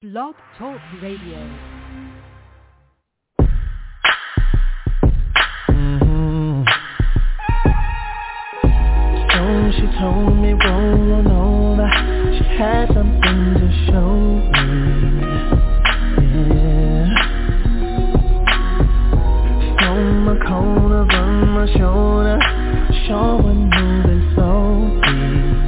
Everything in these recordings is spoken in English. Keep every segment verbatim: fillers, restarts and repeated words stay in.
Blog Talk Radio. She told me rolling over, she had something to show me, yeah. From my corner, on my shoulder, showing moving slowly,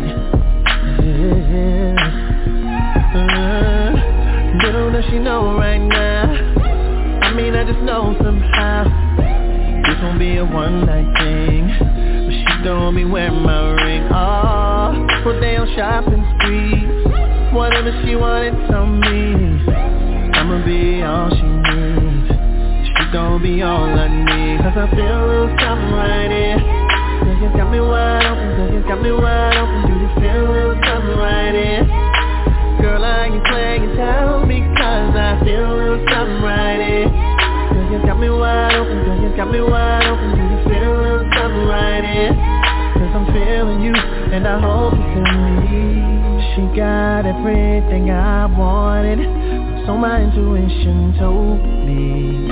yeah. uh, Little does she know right now, I mean I just know somehow, this won't be a one night thing. Don't be wearing my ring, oh, well they on shopping sprees. Whatever she wanted from me, I'ma be all she needs. She gon' be all I need, cause I feel a little something right here. Cause you got me wide open, cause you got me wide open. Do you feel a little something right here? Girl, I ain't playing, tell me, cause I feel a little something right here. Cause you got me wide open, cause you got me wide open. Do you feel a little something right here? Cause I'm feeling you, and I hope you feel me. She got everything I wanted, so my intuition told me,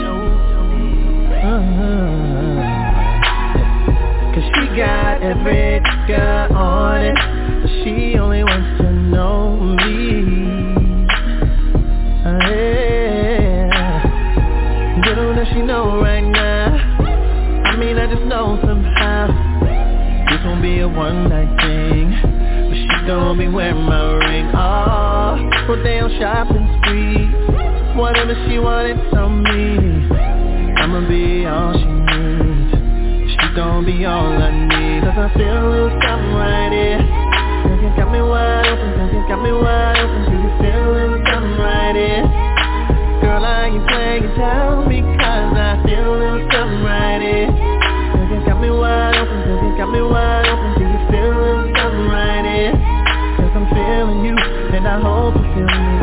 uh-huh. Cause she got every girl on it, but she only wants to know me, uh, yeah. Little does she know right now, I mean I just know somehow, this won't be a one night thing, but she gon' be wearing my ring, oh, well they on shopping sprees. Whatever she wanted from me, I'ma be all she needs. She gon' be all I need, cause I feel a little something right here. Cause you got me wide open, cause you got me wide open. Do you feel a little something right here? Girl, I ain't playing, tell me, cause I feel a little something right here. Cause you got me wide open, cause you got me wide open. Do you feel a little something right here? Cause I'm feeling you, and I hope you feel me.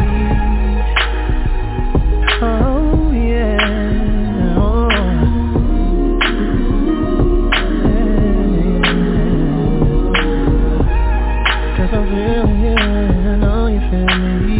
Oh yeah, oh yeah. Cause I'm feeling you, and I know you feel me.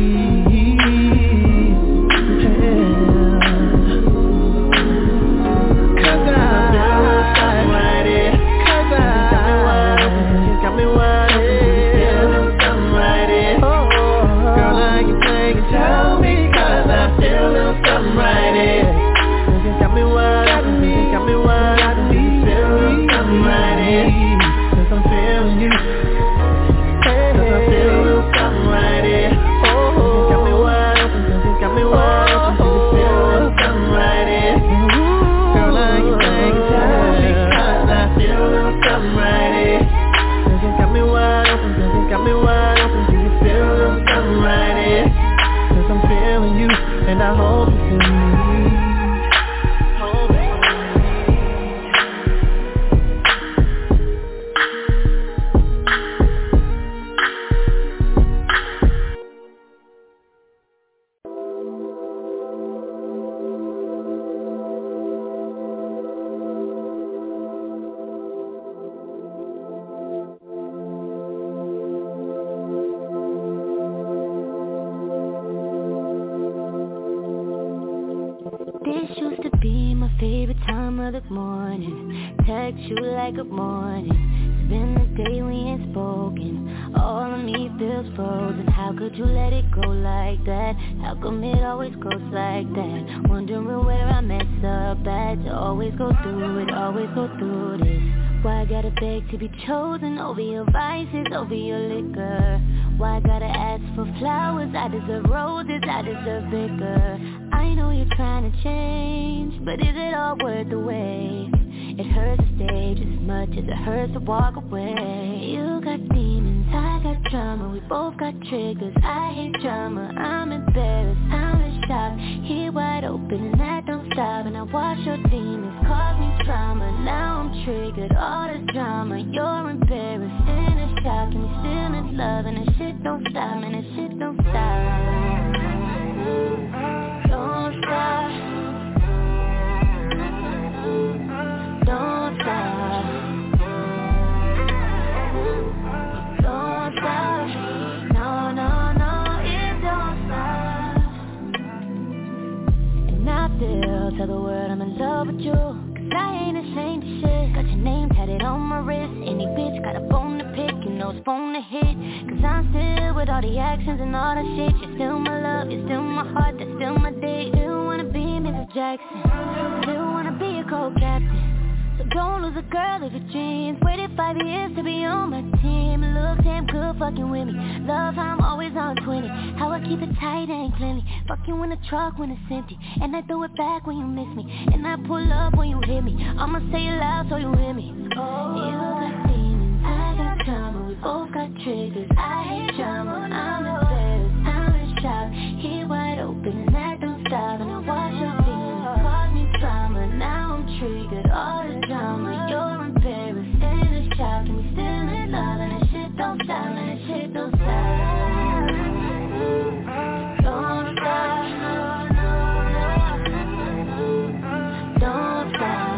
To be chosen over your vices, over your liquor. Why gotta ask for flowers? I deserve roses, I deserve bigger. I know you're trying to change, but is it all worth the wait? It hurts to stay just as much as it hurts to walk away. You got demons, I got drama. We both got triggers, I hate drama. I'm embarrassed, I'm in shock. Here wide open and that don't stop. And I watch your demons cause me trauma. Now I'm triggered, all this drama. You're embarrassed and it's shocking. We still in love and that shit don't stop. Man, that shit don't stop. Don't stop. Don't stop. Don't stop. No, no, no, it don't stop. go tell the world I'm in love with you. Cause I ain't ashamed of shit. Got your name tatted on my wrist. Any bitch got a bone to pick, you know it's phone to hit. Cause I'm still with all the actions and all that shit. You're still my love, you're still my heart, that's still my dick. Still wanna be Missus Jackson, still wanna be a co-captain. So don't lose a girl of your dreams. Waited five years to be on my team. It looks damn good fucking with me. Love how I'm always on twenty. How I keep it tight and cleanly. Fuck you in the truck when it's empty. And I throw it back when you miss me. And I pull up when you hit me. I'ma say it loud so you hear me. Oh, you got demons, I got trauma. We both got triggers, I hate drama. I'm embarrassed, I'm in shock. He wide open and that don't stop. And I watch your feelings cause me trauma. Now I'm triggered, all the drama. You're embarrassed and it's shock. And we still in love and that shit don't stop. And that shit don't stop. Don't stop. Don't stop.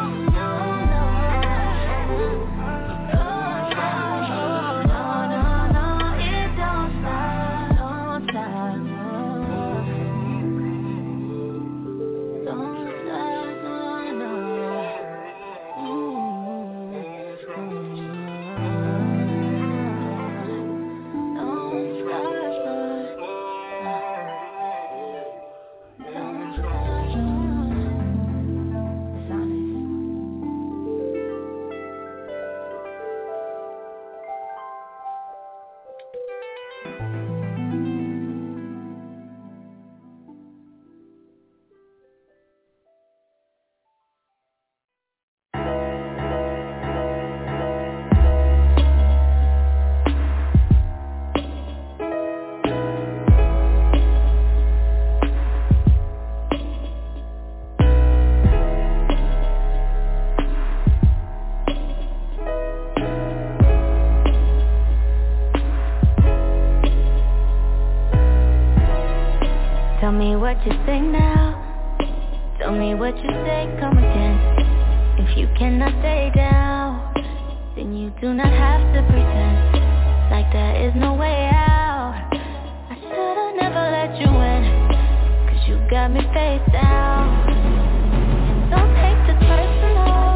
Tell me what you say now. Tell me what you say, come again. If you cannot stay down, then you do not have to pretend like there is no way out. I should've never let you in, cause you got me face down. And don't take this personal.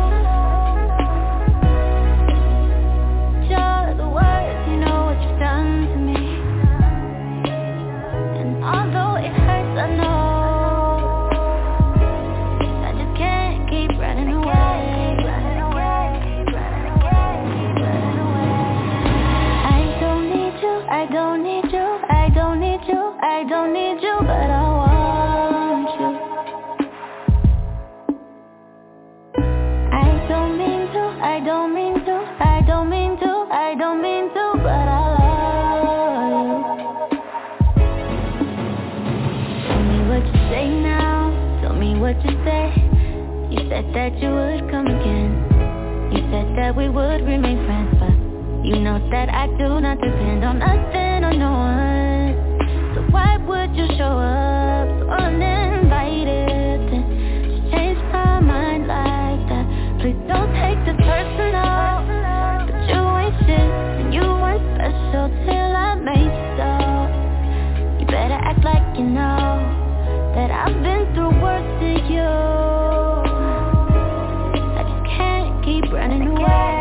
Just the words, you know what you've done to me. And although it hurts, I know I just can't keep running away. I don't need you, I don't need you, I don't need you, I don't need you, but I want you. I don't mean to, I don't mean to, I don't mean to, I don't mean to, but I love you. Tell me what you say now, tell me what you say. You said that you would come again. You said that we would remain friends, but you know that I do not depend on nothing or no one. So why would you show up so uninvited? Then just change my mind like that. Please don't take this personal. But you ain't shit and you weren't special till I made you so. You better act like you know that I've been through worse to you. I just can't keep running away.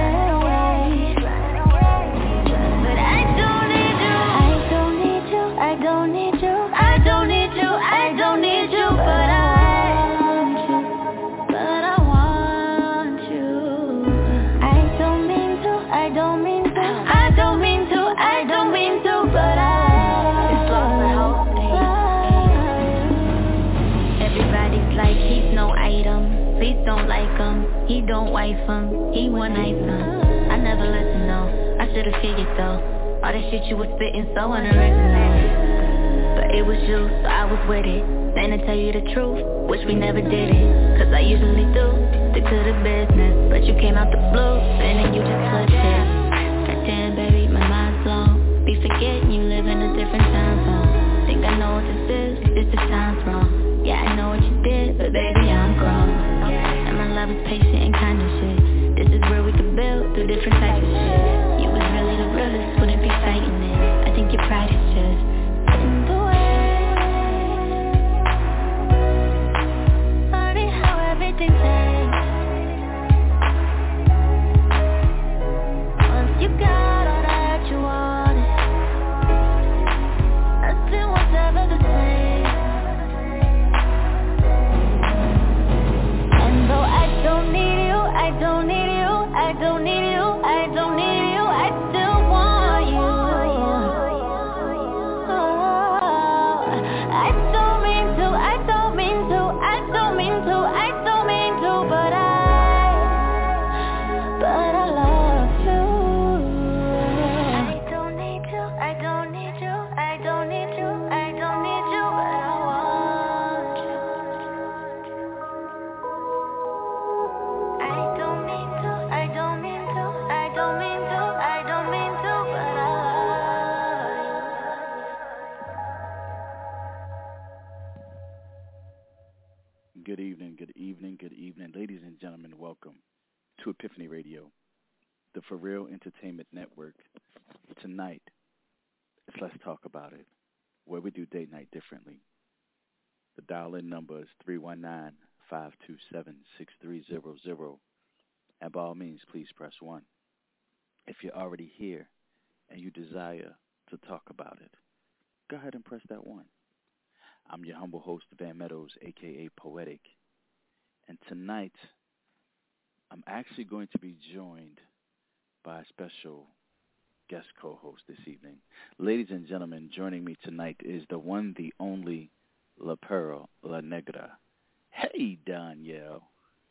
But I don't need you. I don't need you. I don't need you. I don't need you. I don't need you. But I want you. But I want you. I don't mean to. I don't mean to. I don't mean to. I don't mean to. But I. It's lost for hope. Everybody's like he's no item. Please don't like him. He don't wife him. He one night son. I never listened, no. I should've figured though. All that shit you was spitting so unoriginal. But it was you, so I was with it. Then to tell you the truth, wish we never did it. Cause I usually do, stick to the business. But you came out the blue, and then you just clutched it. Goddamn baby, my mind's blown. Be forgetting you live in a different time zone. Think I know what this is, it's the time's wrong. Yeah, I know what you did, but baby, I'm grown. And my love is patient and kind of shit. This is where we could build through different types of shit. You was really the realest, wouldn't be fighting it. I think your pride is just in the way. I don't mean to, I don't mean to, I don't mean to, I don't mean to, but I, but I love you. I don't need you, I don't need you, I don't need you, I don't need you, but I want you. I don't mean to, I don't mean to, I don't mean to, I don't mean to, but I Good evening, good evening, good evening. Ladies and gentlemen, welcome to Epiphany Radio, the For Real Entertainment Network. Tonight, it's Let's Talk About It, where we do date night differently. The dial-in number is three one nine, five two seven, six three zero zero. And by all means, please press one. If you're already here and you desire to talk about it, go ahead and press that one. I'm your humble host, Van Meadows, a k a. Poetic. And tonight, I'm actually going to be joined by a special guest co-host this evening. Ladies and gentlemen, joining me tonight is the one, the only, La Pearl La Negra. Hey, Danielle.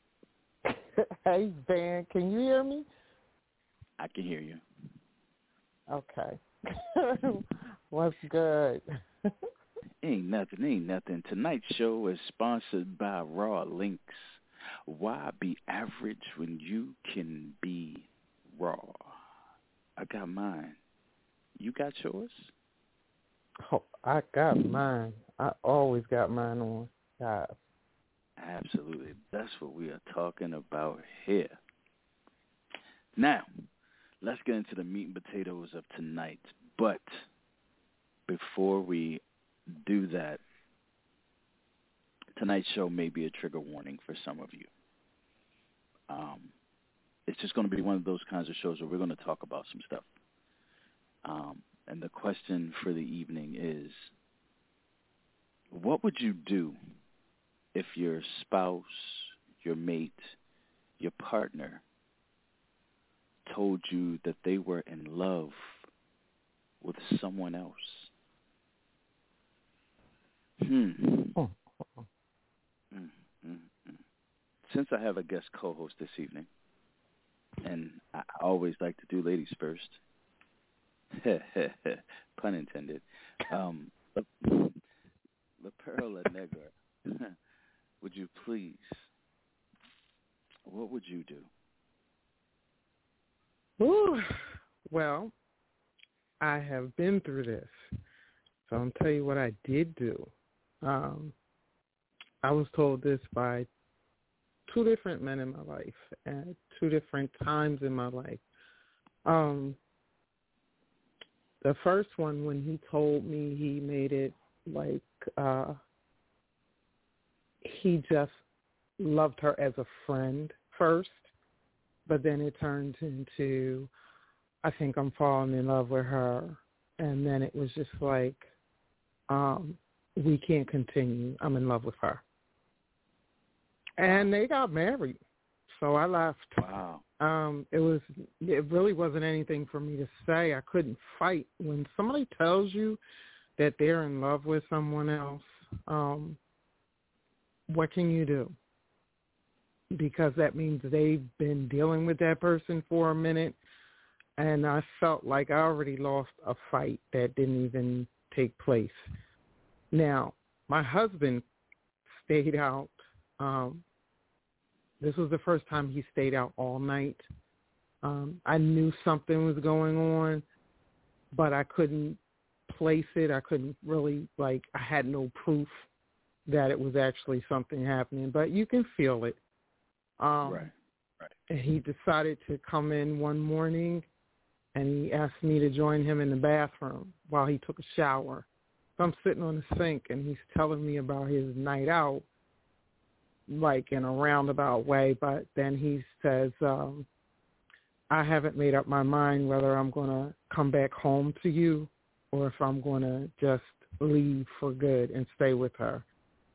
Hey, Van, can you hear me? I can hear you. Okay. What's good? Ain't nothing, ain't nothing. Tonight's show is sponsored by Raw Links. Why be average when you can be raw? I got mine. You got yours? Oh, I got mine. I always got mine on. God. Absolutely. That's what we are talking about here. Now, let's get into the meat and potatoes of tonight. But before we do that, tonight's show may be a trigger warning for some of you. Um, it's just going to be one of those kinds of shows where we're going to talk about some stuff. Um, and the question for the evening is, what would you do if your spouse, your mate, your partner told you that they were in love with someone else? Hmm. Oh. Mm, mm, mm. Since I have a guest co-host this evening, and I always like to do ladies first, pun intended, um, La, La Pearl La Negra, would you please, what would you do? Ooh. Well, I have been through this, so I'll tell you what I did do. Um, I was told this by two different men in my life at two different times in my life. Um, the first one, when he told me, he made it like uh, he just loved her as a friend first, but then it turned into, I think I'm falling in love with her, and then it was just like, um, we can't continue. I'm in love with her. And they got married. So I left. Wow. Um, it was it really wasn't anything for me to say. I couldn't fight. When somebody tells you that they're in love with someone else, um, what can you do? Because that means they've been dealing with that person for a minute, and I felt like I already lost a fight that didn't even take place. Now, my husband stayed out. Um, this was the first time he stayed out all night. Um, I knew something was going on, but I couldn't place it. I couldn't really, like, I had no proof that it was actually something happening, but you can feel it. Um, right, right. And he decided to come in one morning, and he asked me to join him in the bathroom while he took a shower. So I'm sitting on the sink, and he's telling me about his night out, like in a roundabout way, but then he says, um, I haven't made up my mind whether I'm going to come back home to you or if I'm going to just leave for good and stay with her.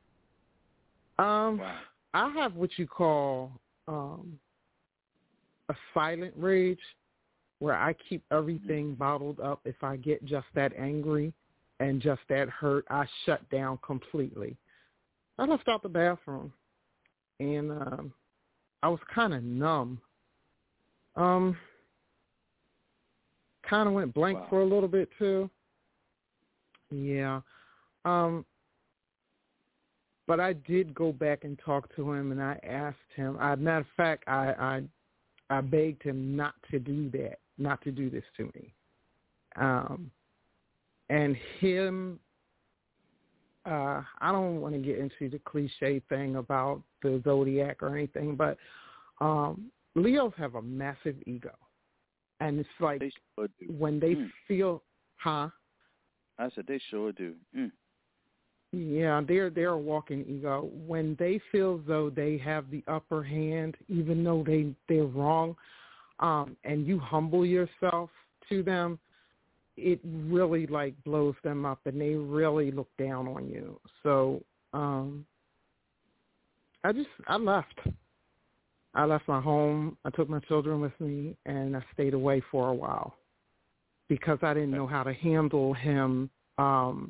Um, Wow. I have what you call um, a silent rage, where I keep everything bottled up if I get just that angry. and just that hurt, I shut down completely. I left out the bathroom, and um, I was kind of numb. Um, kind of went blank Wow. for a little bit too. Yeah. Um, but I did go back and talk to him, and I asked him. I, matter of fact, I, I I begged him not to do that, not to do this to me. Um, and him, uh, I don't want to get into the cliche thing about the zodiac or anything, but um, Leos have a massive ego. And it's like They sure do. when they Mm. feel, huh? I said they sure do. Mm. Yeah, they're they're a walking ego. When they feel as though they have the upper hand, even though they they're wrong, um, and you humble yourself to them, it really like blows them up, and they really look down on you. So um, I just I left. I left my home. I took my children with me, and I stayed away for a while because I didn't know how to handle him. Um,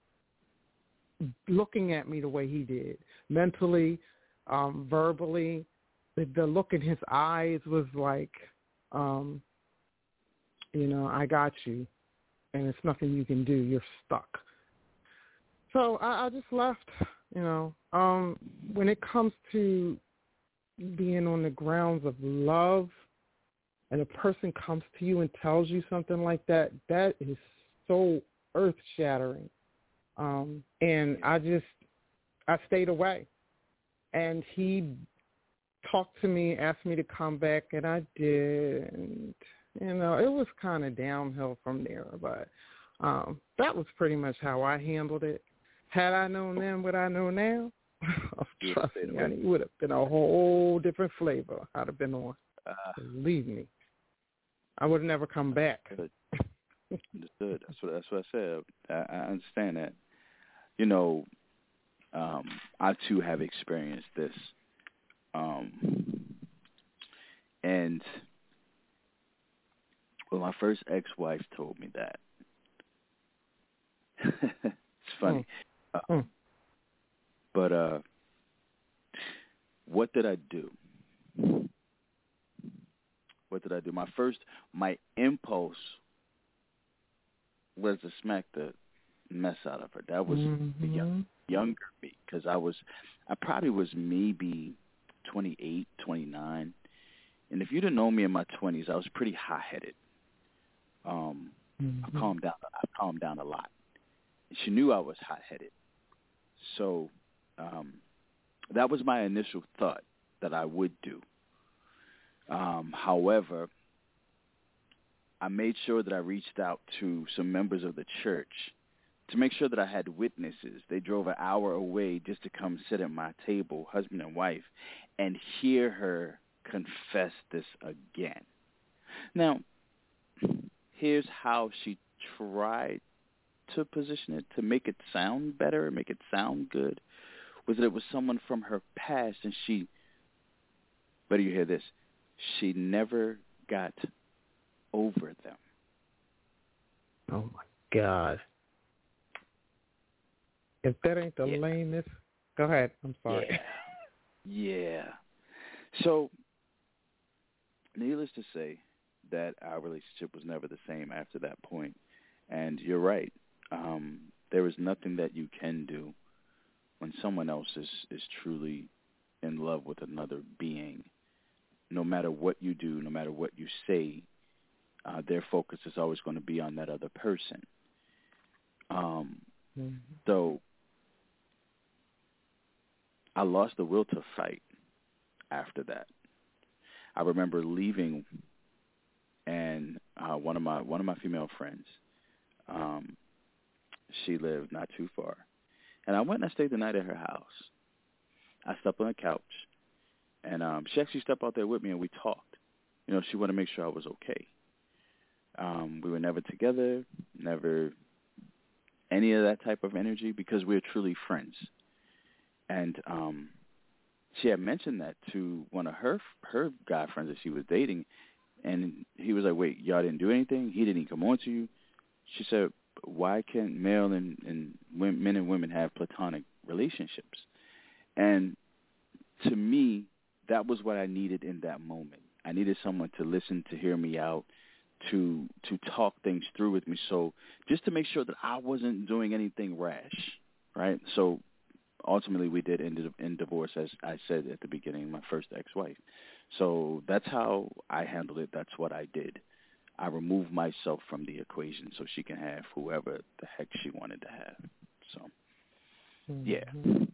looking at me the way he did, mentally, um, verbally, the, the look in his eyes was like, um, you know, I got you, and it's nothing you can do. You're stuck. So I, I just left, you know. Um, when it comes to being on the grounds of love, and a person comes to you and tells you something like that, that is so earth-shattering. Um, and I just, I stayed away. And he talked to me, asked me to come back, and I did. And, you know, it was kind of downhill from there. But um, that was pretty much how I handled it. Had I known then what I know now, trust me, honey, it would have been a whole different flavor I'd have been on. Uh, Believe me. I would have never come back. Understood. That's what that's what I said. I, I understand that. You know, um, I too have experienced this, um, and well, my first ex-wife told me that. It's funny, Mm. uh, Mm. but uh, what did I do? What did I do? My first, my impulse was to smack the mess out of her. That was Mm-hmm. the young, younger me, because I was, I probably was maybe twenty-eight, twenty-nine. And if you'd have known me in my twenties, I was pretty hot-headed. Um, Mm-hmm. I calmed down. I calmed down a lot. She knew I was hot-headed. So um, that was my initial thought that I would do. Um, however, I made sure that I reached out to some members of the church to make sure that I had witnesses. They drove an hour away just to come sit at my table, husband and wife, and hear her confess this again. Now, here's how she tried to position it to make it sound better, make it sound good, was that it was someone from her past, and she, better you hear this, she never got over them. Oh, my God. If that ain't the Yeah. lamest, go ahead. I'm sorry. Yeah. Yeah. So, needless to say that our relationship was never the same after that point. And you're right. Um, there is nothing that you can do when someone else is, is truly in love with another being. No matter what you do, no matter what you say, uh, their focus is always going to be on that other person. Um, Mm-hmm. so I lost the will to fight after that. I remember leaving, and uh, one of my one of my female friends, um, she lived not too far, and I went and I stayed the night at her house. I slept on the couch, and um, she actually stepped out there with me, and we talked. You know, she wanted to make sure I was okay. Um, we were never together, never any of that type of energy, because we were truly friends. And um, she had mentioned that to one of her her guy friends that she was dating, and he was like, "Wait, y'all didn't do anything? He didn't come on to you?" She said, why can't male and, and women, men and women have platonic relationships? And to me, that was what I needed in that moment. I needed someone to listen, to hear me out, to to talk things through with me. So just to make sure that I wasn't doing anything rash, right? So ultimately we did end in divorce, as I said at the beginning, my first ex-wife. So that's how I handled it. That's what I did. I removed myself from the equation so she can have whoever the heck she wanted to have. So, mm-hmm. yeah.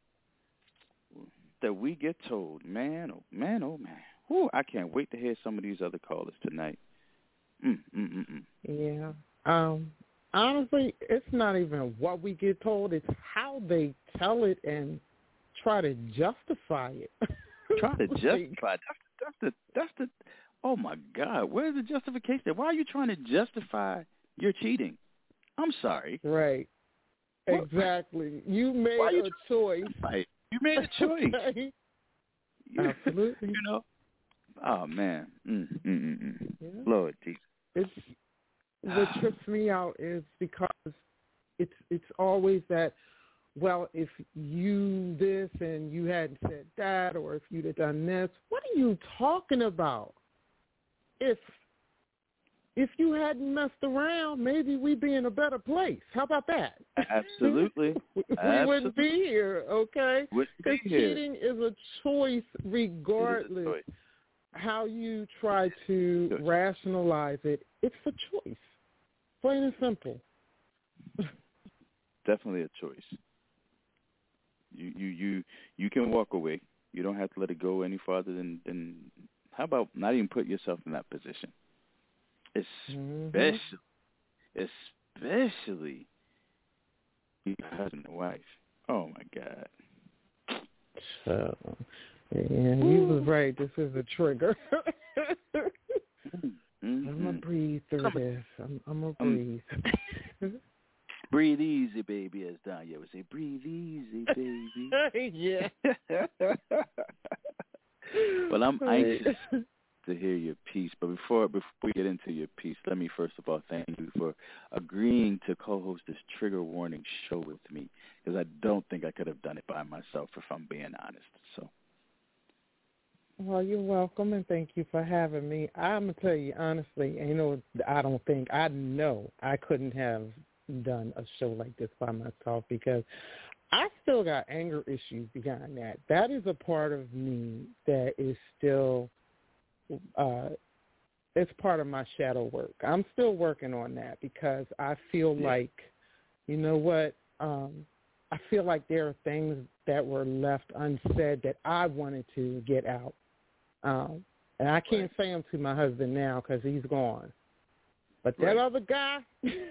That we get told, man, oh, man, oh, man. Whew, I can't wait to hear some of these other callers tonight. Mm, mm, mm, mm. Yeah. Um, honestly, it's not even what we get told. It's how they tell it and try to justify it. Try to justify it. That's, that's the, that's the, oh, my God. Where's the justification? Why are you trying to justify your cheating? I'm sorry. Right. What? Exactly. You made you a choice. Right. You made a choice. Okay. Absolutely. You know? Oh, man. Mm, mm, mm, mm. Yeah. Lord Jesus. It's, what trips me out is because it's it's always that, well, if you this and you hadn't said that, or if you'd have done this, what are you talking about? If if you hadn't messed around, maybe we'd be in a better place. How about that? Absolutely. we Absolutely. wouldn't be here, okay? Because cheating is a choice regardless. A choice. How you try to Good. rationalize it, it's a choice. Plain and simple. Definitely a choice. You you you you can walk away. You don't have to let it go any farther than, than how about not even put yourself in that position? Especially, mm-hmm. especially your husband and wife. Oh my God. So, yeah, he was right. This is a trigger. Mm-hmm. I'm gonna breathe through I'm this. I'm, I'm gonna breathe. Um, breathe easy, baby, as Danya would say. Breathe easy, baby. Yeah. Well, I'm anxious to hear your piece, but before before we get into your piece, let me first of all thank you for agreeing to co-host this trigger warning show with me, because I don't think I could have done it by myself, if I'm being honest. So. Well, you're welcome, and thank you for having me. I'm going to tell you honestly, you know, I don't think, I know I couldn't have done a show like this by myself, because I still got anger issues behind that. That is a part of me that is still, uh, it's part of my shadow work. I'm still working on that, because I feel yeah. like, you know what, um, I feel like there are things that were left unsaid that I wanted to get out. Um, and I can't right. say them to my husband now because he's gone. But that right. other guy,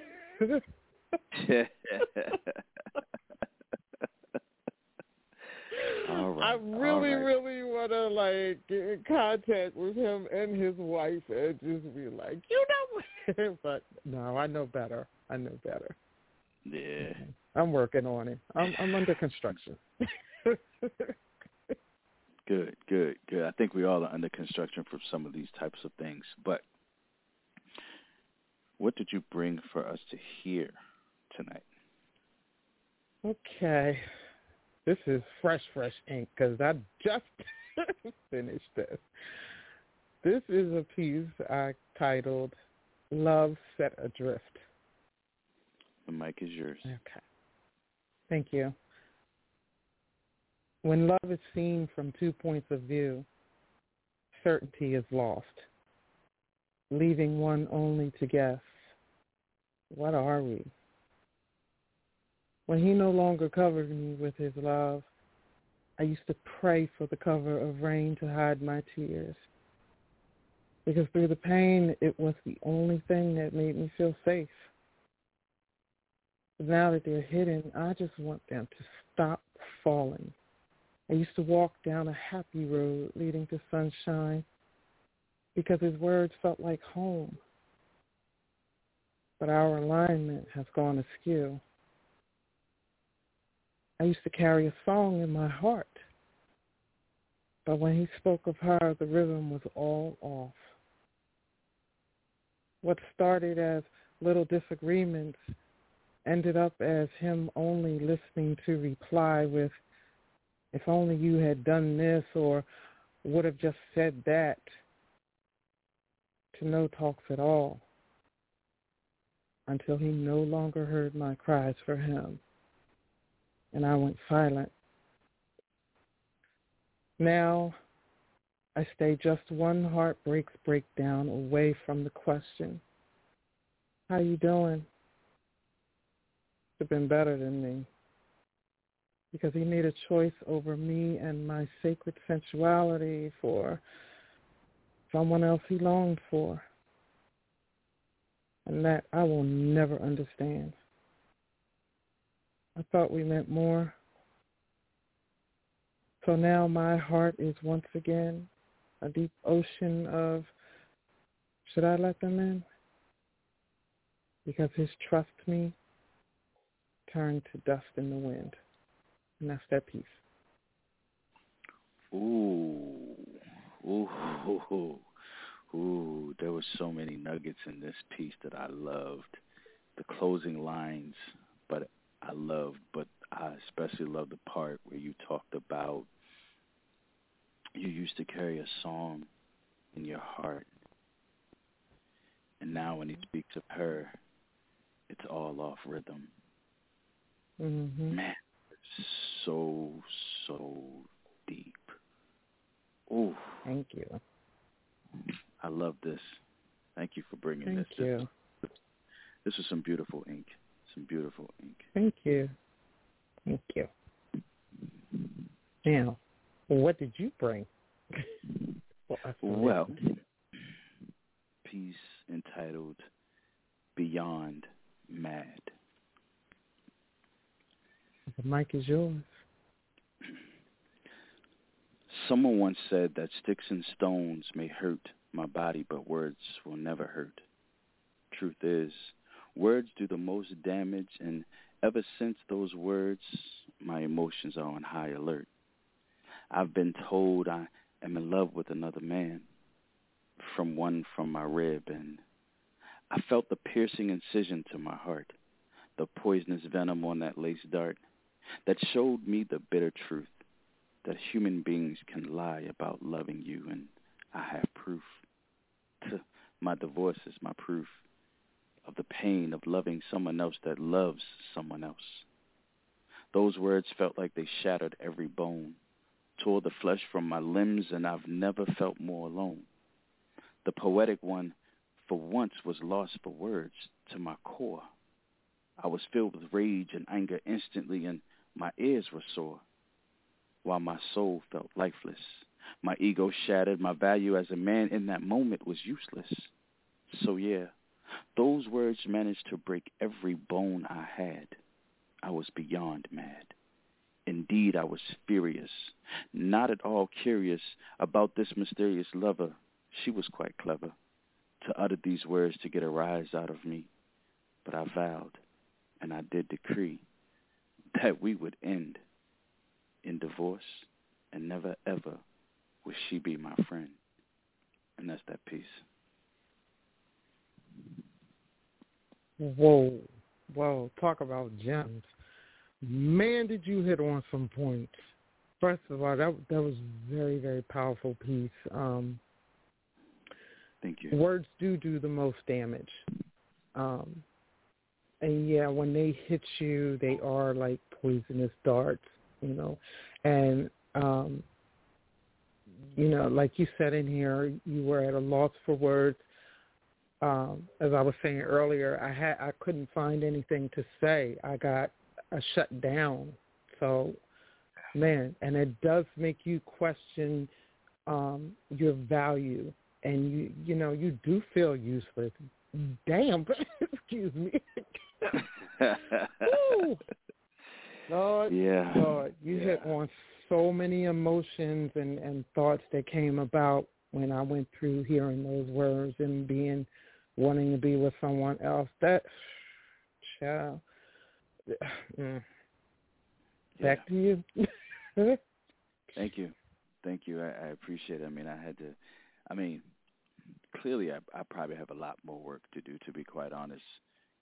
all right. I really, all right. really want to like get in contact with him and his wife and just be like, you know, but no, I know better. I know better. Yeah, I'm working on it. I'm, I'm under construction. Good, good, good. I think we all are under construction for some of these types of things. But what did you bring for us to hear tonight? Okay. This is fresh, fresh ink, because I just finished this. This is a piece I titled Love Set Adrift. The mic is yours. Okay. Thank you. When love is seen from two points of view, certainty is lost, leaving one only to guess, what are we? When he no longer covered me with his love, I used to pray for the cover of rain to hide my tears, because through the pain, it was the only thing that made me feel safe. But now that they're hidden, I just want them to stop falling. I used to walk down a happy road leading to sunshine because his words felt like home. But our alignment has gone askew. I used to carry a song in my heart, but when he spoke of her, the rhythm was all off. What started as little disagreements ended up as him only listening to reply with, if only you had done this or would have just said that, to no talks at all, until he no longer heard my cries for him, and I went silent. Now I stay just one heartbreak's breakdown away from the question, how you doing? Have been better than me, because he made a choice over me and my sacred sensuality for someone else he longed for, and that I will never understand. I thought we meant more, so now my heart is once again a deep ocean of, should I let them in? Because his trust me turned to dust in the wind. And that's that piece. Ooh, ooh, ooh, ooh, ooh. There were so many nuggets in this piece that I loved. The closing lines, but I loved, but I especially loved the part where you talked about you used to carry a song in your heart, and now when he speaks of her, it's all off rhythm. Mm-hmm. Man, so, so deep. Ooh. Thank you. I love this. Thank you for bringing Thank this. you. This, this was some beautiful ink. Some beautiful ink. Thank you. Thank you. Now, what did you bring? well, well piece entitled Beyond Mad. The mic is yours. Someone once said that sticks and stones may hurt my body, but words will never hurt. Truth is, words do the most damage, and ever since those words, my emotions are on high alert. I've been told I am in love with another man, from one from my rib, and I felt the piercing incision to my heart, the poisonous venom on that lace dart, that showed me the bitter truth, that human beings can lie about loving you, and I have proof. My divorce is my proof of the pain of loving someone else that loves someone else. Those words felt like they shattered every bone, tore the flesh from my limbs, and I've never felt more alone. The poetic one, for once, was lost for words to my core. I was filled with rage and anger instantly, and my ears were sore, while my soul felt lifeless. My ego shattered. My value as a man in that moment was useless. So yeah, those words managed to break every bone I had. I was beyond mad. Indeed, I was furious, not at all curious about this mysterious lover. She was quite clever to utter these words to get a rise out of me. But I vowed, and I did decree, that we would end in divorce, and never ever would she be my friend. And that's that piece. Whoa, whoa, talk about gems. Man, did you hit on some points. First of all, that that was a very, very powerful piece. Um, Thank you. Words do do the most damage. Um, and, yeah, when they hit you, they are like poisonous darts, you know. And, um, you know, like you said in here, you were at a loss for words. Um, as I was saying earlier, I had I couldn't find anything to say. I got uh, shut down. So, man, and it does make you question um, your value, and you you know you do feel useless. Damn, excuse me. Woo. Lord, yeah. Lord, you yeah. hit on so many emotions and, and thoughts that came about when I went through hearing those words and being wanting to be with someone else. That, child. Mm. Back Yeah. to you. Thank you. Thank you. I, I appreciate it. I mean, I had to, I mean, clearly I, I probably have a lot more work to do, to be quite honest.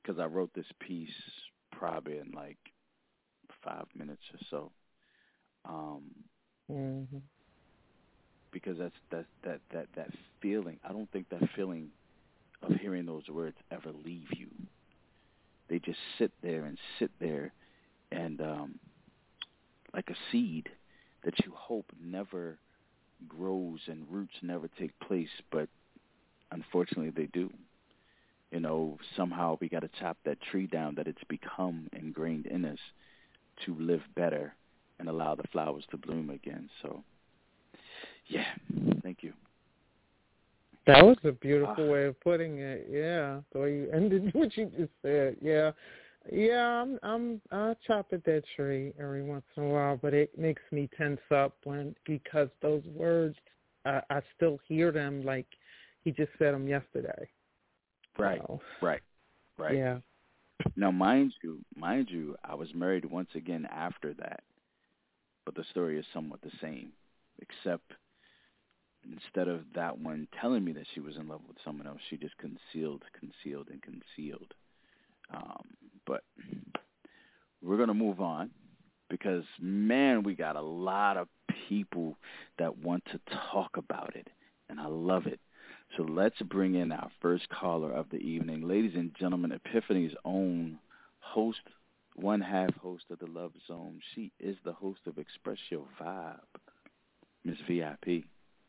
because I wrote this piece probably in like five minutes or so. Um, mm-hmm. Because that's that that that that feeling. I don't think that feeling of hearing those words ever leave you. They just sit there and sit there, and um, like a seed that you hope never grows and roots never take place, but unfortunately they do. You know, somehow we got to chop that tree down that it's become ingrained in us to live better and allow the flowers to bloom again. So, yeah, thank you. That was a beautiful uh, way of putting it. Yeah, the way you ended what you just said. Yeah, yeah. I'm, I'm, I chop at that tree every once in a while, but it makes me tense up when because those words, I, I still hear them like he just said them yesterday. Right, so, right, right. Yeah. Now, mind you, mind you, I was married once again after that, but the story is somewhat the same, except instead of that one telling me that she was in love with someone else, she just concealed, concealed, and concealed. Um, but we're going to move on because, man, we got a lot of people that want to talk about it, and I love it. So let's bring in our first caller of the evening. Ladies and gentlemen, Epiphany's own host, one half host of the Love Zone. She is the host of Express Your Vibe, Miss V I P.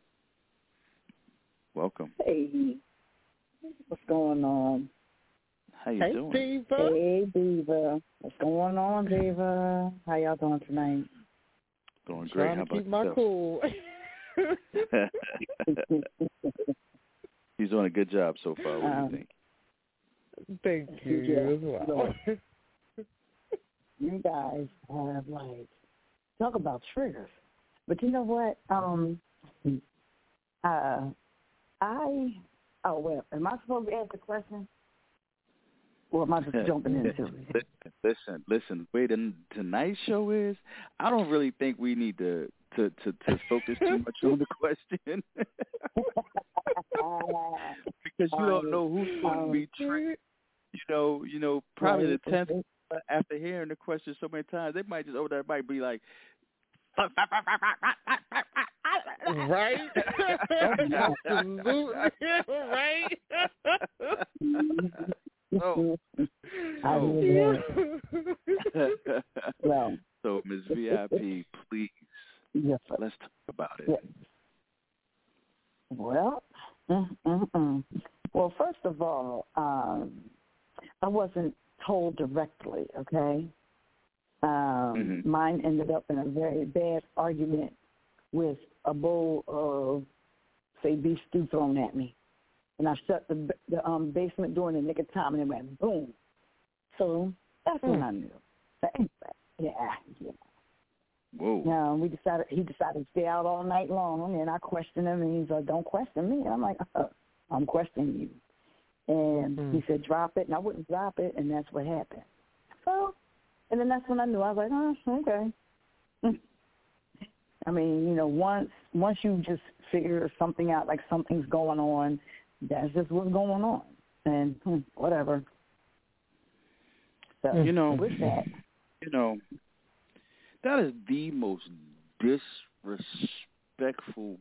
Welcome. Hey, what's going on? How you hey, doing? Diva. Hey, Diva. What's going on, Diva? How y'all doing tonight? Doing great. Trying How to about keep my yourself? cool. He's doing a good job so far. What um, do you think? Thank you. Yeah, You as well. You guys have, like, talk about triggers. But you know what? Um, uh, I, oh, well, am I supposed to ask a question? Or am I just jumping into it? Listen, listen. The way the tonight's show is, I don't really think we need to to, to, to focus too much on the question because you don't know who's going to be triggered. You know, you know, probably the tenth after hearing the question so many times, they might just over there might be like, right? Absolutely. Right? Oh. Oh. Well, so, Miz V I P, please, yes, let's talk about it. Yes. Well, mm, mm, mm. well, first of all, um, I wasn't told directly, okay? Um, mm-hmm. Mine ended up in a very bad argument with a bowl of, say, beef stew thrown at me. And I shut the, the um, basement door in the nick of time, and it went boom. So that's mm. when I knew. But anyway, yeah, yeah. Whoa. Now, we decided, he decided to stay out all night long, and I questioned him, and he's like, don't question me. And I'm like, oh, I'm questioning you. And mm. he said, drop it, and I wouldn't drop it, and that's what happened. So, and then that's when I knew. I was like, oh, okay. I mean, you know, once once you just figure something out, like something's going on, that's just what's going on, and hmm, whatever. So, you know, with that, you know, that is the most disrespectful,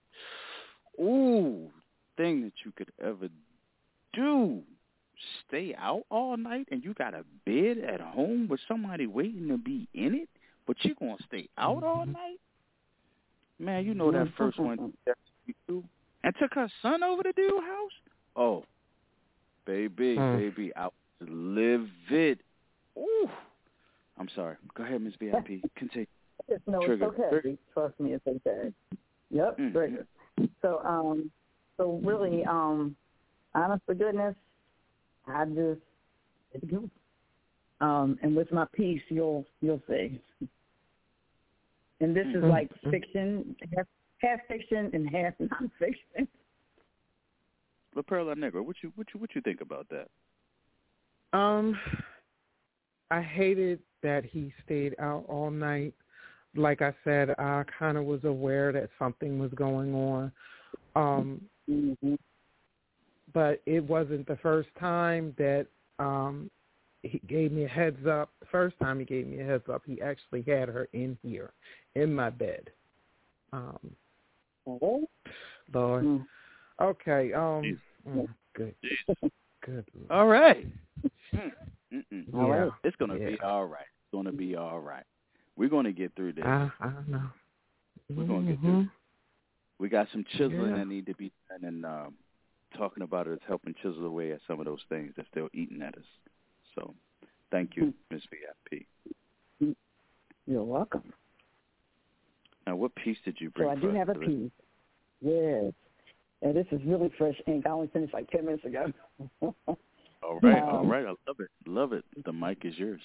ooh, thing that you could ever do. Stay out all night and you got a bed at home with somebody waiting to be in it, but you gonna stay out all night? Man, you know that first one and took her son over to dude's house? Oh, baby, mm. baby, I was livid. Ooh. I'm sorry. Go ahead, Miz V I P. Continue. No, Trigger. it's okay. Trust me, it's okay. Yep, mm. trigger. So, um, so really, um, honest to goodness, I just let it go. Um, and with my piece, you'll you'll see. And this is like fiction, half, half fiction and half nonfiction. La Perla Negra, what you what you what you think about that? Um, I hated that he stayed out all night. Like I said, I kind of was aware that something was going on. Um, mm-hmm. But it wasn't the first time that um, he gave me a heads up. The first time he gave me a heads up, he actually had her in here, in my bed. Um, oh. Lord. Mm. Okay. Um. Mm, good. Good. All right. Mm, mm-mm. Yeah. All right. It's gonna yeah. be all right. It's gonna be all right. We're gonna get through this. I, I don't know. We're gonna get Mm-hmm. through. We got some chiseling Yeah. that need to be done, and um, talking about it is helping chisel away at some of those things that's still eating at us. So, thank you, Miss V I P. You're welcome. Now, what piece did you bring? So I for do us have a to piece. Yes. And this is really fresh ink. I only finished like ten minutes ago. All right, um, all right. I love it. Love it. The mic is yours.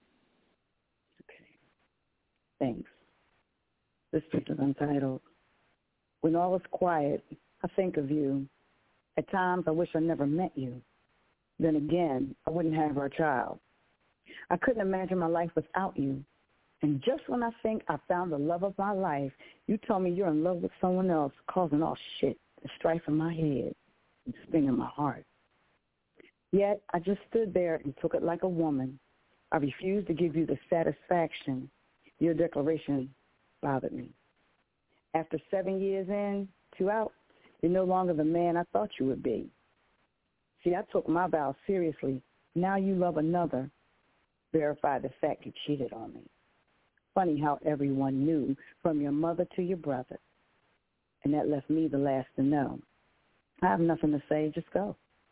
Okay. Thanks. This piece is entitled, When All Is Quiet, I Think of You. At times, I wish I never met you. Then again, I wouldn't have our child. I couldn't imagine my life without you. And just when I think I found the love of my life, you told me you're in love with someone else, causing all shit and strife in my head and sting in my heart. Yet, I just stood there and took it like a woman. I refused to give you the satisfaction. Your declaration bothered me. After seven years in, two out, you're no longer the man I thought you would be. See, I took my vow seriously. Now you love another. Verify the fact you cheated on me. Funny how everyone knew, from your mother to your brother. And that left me the last to know. I have nothing to say, just go.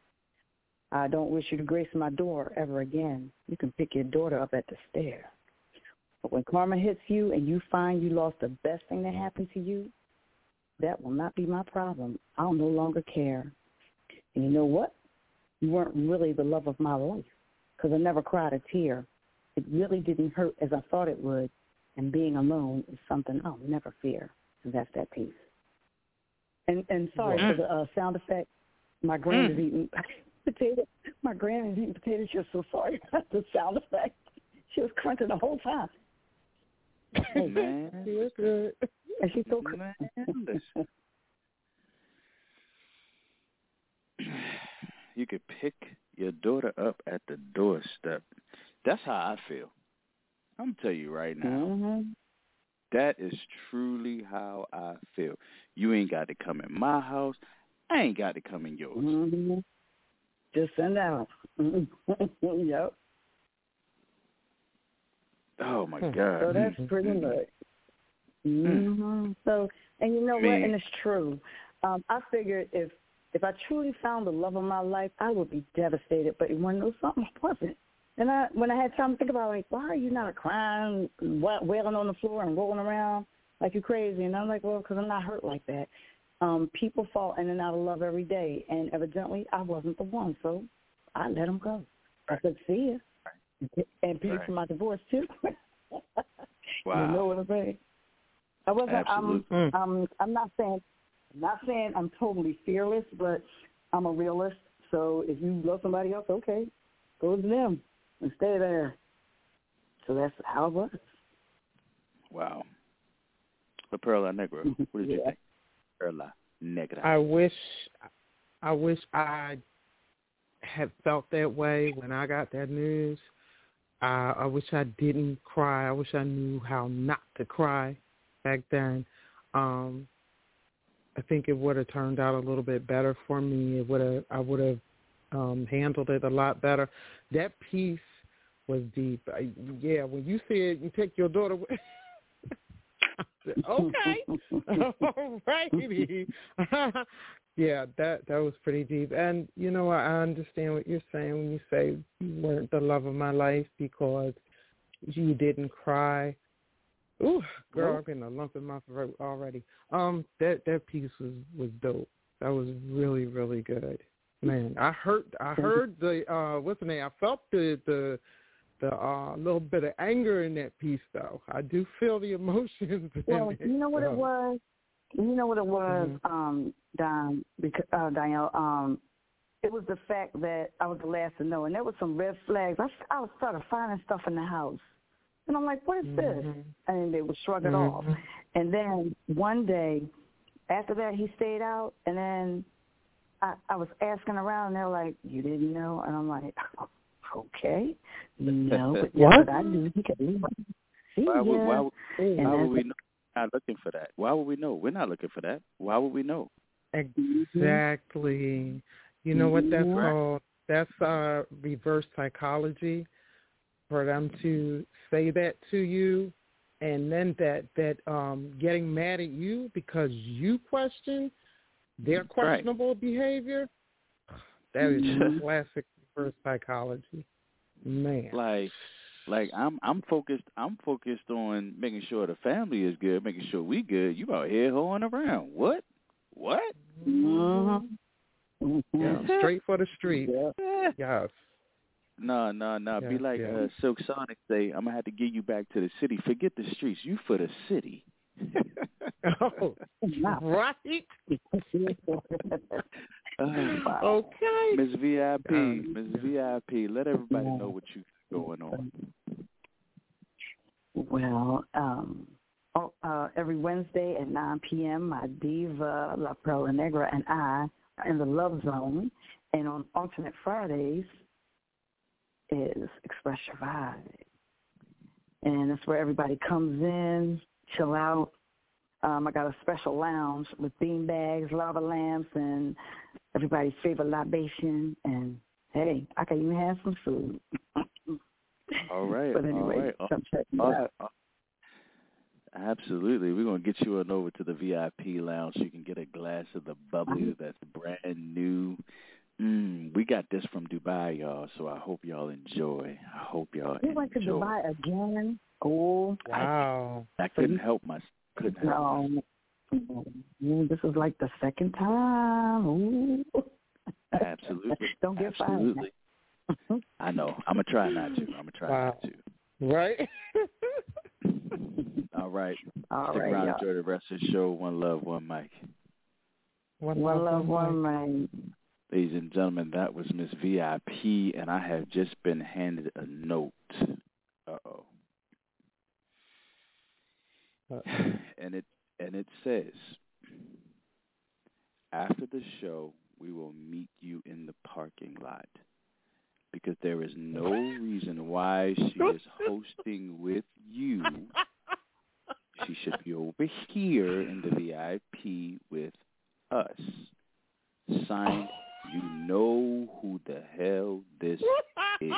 I don't wish you to grace my door ever again. You can pick your daughter up at the stair. But when karma hits you and you find you lost the best thing that happened to you, that will not be my problem. I'll no longer care. And you know what? You weren't really the love of my life, because I never cried a tear. It really didn't hurt as I thought it would, and being alone is something I'll never fear. And that's that piece. And and sorry Mm. for the uh, sound effect. My grand Mm. is eating potato. My grand is eating potatoes. She was so sorry about the sound effect. She was crunching the whole time. Hey, Man, You're good. and she's so cr- man, listen. You could pick your daughter up at the doorstep. That's how I feel. I'm gonna tell you right now. Mm-hmm. That is truly how I feel. You ain't got to come in my house. I ain't got to come in yours. Mm-hmm. Just send out. Mm-hmm. Yep. Oh my Hmm. God. So that's Mm. pretty Mm. much. Mm-hmm. So, and you know Me. what? And it's true. Um, I figured if if I truly found the love of my life, I would be devastated. But when there was something, I wasn't. And I, when I had time to think about, like, why are you not crying, wa- wailing on the floor and rolling around like you're crazy? And I'm like, well, because I'm not hurt like that. Um, people fall in and out of love every day, and evidently I wasn't the one, so I let them go. I said, see ya. And pay Right. for my divorce, too. Wow. You know what I'm saying? I wasn't, I'm, Absolutely. I'm, I'm not saying, I'm not saying I'm totally fearless, but I'm a realist. So if you love somebody else, okay, go to them and stay there. So that's how it was. Wow. But Perla Negra, what did you Yeah. think? Perla Negra. I wish, I wish I had felt that way when I got that news. Uh, I wish I didn't cry. I wish I knew how not to cry back then. Um, I think it would have turned out a little bit better for me. It would have. I would have um, handled it a lot better. That piece was deep. I, yeah, when you said you take your daughter with, I said, okay, all righty. Yeah, that that was pretty deep. And, you know, I understand what you're saying when you say you weren't the love of my life because you didn't cry. Ooh, girl, Nope. I'm getting a lump in my throat already. Um, that that piece was, was dope. That was really, really good. Man, I heard I heard the uh what's the name? I felt the the the uh little bit of anger in that piece though. I do feel the emotions Well, in it. you know what so. it was? You know what it was, Mhm. um, Don, because, uh, Danielle? Um, it was the fact that I was the last to know, and there was some red flags. I, I was started finding stuff in the house. And I'm like, what is this? Mhm. And they would shrug it Mhm. off. And then one day, after that, he stayed out, and then I, I was asking around, and they're like, you didn't know? And I'm like, Okay. No, but what? But I do. He could leave. See Why would, why, would, and why would we know? We're not looking for that. Why would we know? We're not looking for that. Why would we know? Exactly. You know what that's Mhm. called? That's uh, reverse psychology. For them to say that to you, and then that that um, getting mad at you because you question their questionable right. behavior. That is classic reverse psychology, man. Like, like I'm I'm focused. I'm focused on making sure the family is good, making sure we good. You out here hoeing around. What? What? Mm-hmm. Yeah, straight for the street. Yeah. Yes. No, no, no. Yes, Be like yes. uh, Silk Sonic say, I'm going to have to get you back to the city. Forget the streets. You for the city. Oh, right. uh, okay. Miss V I P, um, Miss V I P, let everybody know what you got going on. Well, um, oh, uh, every Wednesday at nine p.m., my diva, La Perla Negra, and I are in the Love Zone. And on alternate Fridays, is Express Your Vibe. And that's where everybody comes in, chill out. Um, I got a special lounge with bean bags, lava lamps, and everybody's favorite libation. And, hey, I can even have some food. All right. But anyway, all right. come check me awesome. out. Absolutely. We're going to get you on over to the V I P lounge so you can get a glass of the bubbly that's brand new. Mm, we got this from Dubai, y'all, so I hope y'all enjoy. I hope y'all You enjoy. went to Dubai again? Oh. Wow. I, I couldn't help myself. Couldn't help no. myself. This is like the second time. Ooh. Absolutely. Don't get Absolutely. fired. I know. I'm going to try not to. I'm going to try wow. not to. Right? All right. All Stick right, around. y'all. Enjoy the rest of the show. One love, one mic. One, one love, one mic. Ladies and gentlemen, that was Miss V I P, and I have just been handed a note. Uh-oh. Uh, and it and it says, after the show, we will meet you in the parking lot because there is no reason why she is hosting with you. She should be over here in the V I P with us. Signed, you know who the hell this is.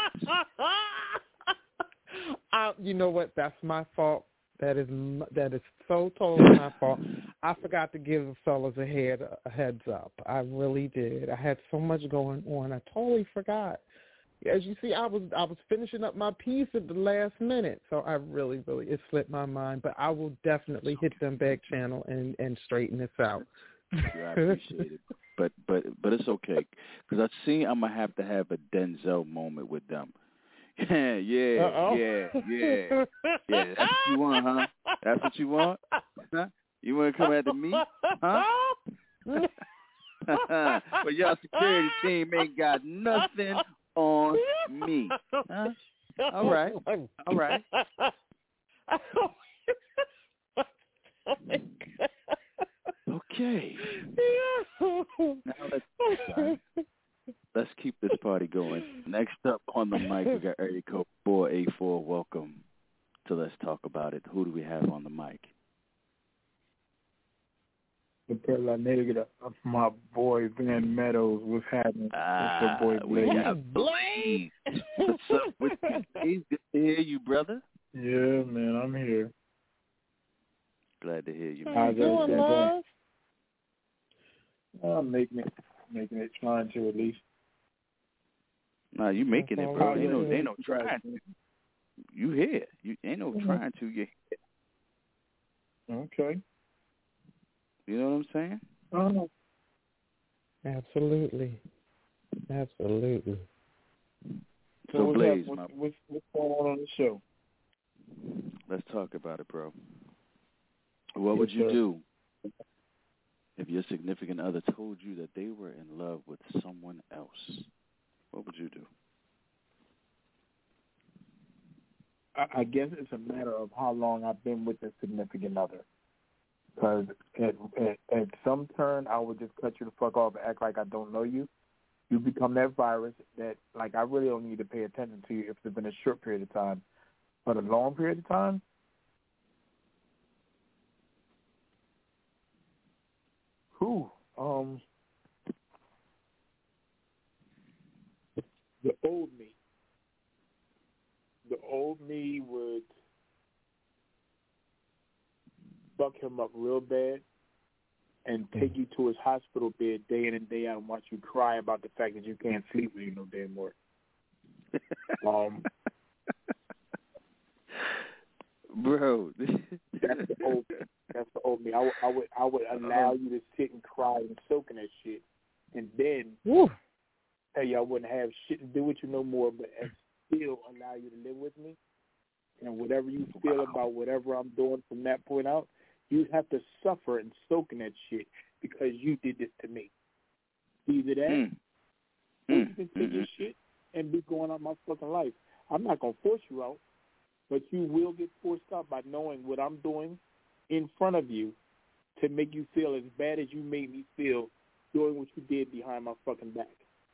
uh, you know what? That's my fault. That is that is so totally my fault. I forgot to give the fellas a head a heads up. I really did. I had so much going on. I totally forgot. As you see, I was I was finishing up my piece at the last minute, so I really, really it slipped my mind. But I will definitely hit them back channel and, and straighten this out. Yeah, I appreciate it, but but but it's okay because I see I'm gonna have to have a Denzel moment with them. Yeah, yeah, Uh-oh. yeah, yeah, yeah. That's what you want, huh? That's what you want, huh? You want to come after me, huh? But y'all security team ain't got nothing on me, huh? All right, all right. Okay. Now let's uh, let's keep this party going. Next up on the mic, we got area code four eight four. Welcome to Let's Talk About It. Who do we have on the mic? The Perla Negra of my boy Van Meadows was having. Ah, it's your boy Blaze. We got Blaze. What's up with you, Blaze? Good to hear you, brother. Yeah, man, I'm here. Glad to hear you, man. How you doing, love? I'm making it, making it, trying to at least. Nah, you making it, bro. Ain't no, ain't no trying to. You here? You ain't no trying to. You here. Okay. You know what I'm saying? Oh. Absolutely. Absolutely. So, so what's, Blaze, what's, my, what's, what's going on on the show? Let's talk about it, bro. What yes, would you sir. do if your significant other told you that they were in love with someone else? What would you do? I, I guess it's a matter of how long I've been with the significant other. Because at, at, at some turn, I would just cut you the fuck off and act like I don't know you. You become that virus that, like, I really don't need to pay attention to you if it's been a short period of time. But a long period of time, whew, um, the old me, the old me would fuck him up real bad and take you to his hospital bed day in and day out and watch you cry about the fact that you can't sleep with you no damn more. um, Bro, that's the old. That's the old me. I would, I would, I would allow you to sit and cry and soak in that shit, and then Woo. tell you I wouldn't have shit to do with you no more, but and still allow you to live with me. And whatever you feel wow. about whatever I'm doing from that point out, you have to suffer and soak in that shit because you did this to me. Either that, mm. or Mm. you can take mm. your shit and be going on my fucking life. I'm not gonna force you out, but you will get forced out by knowing what I'm doing in front of you to make you feel as bad as you made me feel doing what you did behind my fucking back.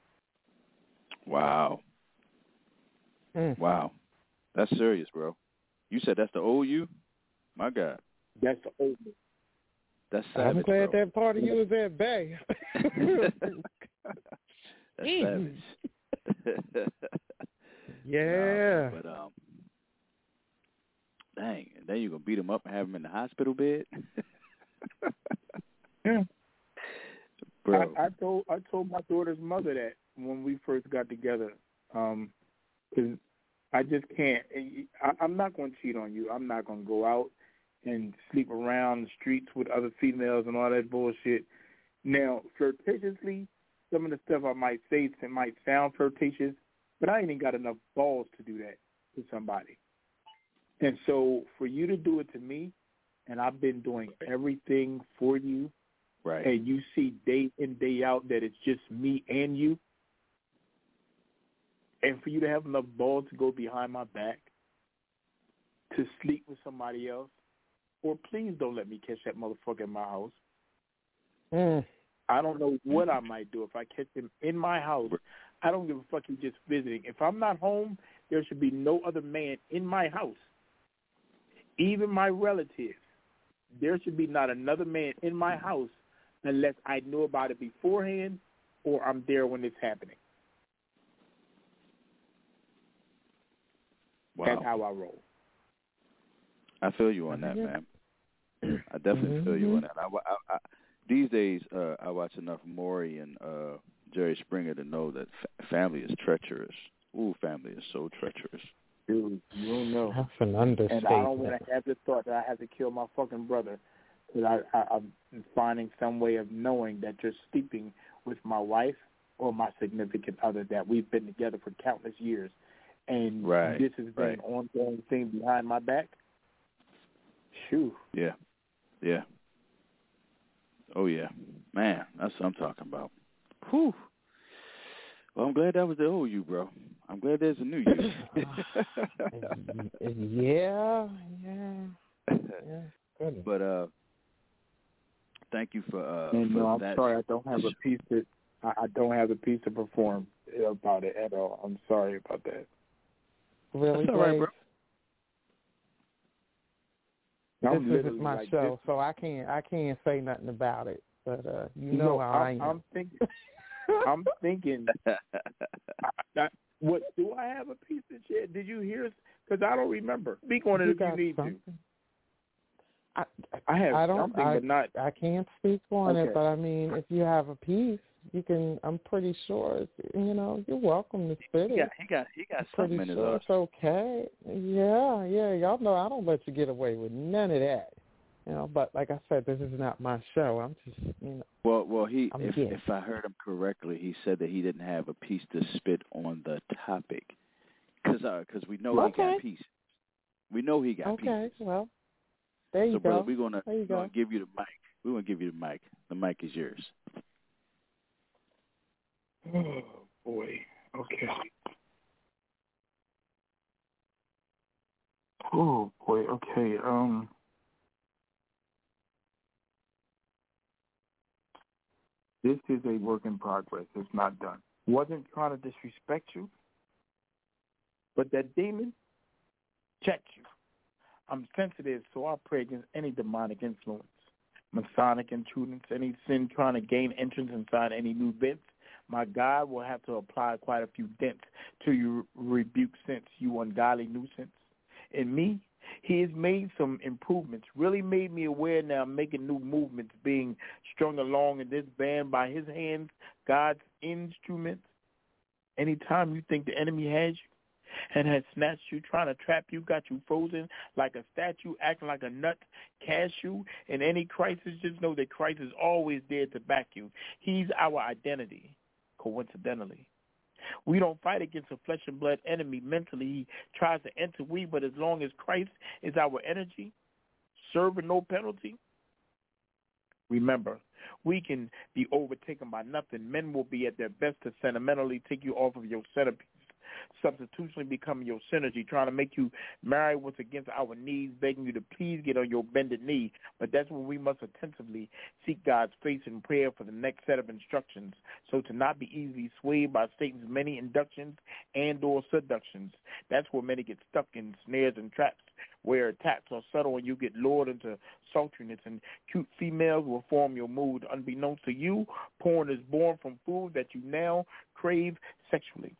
Wow. Mm. Wow. That's serious, bro. You said that's the old you? My God. That's the old me. That's savage, I'm glad bro. that part of you was at bay. That's savage. Yeah. Nah, but, um, dang, and then you're going to beat him up and have him in the hospital bed? Yeah. Bro. I, I told I told my daughter's mother that when we first got together, um, because I just can't. I, I'm not going to cheat on you. I'm not going to go out and sleep around the streets with other females and all that bullshit. Now, flirtatiously, some of the stuff I might say it might sound flirtatious, but I ain't even got enough balls to do that to somebody. And so for you to do it to me, and I've been doing everything for you, right, and you see day in, day out that it's just me and you, and for you to have enough balls to go behind my back to sleep with somebody else, or please don't let me catch that motherfucker in my house. Mm. I don't know what I might do if I catch him in my house. I don't give a fuck he's just visiting. If I'm not home, there should be no other man in my house. Even my relatives. There should be not another man in my house unless I know about it beforehand or I'm there when it's happening. Wow. That's how I roll. I feel you on that, man. I definitely mm-hmm. feel you on that. I, I, I, these days, uh, I watch enough Maury and uh, Jerry Springer to know that f- family is treacherous. Ooh, family is so treacherous. Dude, you don't know. That's an understatement. And I don't want to have the thought that I have to kill my fucking brother. Because I, I, I'm finding some way of knowing that you're sleeping with my wife or my significant other, that we've been together for countless years. And right, this has been right. an ongoing thing behind my back. Shoo. Yeah, yeah. Oh, yeah. Man, that's what I'm talking about. Whew. Well, I'm glad that was the old you, bro. I'm glad there's a new you. yeah, yeah. yeah. Good. But uh, thank you for uh. And for no, I'm that. sorry, I don't have a piece to. I, I don't have a piece to perform about it at all. I'm sorry about that. Really, that's all right, bro. I'm this is my like show, this. so I can't. I can't say nothing about it. But uh, you know no, how I'm, I am. I'm thinking. I'm thinking. I, I, what do I have a piece to share? Did you hear? Because I don't remember. Speak on it you if got you need something. to. I, I have I don't, something, I, but not. I can't speak on okay. it, but I mean, if you have a piece, you can. I'm pretty sure. You know, you're welcome to spit he it. got, he got, he got I'm something pretty in his sure arse. it's okay. Yeah, yeah. Y'all know I don't let you get away with none of that. You know, but like I said, this is not my show. I'm just, you know. Well, well, he, I'm if, against. if I heard him correctly, he said that he didn't have a piece to spit on the topic, because because uh, we know okay. he got pieces. We know he got okay. pieces. Okay, well, there you so, go. brother, we're gonna, there you we're go. gonna give you the mic. We're gonna give you the mic. The mic is yours. Oh boy. Okay. Oh boy. Okay. Um. This is a work in progress. It's not done. wasn't trying to disrespect you, but that demon checked you. I'm sensitive, so I pray against any demonic influence, Masonic intruders, any sin trying to gain entrance inside any new vents. My God will have to apply quite a few dents to you rebuke sense, you ungodly nuisance. In me, he has made some improvements, really made me aware now, I'm making new movements, being strung along in this band by his hands, God's instruments. Anytime you think the enemy has you and has snatched you, trying to trap you, got you frozen like a statue, acting like a nut cashew, in any crisis, just know that Christ is always there to back you. He's our identity, coincidentally. We don't fight against a flesh and blood enemy mentally. He tries to enter we, but as long as Christ is our energy, serving no penalty, remember, we can be overtaken by nothing. Men will be at their best to sentimentally take you off of your centerpiece, substitutionally becoming your synergy, trying to make you marry what's against our needs, begging you to please get on your bended knee. But that's when we must attentively seek God's face in prayer for the next set of instructions, so to not be easily swayed by Satan's many inductions and or seductions. That's where many get stuck in snares and traps, where attacks are subtle and you get lured into sultriness, and cute females will form your mood. Unbeknownst to you, porn is born from food that you now crave sexually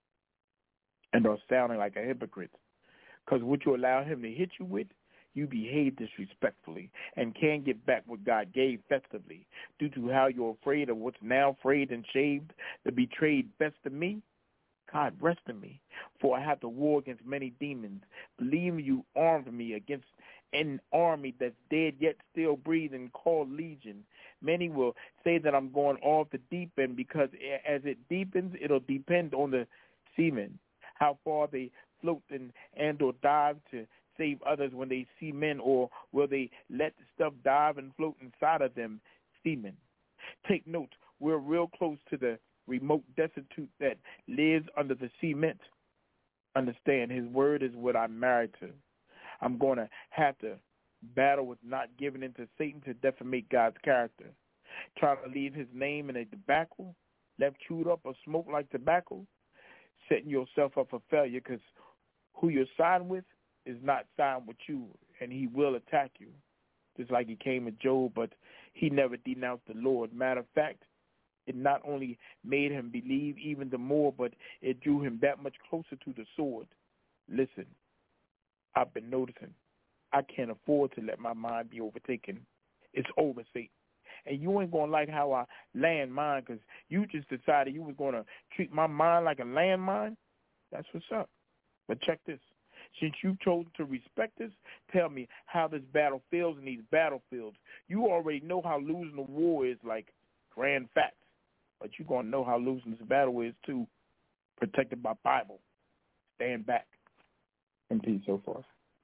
and are sounding like a hypocrite. Because what you allow him to hit you with, you behave disrespectfully and can't get back what God gave festively due to how you're afraid of what's now frayed and shaved, the betrayed best of me. God, rest in me, for I have to war against many demons. Believe you armed me against an army that's dead yet still breathing, called Legion. Many will say that I'm going off the deep end because as it deepens, it'll depend on the seamen, how far they float and, and or dive to save others when they see men, or will they let the stuff dive and float inside of them, seamen. Take note, we're real close to the remote destitute that lives under the cement. Understand, his word is what I'm married to. I'm going to have to battle with not giving in to Satan to defamate God's character. Trying to leave his name in a debacle, left chewed up or smoked like tobacco, setting yourself up for failure, because who you're siding with is not siding with you, and he will attack you, just like he came with Job, but he never denounced the Lord. Matter of fact, it not only made him believe even the more, but it drew him that much closer to the sword. Listen, I've been noticing, I can't afford to let my mind be overtaken. It's over, Satan. And you ain't going to like how I land mine, because you just decided you was going to treat my mind like a landmine. That's what's up. But check this. Since you chose to respect this, tell me how this battle feels in these battlefields. You already know how losing the war is, like grand facts. But you're going to know how losing this battle is, too. Protected by Bible. Stand back. And peace so far.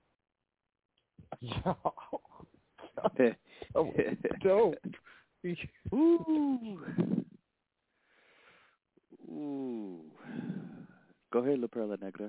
Oh, dope. Ooh. Ooh. Go ahead, La Perla Negra.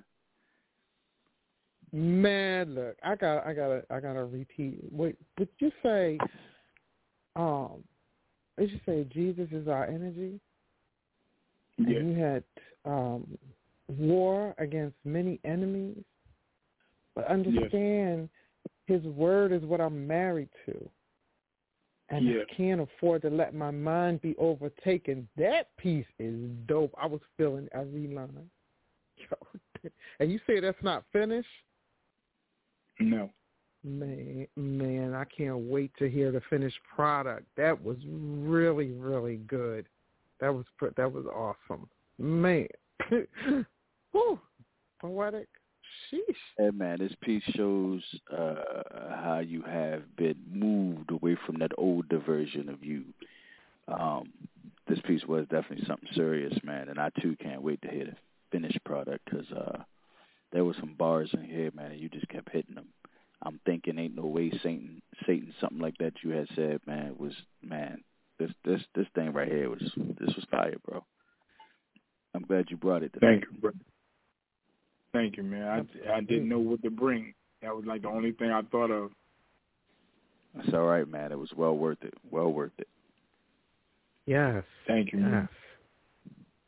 Man, look, I got, I gotta, I gotta repeat. Wait, did you say? Um, did you say Jesus is our energy? Yeah. And you had um, war against many enemies, but understand His word is what I'm married to. And yeah. I can't afford to let my mind be overtaken. That piece is dope. I was feeling every line. And you say that's not finished? No. Man, man, I can't wait to hear the finished product. That was really, really good. That was that was awesome. Man. Whew. Poetic. Sheesh. Hey, man, this piece shows uh, how you have been moved away from that older version of you. Um, this piece was definitely something serious, man, and I, too, can't wait to hear the finished product, because uh, there were some bars in here, man, and you just kept hitting them. I'm thinking ain't no way Satan, Satan, something like that you had said, man, was, man, this this this thing right here was, this was fire, bro. I'm glad you brought it tonight. Thank you, bro. Thank you, man. I, I didn't know what to bring. That was like the only thing I thought of. That's all right, man. It was well worth it. Well worth it. Yes. Thank you, yes. man.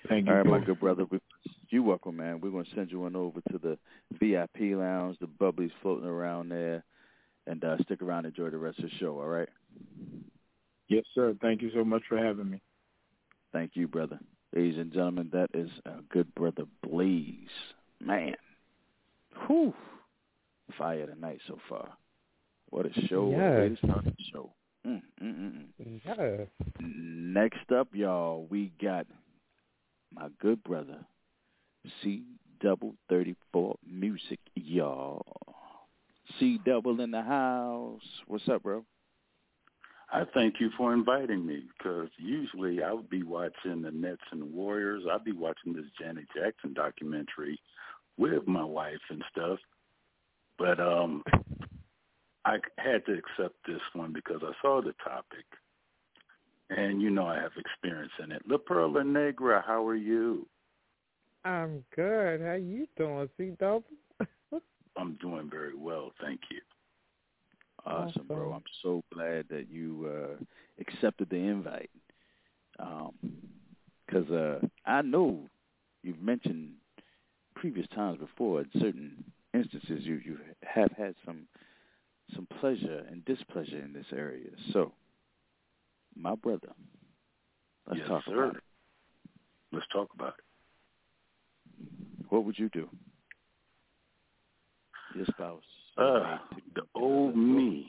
Thank you. All right, both. my good brother. We, you're welcome, man. We're going to send you on over to the V I P lounge, the bubblies floating around there, and uh, stick around and enjoy the rest of the show, all right? Yes, sir. Thank you so much for having me. Thank you, brother. Ladies and gentlemen, that is our good brother Blaze. Man. Whew. Fire tonight so far. What a show. What a way to start the show. Mm, mm, mm, mm. Yes. Next up, y'all, we got my good brother, C Double thirty-four Music, y'all. C Double in the house. What's up, bro? I thank you for inviting me, because usually I would be watching the Nets and the Warriors. I'd be watching this Janet Jackson documentary with my wife and stuff. But um, I had to accept this one because I saw the topic. And you know I have experience in it. La Perla Negra, how are you? I'm good. How you doing, C Double? I'm doing very well, thank you. Awesome, awesome, bro. I'm so glad that you uh, accepted the invite. Because um, uh, I know you've mentioned previous times before, in certain instances, you, you have had some some pleasure and displeasure in this area. So, my brother, let's yes, talk sir. about it. Let's talk about it. What would you do? Your spouse. Uh, the old me,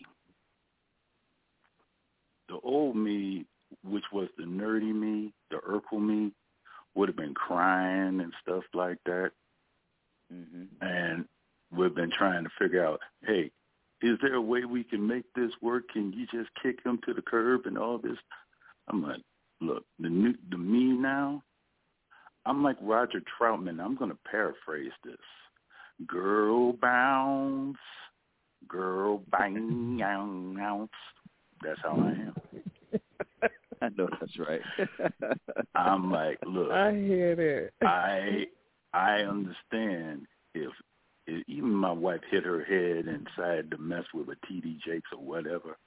the old me, which was the nerdy me, the Urkel me, would have been crying and stuff like that. Mm-hmm. And we've been trying to figure out, hey, is there a way we can make this work? Can you just kick him to the curb and all this? I'm like, look, the new, the me now, I'm like Roger Troutman. I'm going to paraphrase this. Girl bounce, girl bang, bounce. That's how I am. I know that's right. I'm like, look, I hear that. I I understand if, if even my wife hit her head and decided to mess with a T D Jakes or whatever,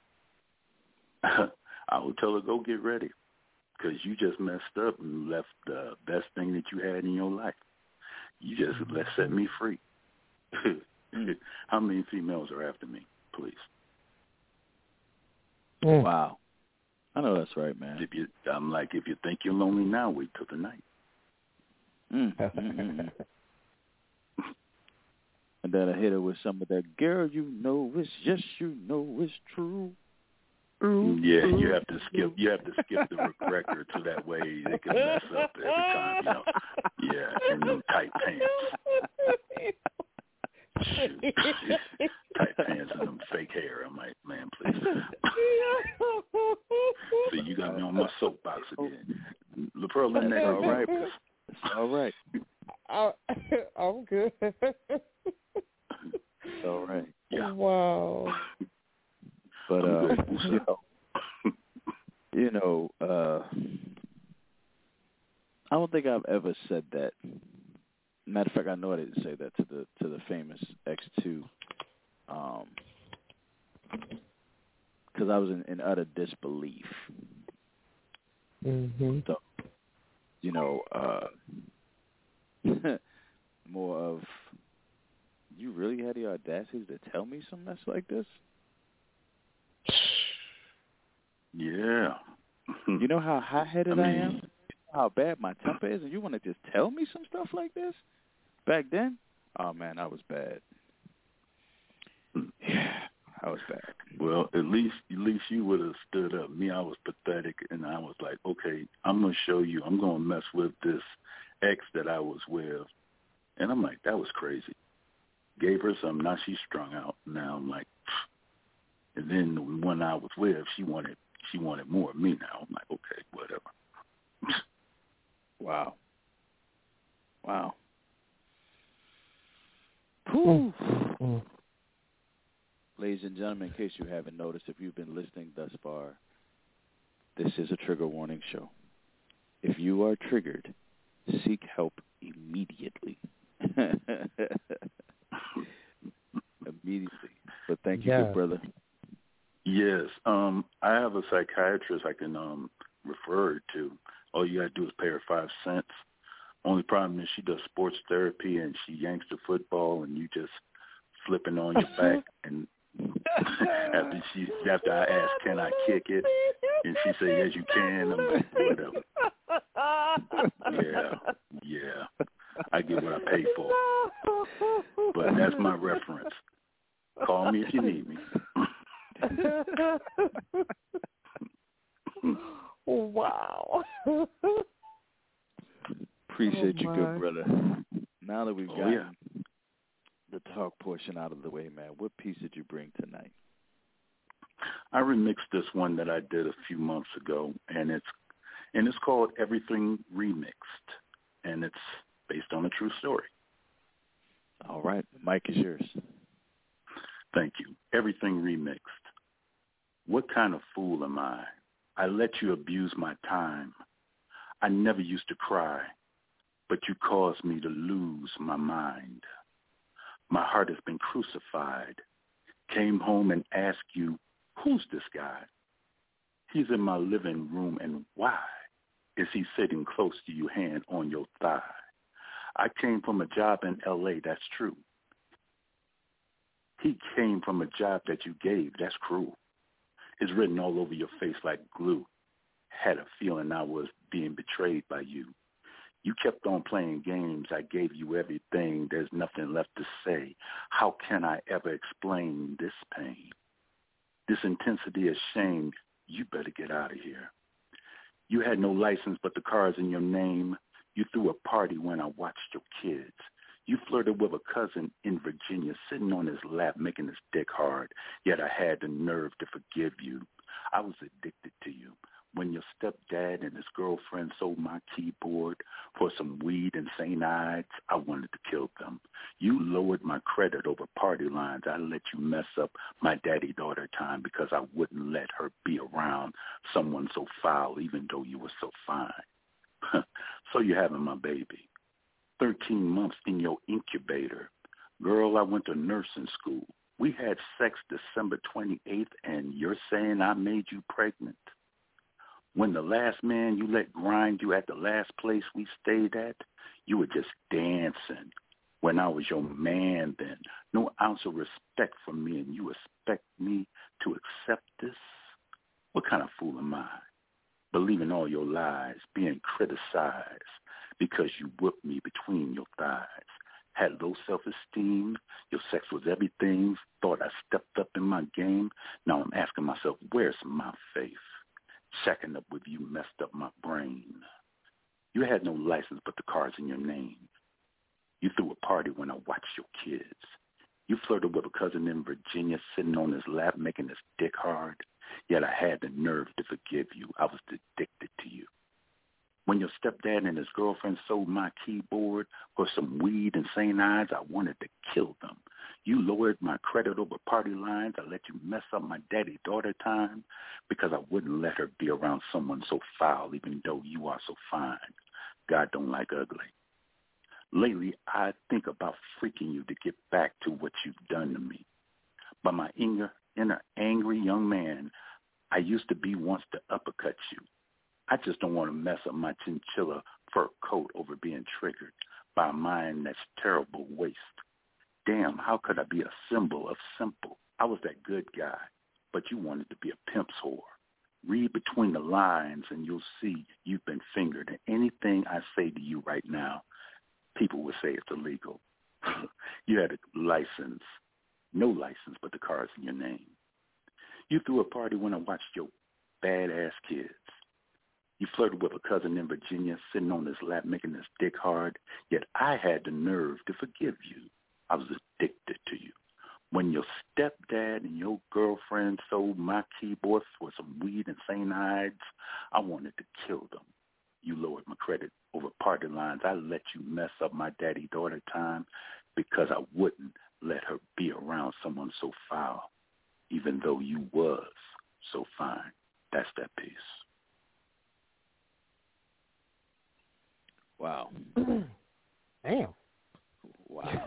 I would tell her, go get ready, because you just messed up and left the best thing that you had in your life. You just let set me free. How many females are after me, please? Wow. I know that's right, man. If you, I'm like, if you think you're lonely now, wait till the night. Mm. Mm-mm. And then I hit her with some of that, girl, you know it's yes, you know it's true. Yeah, you have to skip. You have to skip the record so that way they can mess up every time. You know, yeah, and them tight pants. Shoot. Tight pants and them fake hair. I'm like, man, please. See, you got me on my soapbox again. La Perla Negra, all right, it's all right. I, I'm good. All right. Yeah. Wow. But uh, you know, you know, uh, I don't think I've ever said that. Matter of fact, I know I didn't say that to the to the famous X two, um, because I was in, in utter disbelief. Mm-hmm. So, you know, uh, more of, you really had the audacity to tell me some mess like this? Yeah. You know how hot-headed I, I, mean, mean, I am? You know how bad my temper is? And you want to just tell me some stuff like this? Back then? Oh, man, I was bad. Yeah, I was bad. Well, at least at least you would have stood up. Me, I was pathetic, and I was like, okay, I'm going to show you. I'm going to mess with this ex that I was with. And I'm like, that was crazy. Gave her some. Now she's strung out. Now I'm like, pfft. And then the one I was with, she wanted she wanted more of me now. I'm like, okay, whatever. Wow. Wow. Whew. Mm. Ladies and gentlemen, in case you haven't noticed, if you've been listening thus far, this is a trigger warning show. If you are triggered, seek help immediately. Immediately. But thank you, yeah. good brother. Yes. Um, I have a psychiatrist I can um, refer to. All you got to do is pay her five cents. Only problem is she does sports therapy and she yanks the football and you just flipping on your back. And after she, after I ask, can I kick it? And she said, yes, you can. I'm like, whatever. Yeah, yeah. I get what I pay for. But that's my reference. Call me if you need me. Wow. Appreciate oh you, good brother. Now that we've oh, gotten yeah. the talk portion out of the way, man, what piece did you bring tonight? I remixed this one that I did a few months ago, and it's and it's called Everything Remixed, and it's based on a true story. All right, Mike is yours. Thank you. Everything Remixed. What kind of fool am I? I let you abuse my time. I never used to cry, but you caused me to lose my mind. My heart has been crucified. Came home and asked you, who's this guy? He's in my living room, and why is he sitting close to you, hand on your thigh? I came from a job in L A, that's true. He came from a job that you gave, that's cruel. It's written all over your face like glue. Had a feeling I was being betrayed by you. You kept on playing games. I gave you everything. There's nothing left to say. How can I ever explain this pain? This intensity of shame, you better get out of here. You had no license but the cars in your name. You threw a party when I watched your kids. You flirted with a cousin in Virginia, sitting on his lap, making his dick hard, yet I had the nerve to forgive you. I was addicted to you. When your stepdad and his girlfriend sold my keyboard for some weed and Saint Ides, I wanted to kill them. You lowered my credit over party lines. I let you mess up my daddy-daughter time because I wouldn't let her be around someone so foul, even though you were so fine. So you're having my baby. Thirteen months in your incubator. Girl, I went to nursing school. We had sex December twenty-eighth, and you're saying I made you pregnant? When the last man you let grind you at the last place we stayed at, you were just dancing. When I was your man then, no ounce of respect from me, and you expect me to accept this? What kind of fool am I? Believing all your lies, being criticized because you whipped me between your thighs. Had low self-esteem, your sex was everything, thought I stepped up in my game. Now I'm asking myself, where's my faith? Checking up with you messed up my brain. You had no license but the cars in your name. You threw a party when I watched your kids. You flirted with a cousin in Virginia, sitting on his lap, making his dick hard. Yet I had the nerve to forgive you. I was addicted to you. When your stepdad and his girlfriend sold my keyboard for some weed and Saint Ides, I wanted to kill them. You lowered my credit over party lines. I let you mess up my daddy-daughter time because I wouldn't let her be around someone so foul, even though you are so fine. God don't like ugly. Lately, I think about freaking you to get back to what you've done to me. But my inner, inner angry young man, I used to be once to uppercut you. I just don't want to mess up my chinchilla fur coat over being triggered by a mind that's terrible waste. Damn, how could I be a symbol of simple? I was that good guy, but you wanted to be a pimp's whore. Read between the lines and you'll see you've been fingered. And anything I say to you right now, people would say it's illegal. You had a license, no license but the cars in your name. You threw a party when I watched your badass kids. You flirted with a cousin in Virginia, sitting on his lap, making his dick hard, yet I had the nerve to forgive you. I was addicted to you. When your stepdad and your girlfriend sold my keyboards for some weed and Saint Ides, I wanted to kill them. You lowered my credit over party lines. I let you mess up my daddy-daughter time because I wouldn't let her be around someone so foul, even though you was so fine. That's that piece. Wow. Damn. Wow.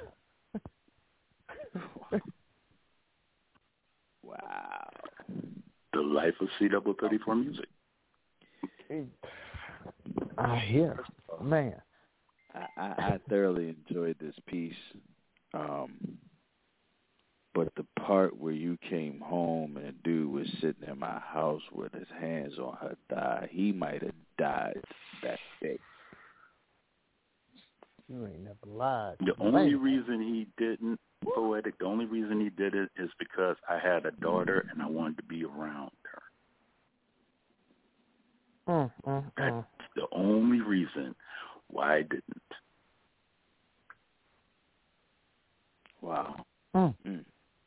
Wow. The life of C double thirty-four music. I hear, man. I, I thoroughly enjoyed this piece. Um, but the part where you came home and a dude was sitting in my house with his hands on her thigh, he might have died that day. You ain't never lied. The only reason he didn't, Poetic, the only reason he did it is because I had a daughter and I wanted to be around her. Mm, mm, That's mm. the only reason why I didn't. Wow. Mm. Mm.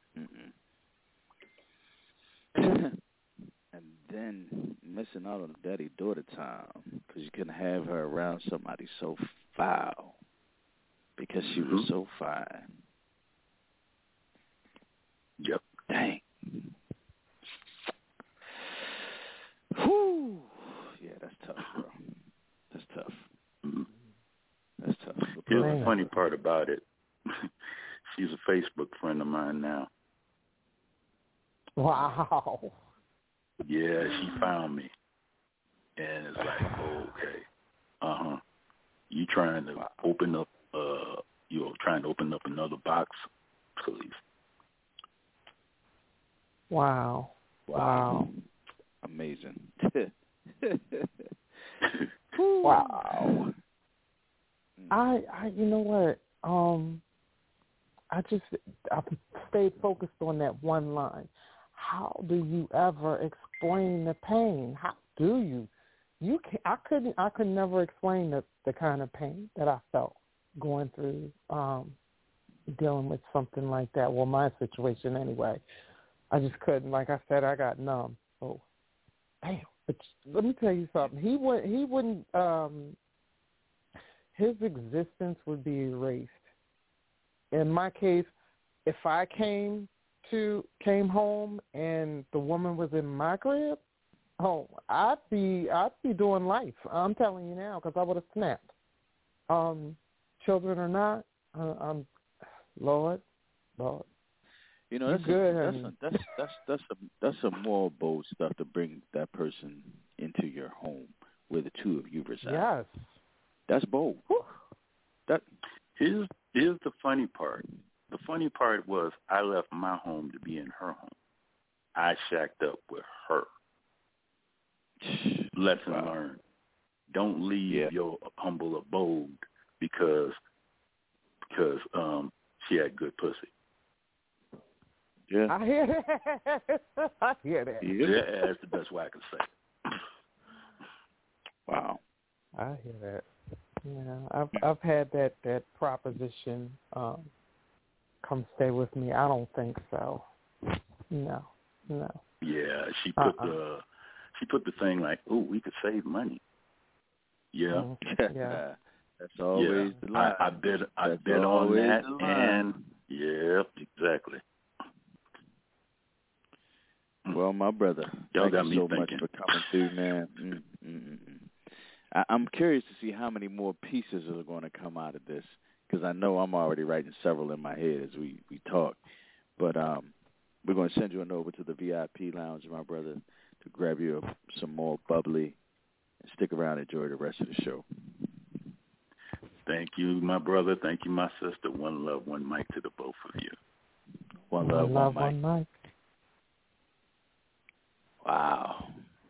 And then missing out on daddy-daughter time because you couldn't have her around somebody so foul because she mm-hmm. was so fine. Yep. Dang. Whew. Yeah, that's tough, bro. That's tough. Mm-hmm. That's tough. Here's the funny part about it. She's a Facebook friend of mine now. Wow. Yeah, she found me. And it's like, oh, okay. Uh-huh. You trying to wow. open up, uh, you know, trying to open up another box, please. Wow. Wow. Amazing. Wow. I, I, you know what? Um, I just, I stayed focused on that one line. How do you ever explain the pain? How do you? You can. I couldn't. I could never explain the, the kind of pain that I felt going through, um, dealing with something like that. Well, my situation anyway. I just couldn't. Like I said, I got numb. Oh, damn. But let me tell you something. He would. He wouldn't. Um, his existence would be erased. In my case, if I came to came home and the woman was in my crib, oh, I'd be I'd be doing life. I'm telling you now, because I would have snapped. Um, children or not, uh, I'm Lord, Lord. You know, that's good, a, that's, a, that's that's that's a that's some more bold stuff to bring that person into your home where the two of you reside. Yes, that's bold. Whew. That here's here's the funny part. The funny part was I left my home to be in her home. I shacked up with her. Lesson wow. learned. Don't leave yeah. your humble abode because because um, she had good pussy. Yeah, I hear that. I hear that. Yeah, that's the best way I can say it. Wow. I hear that. Yeah, I've I've had that that proposition. Um, come stay with me. I don't think so. No, no. Yeah, she put uh-uh. the she put the thing like, oh, we could save money. Yeah, mm, yeah. That's always yeah. the line. I, I bet I That's bet on that, the and yeah, exactly. Well, my brother, Y'all thank got you me so thinking. much for coming through, man. Mm, mm, mm. I, I'm curious to see how many more pieces are going to come out of this, because I know I'm already writing several in my head as we, we talk. But um, we're going to send you on over to the V I P lounge, my brother, to grab you some more bubbly and stick around and enjoy the rest of the show. Thank you, my brother. Thank you, my sister. One love, one mic to the both of you. One love, one, love, one mic. One mic. Wow.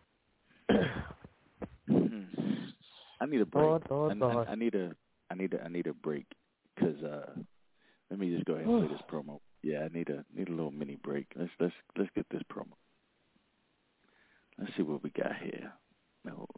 I need a break. Lord, Lord, I, Lord. I, I need a, I need a, I need a break because uh, let me just go ahead and play this promo. Yeah, I need a need a little mini break. Let's let's let's get this promo. Let's see what we got here. No.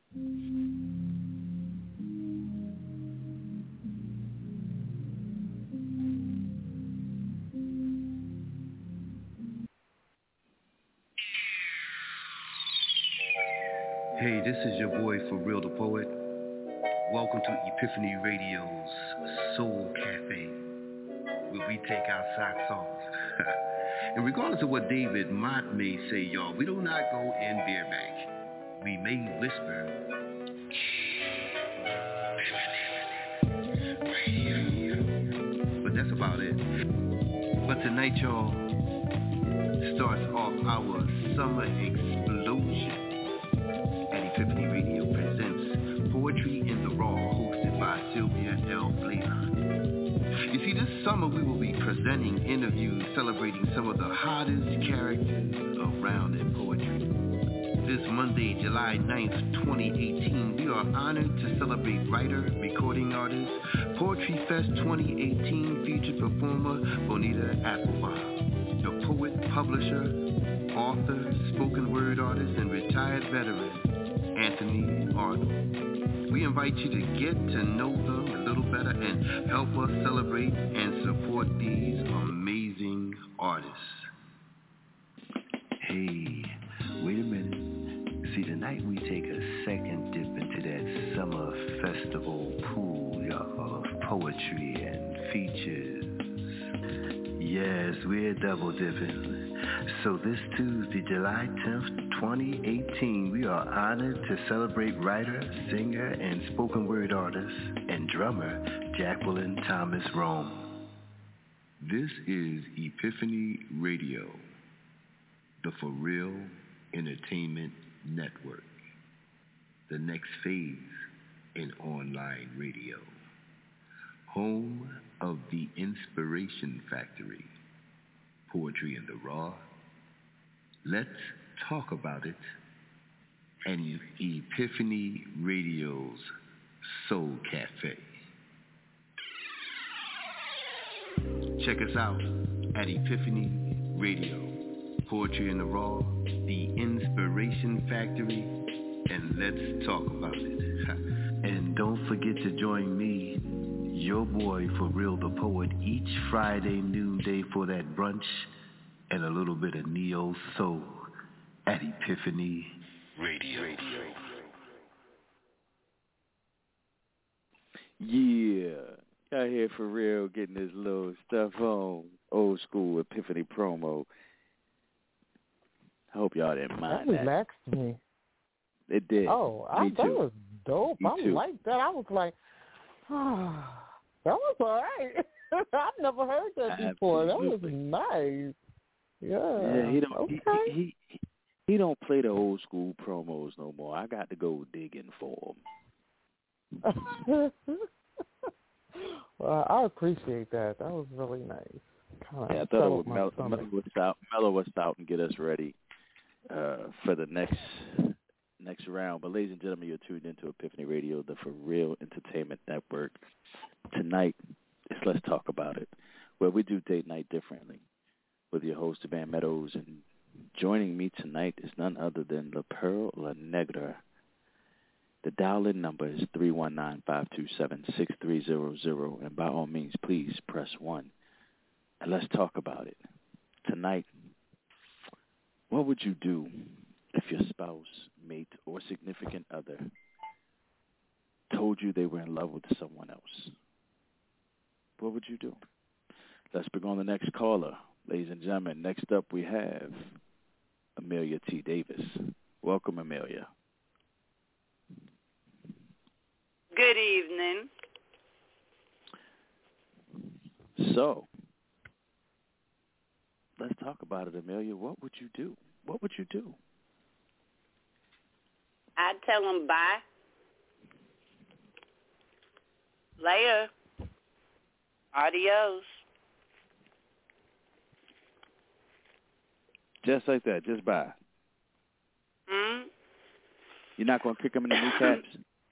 Hey, this is your boy For Real the Poet. Welcome to Epiphany Radio's Soul Cafe, where we take our socks off. And regardless of what David Mott may say, y'all, we do not go in bareback. We may whisper. But that's about it. But tonight, y'all, starts off our summer explosion. Epiphany Radio presents Poetry in the Raw, hosted by Sylvia L. summer, we will be presenting interviews celebrating some of the hottest characters around in poetry. This Monday, July ninth, twenty eighteen, we are honored to celebrate writer, recording artist, Poetry Fest twenty eighteen featured performer Bonita Applebach, the poet, publisher, author, spoken word artist, and retired veteran, Anthony Arnold. We invite you to get to know them a little better and help us celebrate and support these amazing artists. Hey, wait a minute. See, tonight we take a second dip into that summer festival pool, y'all, of poetry and features. Yes, we're double dipping. So this Tuesday, July tenth, twenty eighteen, we are honored to celebrate writer, singer, and spoken word artist and drummer Jacqueline Thomas Rome. This is Epiphany Radio, the For Real Entertainment Network, the next phase in online radio, home of the Inspiration Factory, Poetry in the Raw, Let's Talk About It, and Epiphany Radio's Soul Cafe. Check us out at Epiphany Radio, Poetry in the Raw, the Inspiration Factory, and Let's Talk About It. And don't forget to join me, your boy For Real the Poet, each Friday noonday for that brunch and a little bit of neo soul at Epiphany Radio. Yeah, out here For Real getting this little stuff on, old school Epiphany promo. I hope y'all didn't mind that. That relaxed me. It did. Oh, I, me that too. was dope. Me I too. like that. I was like, oh, that was all right. I've never heard that before. Absolutely. That was nice. Yeah. Yeah, he don't. Okay. He, he, he, he don't play the old school promos no more. I got to go digging for him. Well, I appreciate that. That was really nice. Kind Yeah, I thought it would mellow, mellow us out, mellow us out, and get us ready uh, for the next next round. But ladies and gentlemen, you're tuned into Epiphany Radio, the For Real Entertainment Network. Tonight, it's Let's Talk About It, where we do date night differently, with your host, Van Meadows. And joining me tonight is none other than La Pearl La Negra. The dial-in number is three one nine, five two seven, six three zero zero, and by all means, please press one. And let's talk about it. Tonight, what would you do if your spouse, mate, or significant other told you they were in love with someone else? What would you do? Let's bring on the next caller. Ladies and gentlemen, next up we have Amelia T. Davis. Welcome, Amelia. Good evening. So, let's talk about it, Amelia. What would you do? What would you do? I'd tell them bye. Later. Adios. Just like that. Just bye. Hmm? You're not going to kick them in the kneecaps?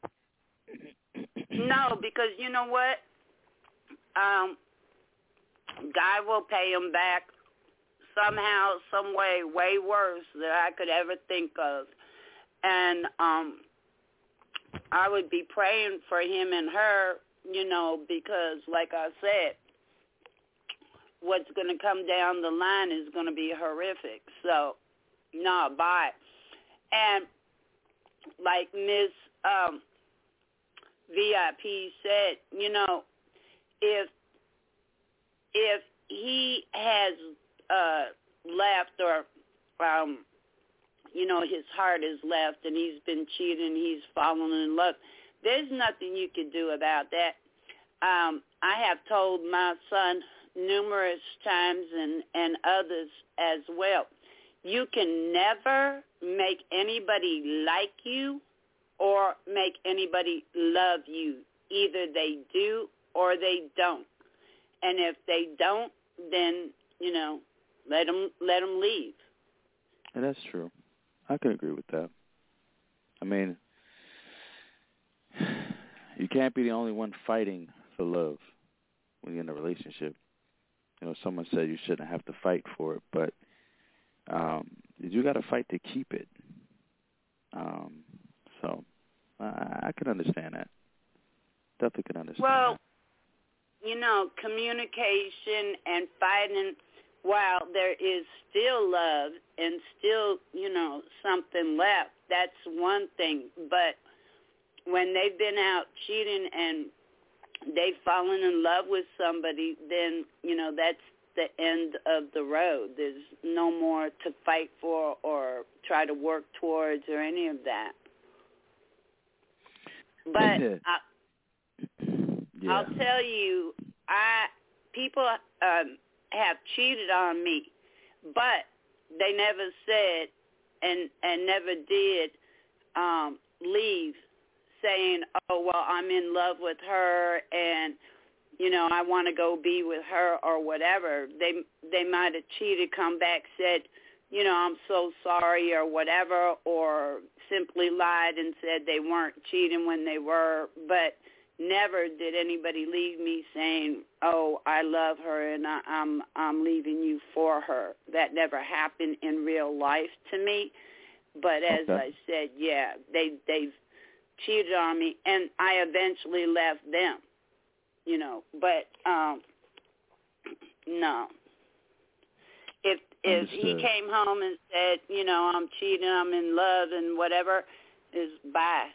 No, because you know what? Um, God will pay him back somehow, some way, way worse than I could ever think of. And um, I would be praying for him and her, you know, because like I said, what's going to come down the line is going to be horrific. So, no, bye. And like Miss um, V I P said, you know, if if he has uh, left or, um, you know, his heart is left and he's been cheated and he's fallen in love, there's nothing you can do about that. Um, I have told my son numerous times and, and others as well, you can never make anybody like you or make anybody love you. Either they do or they don't. And if they don't, then, you know, let them, let them leave. And that's true. I can agree with that. I mean, you can't be the only one fighting for love when you're in a relationship. You know, someone said you shouldn't have to fight for it, but um, you got to fight to keep it. Um, so I, I can understand that. Definitely can understand well, that. Well, you know, communication and fighting, while there is still love and still, you know, something left, that's one thing. But when they've been out cheating and they've fallen in love with somebody, then, you know, that's the end of the road. There's no more to fight for or try to work towards or any of that. But I, yeah. I'll tell you, I people um, have cheated on me, but they never said and and never did um, leave saying, oh, well, I'm in love with her and, you know, I want to go be with her or whatever. They they might have cheated, come back, said, you know, I'm so sorry or whatever, or simply lied and said they weren't cheating when they were, but never did anybody leave me saying, oh, I love her and I, I'm I'm leaving you for her. That never happened in real life to me. But as okay. I said, yeah, they, they've cheated on me, and I eventually left them, you know. But, um, no. If if Understood. he came home and said, you know, I'm cheating, I'm in love and whatever, is bye,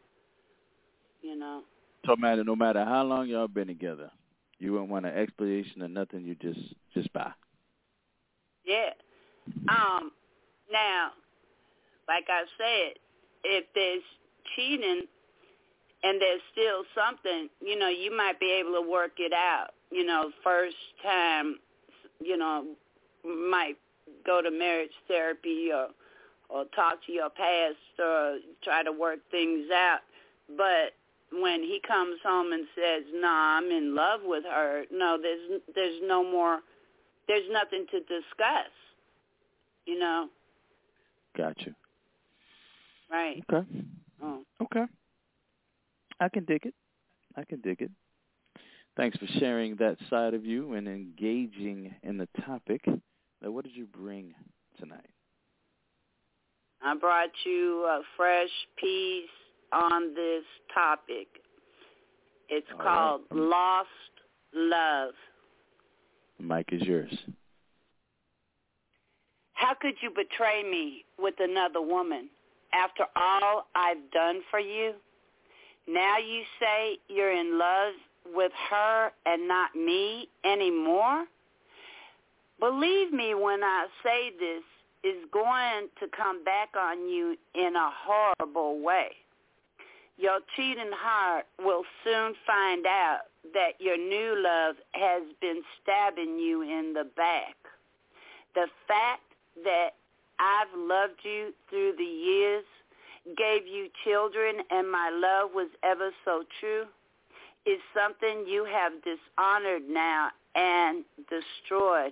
you know. So, man, no matter how long y'all been together, you wouldn't want an explanation or nothing, you just, just bye. Yeah. Um. Now, like I said, if there's cheating and there's still something, you know, you might be able to work it out. You know, first time, you know, might go to marriage therapy or or talk to your pastor or try to work things out. But when he comes home and says, no, nah, I'm in love with her, no, there's there's no more, there's nothing to discuss, you know. Gotcha. Right. Okay. Oh. Okay. I can dig it. I can dig it. Thanks for sharing that side of you and engaging in the topic. Now, what did you bring tonight? I brought you a fresh piece on this topic. It's All called right. Lost Love. The mic is yours. How could you betray me with another woman after all I've done for you? Now you say you're in love with her and not me anymore? Believe me when I say this is going to come back on you in a horrible way. Your cheating heart will soon find out that your new love has been stabbing you in the back. The fact that I've loved you through the years, gave you children, and my love was ever so true, is something you have dishonored now and destroyed.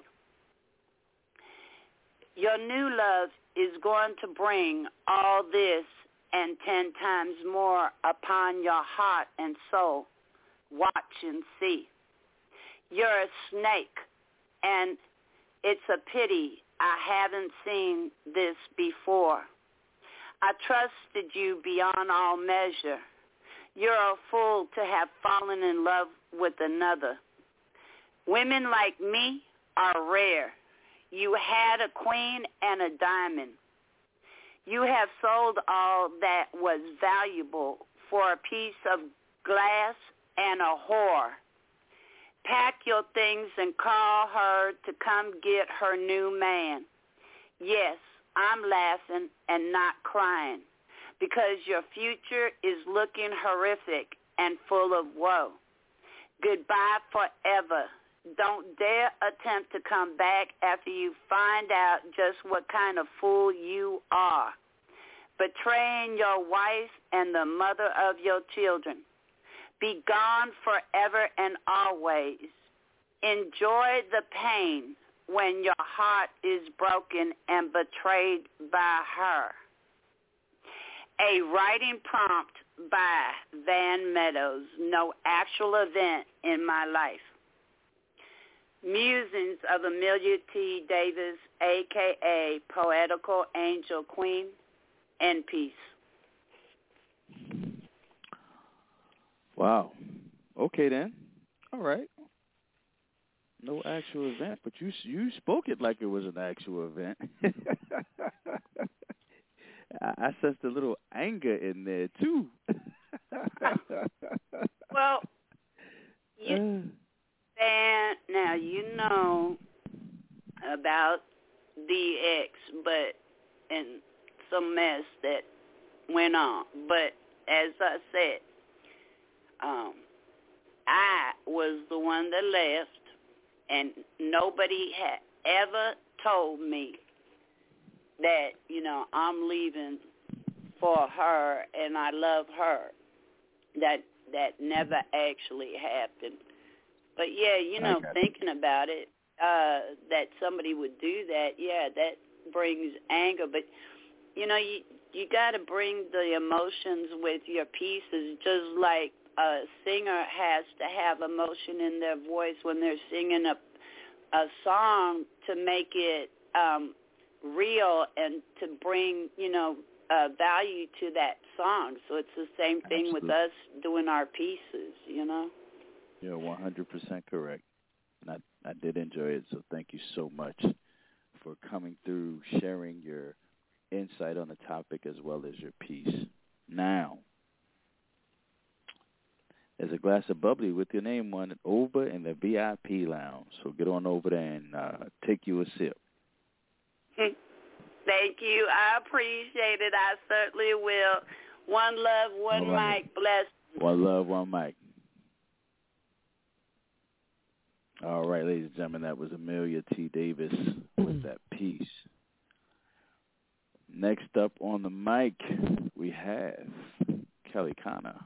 Your new love is going to bring all this and ten times more upon your heart and soul. Watch and see. You're a snake, and it's a pity I haven't seen this before. I trusted you beyond all measure. You're a fool to have fallen in love with another. Women like me are rare. You had a queen and a diamond. You have sold all that was valuable for a piece of glass and a whore. Pack your things and call her to come get her new man. Yes, I'm laughing and not crying because your future is looking horrific and full of woe. Goodbye forever. Don't dare attempt to come back after you find out just what kind of fool you are, betraying your wife and the mother of your children. Be gone forever and always. enjoy the pain when your heart is broken and betrayed by her. A writing prompt by Van Meadows. No actual event in my life. Musings of Amelia T. Davis, a k a. Poetical Angel Queen, and peace. Wow. Okay, then. All right. No actual event, but you you spoke it like it was an actual event. I, I sensed a little anger in there, too. Well, you... And now you know about the ex, but and some mess that went on. But as I said, um, I was the one that left, and nobody had ever told me that, you know, I'm leaving for her and I love her. That that never actually happened. But, yeah, you know, thinking about it, uh, that somebody would do that, yeah, that brings anger. But, you know, you you got to bring the emotions with your pieces, just like a singer has to have emotion in their voice when they're singing a, a song to make it um, real and to bring, you know, uh, value to that song. So it's the same thing Absolutely. With us doing our pieces, you know. You're one hundred percent correct. And I, I did enjoy it, so thank you so much for coming through, sharing your insight on the topic as well as your piece. Now, there's a glass of bubbly with your name on it over in the V I P lounge. So get on over there and uh, take you a sip. Thank you. I appreciate it. I certainly will. One love, one right. mic. Bless. One love, one mic. All right, ladies and gentlemen, that was Amelia T. Davis with that piece. Next up on the mic, we have Kelly Connor.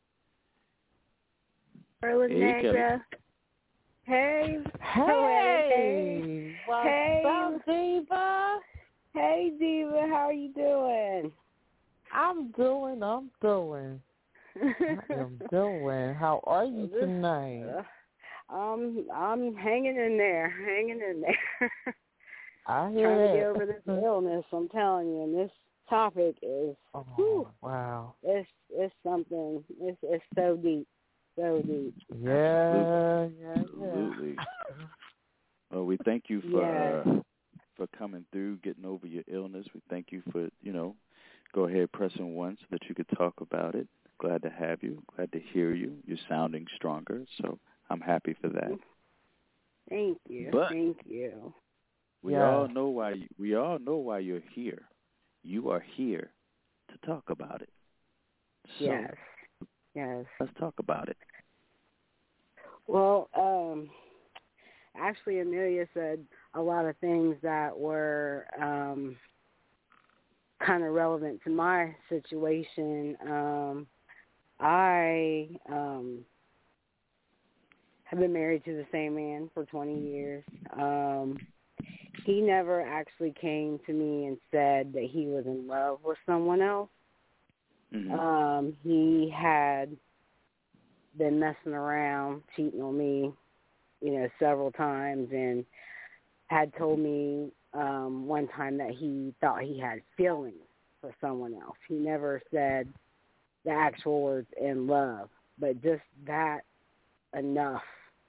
Erlen hey, Negra. Hey. Hey. What's hey. up, Diva? Hey, Diva. How are you doing? I'm doing. I'm doing. I am doing. How are you tonight? Uh, Um, I'm hanging in there, hanging in there. I hear Trying that. to get over this illness, I'm telling you. And this topic is, oh, whew, wow. It's it's something. It's it's so deep, so deep. Yeah, Absolutely. yeah, yeah. Absolutely. Well, we thank you for yeah. uh, for coming through, getting over your illness. We thank you for, you know, go ahead pressing one so that you could talk about it. Glad to have you. Glad to hear you. You're sounding stronger, so I'm happy for that. Thank you. But Thank you. We yeah. all know why. You, we all know why you're here. You are here to talk about it. So, yes. Yes. Let's talk about it. Well, um, actually, Amelia said a lot of things that were um, kind of relevant to my situation. Um, I um, have been married to the same man for twenty years. Um, he never actually came to me and said that he was in love with someone else. Mm-hmm. Um, he had been messing around, cheating on me, you know, several times, and had told me um, one time that he thought he had feelings for someone else. He never said the actual words in love, but just that enough,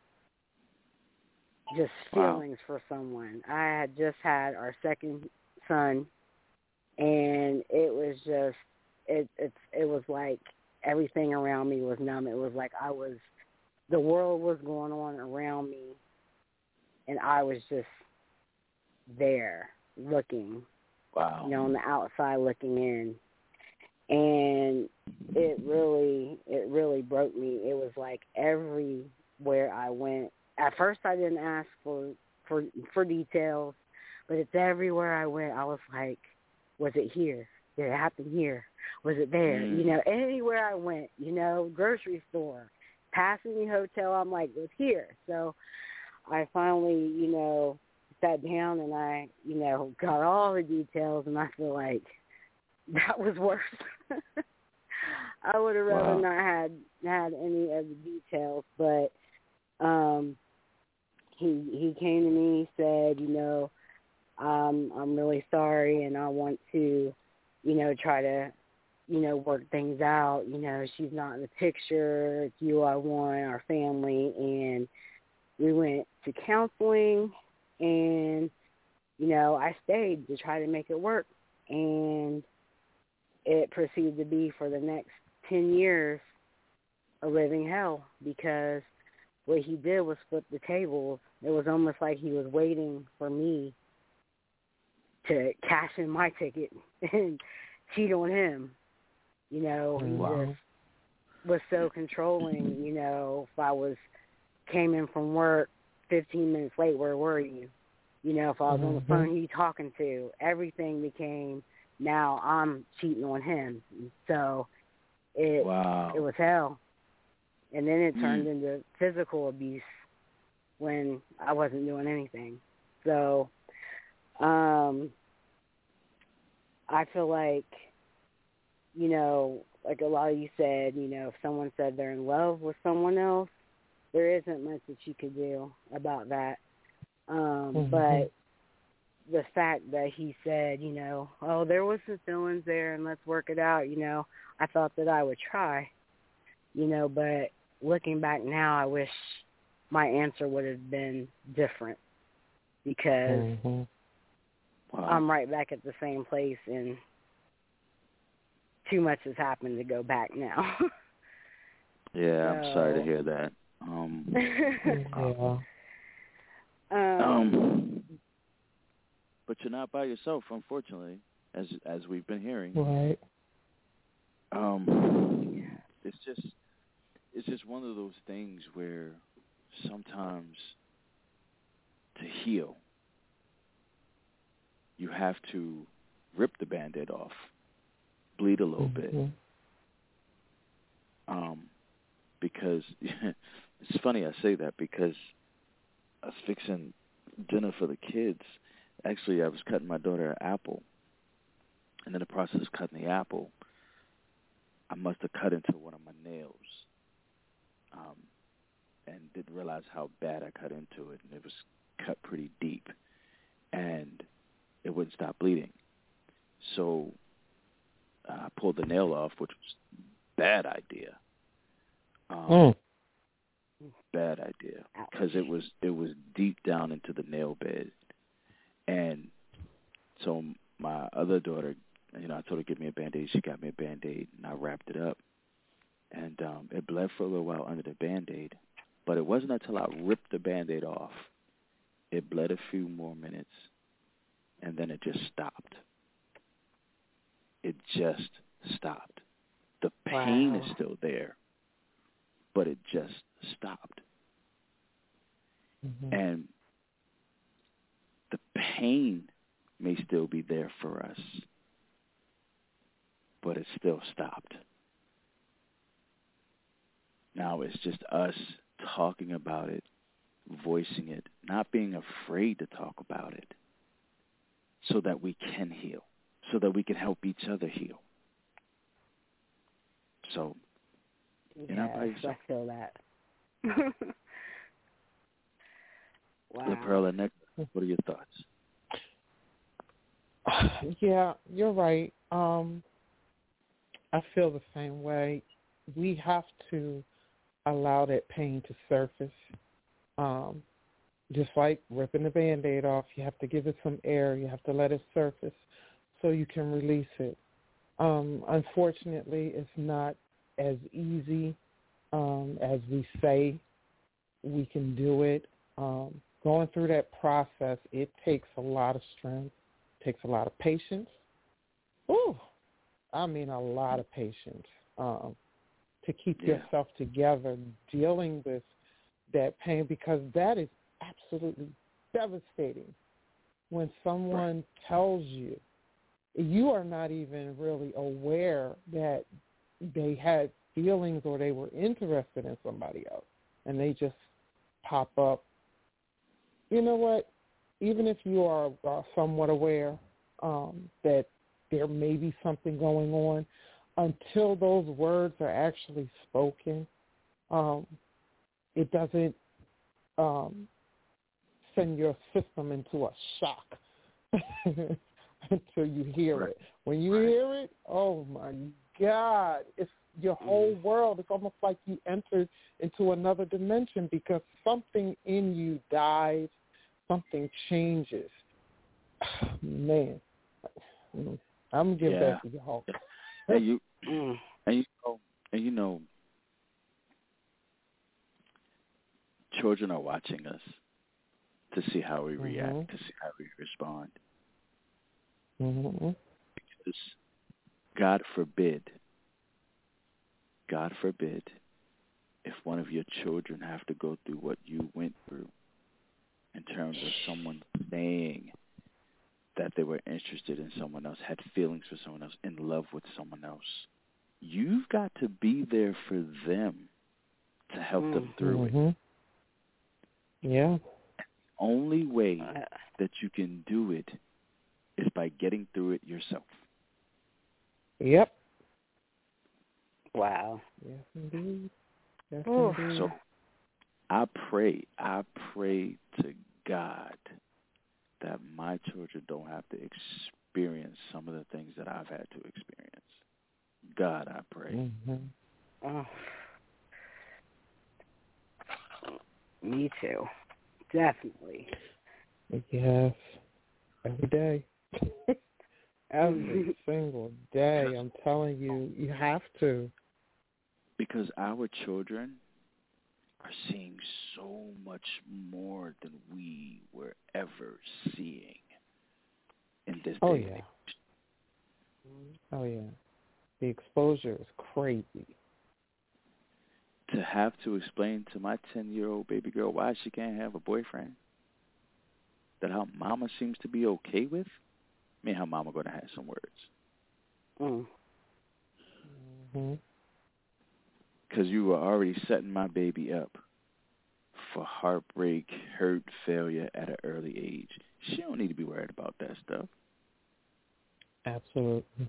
just feelings wow. for someone. I had just had our second son, and it was just, it it's it was like everything around me was numb. It was like I was, the world was going on around me, and I was just there looking, wow. you know, on the outside looking in. And it really, it really broke me. It was like everywhere I went. At first I didn't ask for, for, for details, but it's everywhere I went. I was like, was it here? Did it happen here? Was it there? Mm. You know, anywhere I went, you know, grocery store, passing the hotel, I'm like, it was here. So I finally, you know, sat down and I, you know, got all the details, and I feel like that was worse. I would have rather wow. not had had any of the details, but um, he he came to me, said, you know, um, I'm really sorry, and I want to, you know, try to, you know, work things out. You know, she's not in the picture. It's you I want, our family, and we went to counseling, and, you know, I stayed to try to make it work, and it proceeded to be for the next ten years a living hell, because what he did was flip the tables. It was almost like he was waiting for me to cash in my ticket and cheat on him. You know, he wow. just was so controlling. You know, if I was came in from work fifteen minutes late, where were you? You know, if I was mm-hmm. on the phone, who you talking to? Everything became, now I'm cheating on him. So it wow. it was hell. And then it turned mm. into physical abuse when I wasn't doing anything. So um, I feel like, you know, like a lot of you said, you know, if someone said they're in love with someone else, there isn't much that you could do about that. Um, mm-hmm. But the fact that he said, you know, oh, there was some feelings there and let's work it out, you know, I thought that I would try, you know, but looking back now, I wish my answer would have been different, because mm-hmm. wow. I'm right back at the same place, and too much has happened to go back now. Yeah, so, I'm sorry to hear that. Um, yeah. um, um, but you're not by yourself, unfortunately, as as we've been hearing. Right. Um, it's just it's just one of those things where sometimes to heal, you have to rip the Band-Aid off, bleed a little mm-hmm. bit. Um, because it's funny I say that, because I was fixing dinner for the kids. Actually, I was cutting my daughter an apple, and in the process of cutting the apple, I must have cut into one of my nails, um, and didn't realize how bad I cut into it, and it was cut pretty deep, and it wouldn't stop bleeding. So uh, I pulled the nail off, which was a bad idea. Um, mm. Bad idea, because it was it was deep down into the nail bed, and so my other daughter, you know, I told her give me a Band-Aid. She got me a Band-Aid, and I wrapped it up, and um, it bled for a little while under the Band-Aid, but it wasn't until I ripped the Band-Aid off, it bled a few more minutes, and then it just stopped. It just stopped. The pain wow. is still there, but it just stopped. Mm-hmm. And the pain may still be there for us, but it still stopped. Now it's just us talking about it, voicing it, not being afraid to talk about it, so that we can heal, so that we can help each other heal. So, you're not by yes, yourself. I feel that. Wow. La Perla, next, what are your thoughts? Yeah, you're right. Um, I feel the same way. We have to allow that pain to surface. Um, just like ripping the Band-Aid off, you have to give it some air. You have to let it surface so you can release it. Um, unfortunately, it's not as easy um, as we say we can do it. Um, going through that process, it takes a lot of strength, takes a lot of patience. Ooh, I mean a lot of patience um, to keep yeah. yourself together dealing with that pain, because that is absolutely devastating when someone right. tells you. You are not even really aware that they had feelings or they were interested in somebody else, and they just pop up you know what? Even if you are uh, somewhat aware um, that there may be something going on, until those words are actually spoken, um, it doesn't um, send your system into a shock until you hear right. it. When you right. hear it, oh my God, it's your whole world. It's almost like you entered into another dimension because something in you dies, something changes. Man, I'm gonna give yeah. that to y'all. And you, and you know, and you know, children are watching us to see how we mm-hmm. react, to see how we respond. Mm-hmm. Because God forbid, God forbid, if one of your children have to go through what you went through in terms of someone saying that they were interested in someone else, had feelings for someone else, in love with someone else. You've got to be there for them to help mm-hmm. them through it. Yeah. The only way that you can do it is by getting through it yourself. Yep. Wow. Yes, indeed. Yes, Ooh. indeed. So I pray, I pray to God that my children don't have to experience some of the things that I've had to experience. God, I pray. Mm-hmm. Oh. Me too. Definitely. Yes. Every day. Every single day. I'm telling you, you have to. Because our children are seeing so much more than we were ever seeing in this oh, day. Yeah. Oh, yeah. The exposure is crazy. To have to explain to my ten-year-old baby girl why she can't have a boyfriend that her mama seems to be okay with, me and her mama going to have some words. Mm. Mm-hmm. Because you were already setting my baby up for heartbreak, hurt, failure at an early age. She don't need to be worried about that stuff. Absolutely.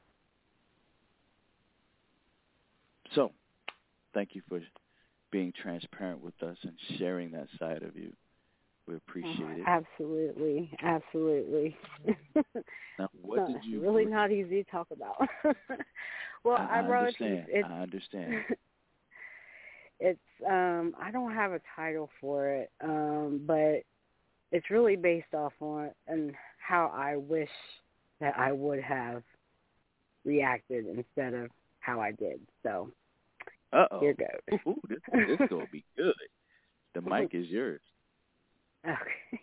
So, thank you for being transparent with us and sharing that side of you. We appreciate oh, it. Absolutely, absolutely. Now, what no, did you really bring? not easy to talk about. well, I, I, I wrote understand. it's, I understand. It's um I don't have a title for it, um, but it's really based off on and how I wish that I would have reacted instead of how I did. So Uh-oh. Here goes. Ooh, this, this is going to be good. The mic is yours. Okay.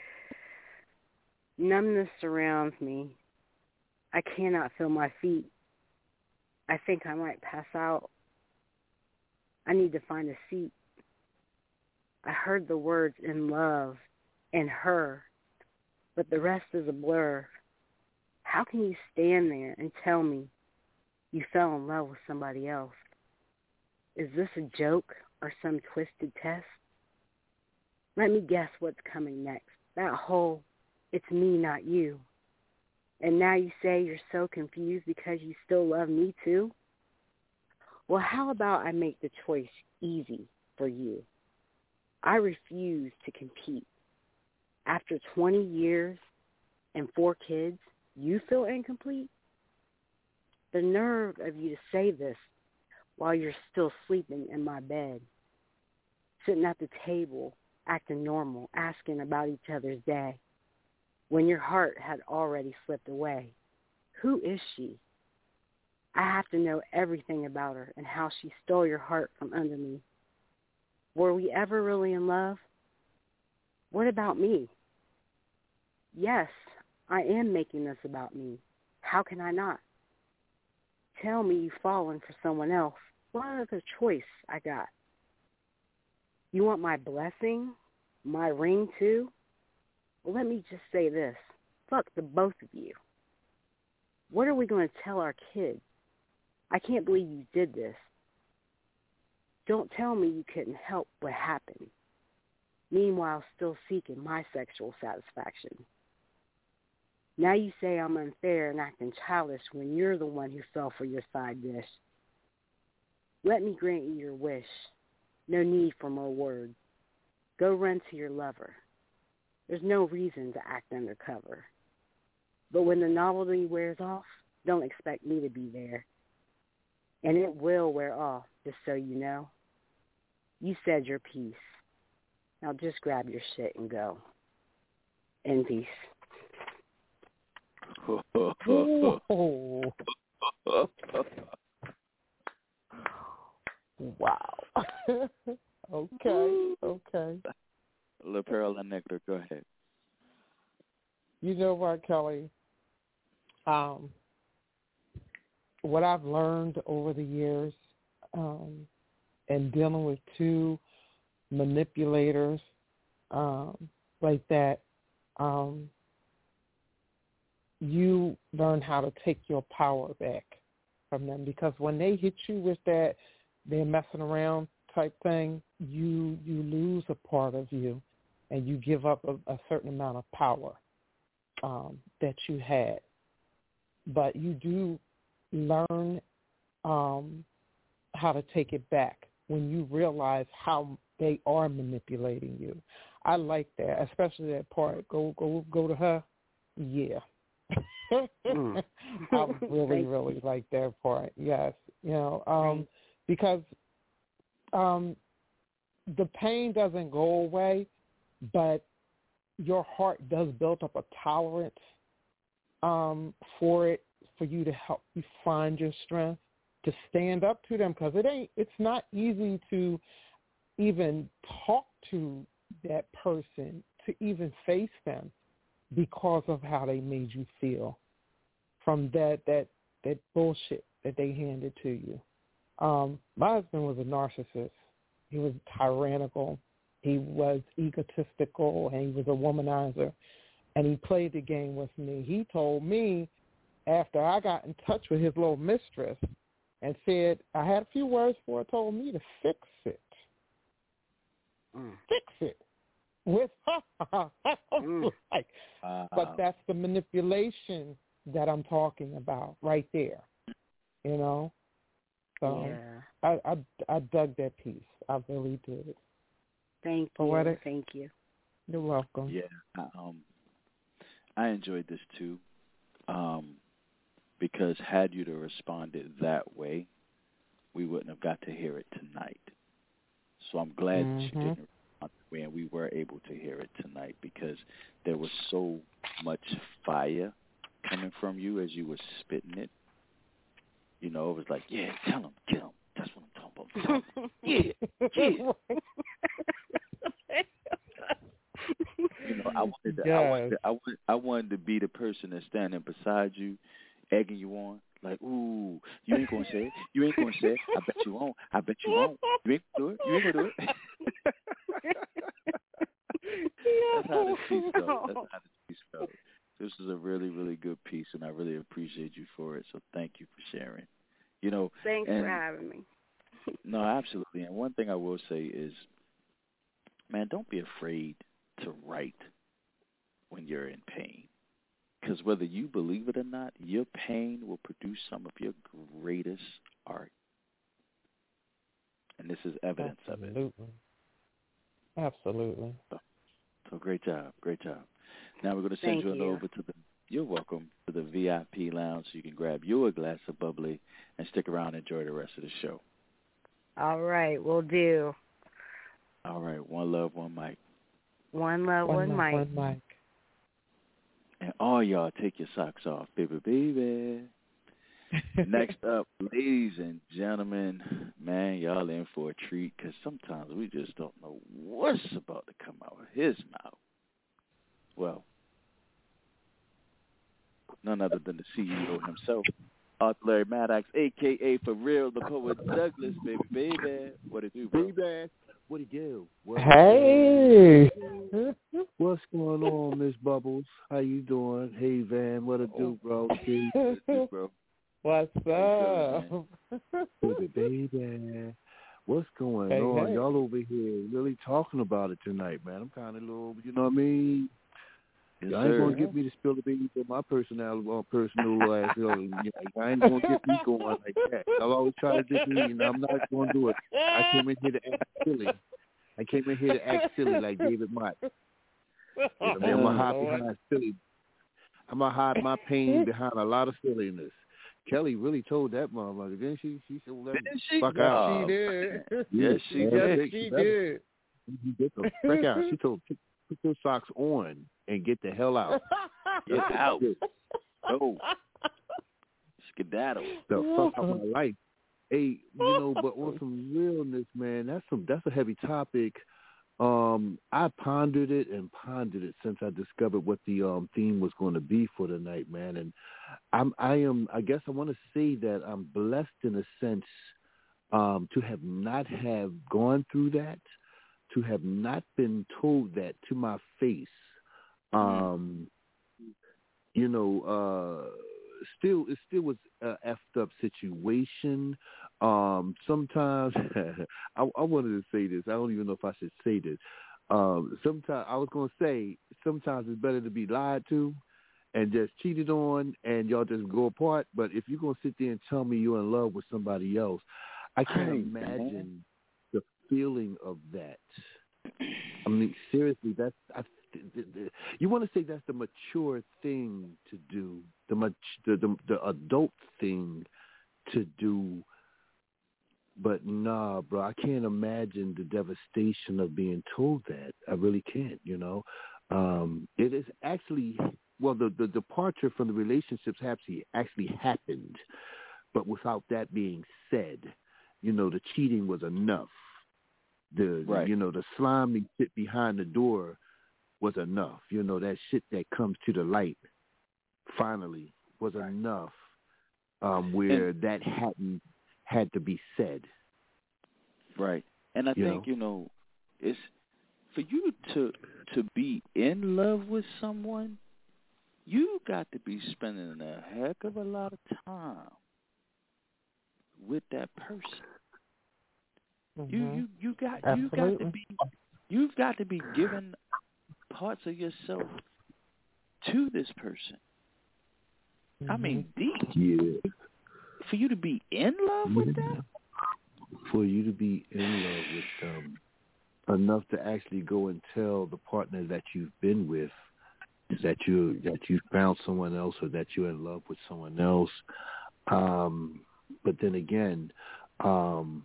Numbness surrounds me. I cannot feel my feet. I think I might pass out. I need to find a seat. I heard the words in love and her, but the rest is a blur. How can you stand there and tell me you fell in love with somebody else? Is this a joke or some twisted test? Let me guess what's coming next. That whole, it's me, not you. And now you say you're so confused because you still love me too? Well, how about I make the choice easy for you? I refuse to compete. After twenty years and four kids, you feel incomplete? The nerve of you to say this while you're still sleeping in my bed, sitting at the table, acting normal, asking about each other's day, when your heart had already slipped away. Who is she? I have to know everything about her and how she stole your heart from under me. Were we ever really in love? What about me? Yes, I am making this about me. How can I not? Tell me you've fallen for someone else. What other choice I got? You want my blessing? My ring too? Well, let me just say this. Fuck the both of you. What are we going to tell our kids? I can't believe you did this. Don't tell me you couldn't help what happened. meanwhile still seeking my sexual satisfaction. Now you say I'm unfair and acting childish when you're the one who fell for your side dish. Let me grant you your wish. No need for more words. Go run to your lover. There's no reason to act undercover. But when the novelty wears off, don't expect me to be there. And it will wear off, just so you know. You said your piece. Now just grab your shit and go. In peace. Wow. Okay, okay. La Pearl and Nectar, go ahead. You know what, Kelly? Um, what I've learned over the years um, in dealing with two manipulators um, like that, um, you learn how to take your power back from them, because when they hit you with that they're messing around type thing, you you lose a part of you and you give up a, a certain amount of power um, that you had. But you do learn um, how to take it back when you realize how they are manipulating you. I like that, especially that part. Go go go to her. Yeah. mm. I really, really like that part. Yes. You know, um, right. because um, the pain doesn't go away, but your heart does build up a tolerance um, for it, for you to help you find your strength to stand up to them, because it ain't, it's not easy to even talk to that person, to even face them, because of how they made you feel from that that that bullshit that they handed to you. Um, my husband was a narcissist. He was tyrannical. He was egotistical, and he was a womanizer. And he played the game with me. He told me, after I got in touch with his little mistress and said, I had a few words for her, told me to fix it. Mm. Fix it. With her. mm. like, uh, but that's the manipulation that I'm talking about right there. You know? So yeah. I, I, I dug that piece. I really did. Thank you. Poetic. Thank you. You're welcome. Yeah. Um, I enjoyed this too, um, because had you to responded that way, we wouldn't have got to hear it tonight. So I'm glad mm-hmm. that you didn't respond that way, and we were able to hear it tonight, because there was so much fire coming from you as you were spitting it. You know, it was like, yeah, tell him, kill him. That's what I'm talking about. Tell him. Yeah, yeah. You know, I wanted to, yes. I wanted to, I wanted, I wanted to be the person that's standing beside you, egging you on, like, ooh, you ain't gonna say it, you ain't gonna say it. I bet you won't. I bet you won't. You ain't gonna do it. You ain't gonna do it. That's how this piece felt. That's how this piece felt. This is a really, really good piece, and I really appreciate you for it. So thank you for sharing. You know, thanks and, for having me. No, absolutely. And one thing I will say is, man, don't be afraid to write when you're in pain. Because whether you believe it or not, your pain will produce some of your greatest art. And this is evidence Absolutely. of it. Absolutely. So, so great job. Great job. Now we're going to send Thank you, you. over to the, you're welcome, to the V I P lounge so you can grab you a glass of bubbly and stick around and enjoy the rest of the show. All right, we'll do. All right, one love, one mic. One love, one, one mic. One mic. And all y'all take your socks off, baby, baby. Next up, ladies and gentlemen, man, y'all in for a treat, because sometimes we just don't know what's about to come out of his mouth. Well, none other than the C E O himself, Arthur Larry Maddox, a k a. For Real, the Poet Douglas, baby, baby. What it do, bro? Baby. What it do? What hey. What's going on, Miss Bubbles? How you doing? Hey, Van. What it do, bro? Hey. bro? What's up? Baby, baby. What's going hey, on? Hey. y'all over here really talking about it tonight, man. I'm kind of a little, you know what I mean? Yes, y'all ain't sir. gonna get me to spill the beans on my personality, on personal ass. You know, y'all ain't gonna get me going like that. Y'all always try to get me, and I'm not gonna do it. I came in here to act silly. I came in here to act silly like David Mott. I mean, I'm gonna hide behind silly. I'm gonna hide my pain behind a lot of silliness. Kelly really told that motherfucker, didn't she? She said, "Let me fuck yes, out." She did. Yes, she yeah, did. Yes, she did. You get the frick out. She told, put, put your socks on and get the hell out. Get out. Oh, skedaddle. The fuck out my life. Hey, you know, but on some realness, man, that's some that's a heavy topic. Um, I pondered it and pondered it since I discovered what the um theme was going to be for tonight, man. And I'm I am I guess I want to say that I'm blessed in a sense um to have not have gone through that, to have not been told that to my face. Um, you know, uh, still it still was a effed up situation. Um, sometimes I, I wanted to say this. I don't even know if I should say this. Um, sometimes I was going to say sometimes it's better to be lied to and just cheated on and y'all just go apart. But if you're going to sit there and tell me you're in love with somebody else, I can't Hey, imagine man. the feeling of that. I mean, seriously, that's I, the, the, you want to say that's the mature thing to do, the much the, the the adult thing to do. But nah, bro, I can't imagine the devastation of being told that. I really can't, you know. Um, it is actually, well, the, the departure from the relationships actually, actually happened. But without that being said, you know, the cheating was enough. The, right. you know, the slimy shit behind the door was enough. You know, that shit that comes to the light finally was right. enough um, where and, that hadn't had to be said. Right. And I you think, know? you know, it's for you to to be in love with someone, you got to be spending a heck of a lot of time with that person. Mm-hmm. You you you got Absolutely. you got to be you've got to be giving parts of yourself to this person. Mm-hmm. I mean, deep. Yeah. For you to be in love mm-hmm. with them? For you to be in love with them enough to actually go and tell the partner that you've been with that you that you found someone else or that you're in love with someone else. Um, but then again, um,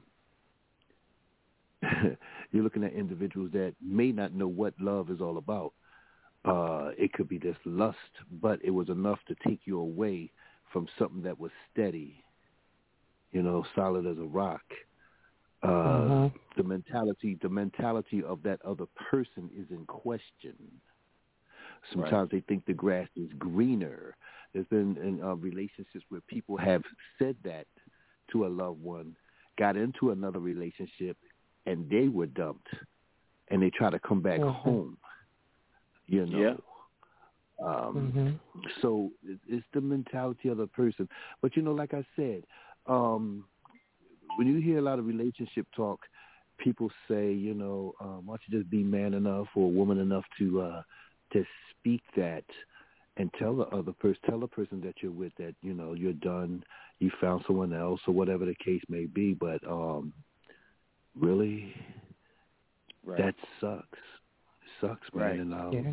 you're looking at individuals that may not know what love is all about. Uh, it could be just lust, but it was enough to take you away from something that was steady, you know, solid as a rock. Uh, uh-huh. The mentality, the mentality of that other person is in question. Sometimes right. they think the grass is greener. There's been in, uh, relationships where people have said that to a loved one, got into another relationship, and they were dumped, and they try to come back uh-huh. home. You know. Yeah. Um, mm-hmm. So it's the mentality of the person. But, you know, like I said, um, when you hear a lot of relationship talk, people say, you know, um, why don't you just be man enough or woman enough to uh, to speak that and tell the other person, tell the person that you're with that, you know, you're done, you found someone else or whatever the case may be. But um, really, right. that sucks. It sucks, man. Right. And, um, yeah.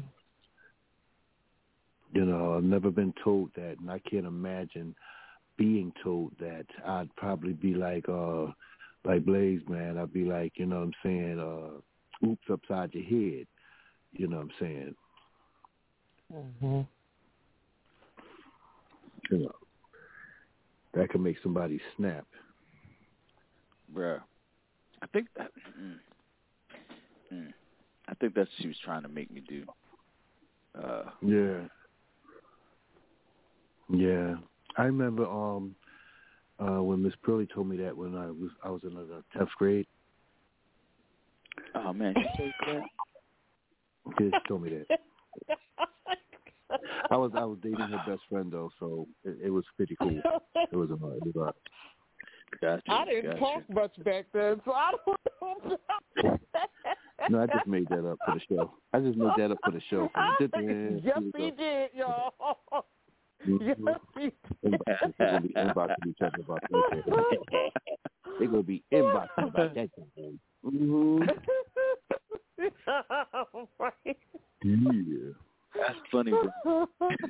You know, I've never been told that, and I can't imagine being told that. I'd probably be like, uh, like Blaze, man. I'd be like, you know what I'm saying, uh, oops upside your head. You know what I'm saying? Mm-hmm. You know, that could make somebody snap. Bruh. I think that, mm, mm, I think that's what she was trying to make me do. Uh, yeah. Yeah, I remember um, uh, when Miss Pearlie told me that when I was I was in the tenth grade. Oh man, she told you that? Yeah, she told me that. I was I was dating her best friend though, so it, it was pretty cool. It was a it was a, Gotcha, I didn't gotcha. talk much back then, so I don't know. No, I just made that up for the show. I just made that up for the show. Yes, he did, y'all. Mm-hmm. Yes, he did. They're going to be inboxing each other about that. They're going to be inboxing about that. Mm-hmm. Right. Yeah. That's funny, bro.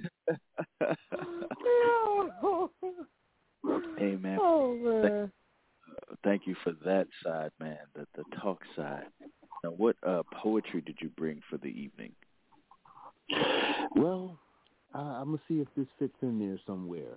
Hey, man. Oh, man. Thank you for that side, man, the the talk side. Now, what uh, poetry did you bring for the evening? Well, I, I'm going to see if this fits in there somewhere.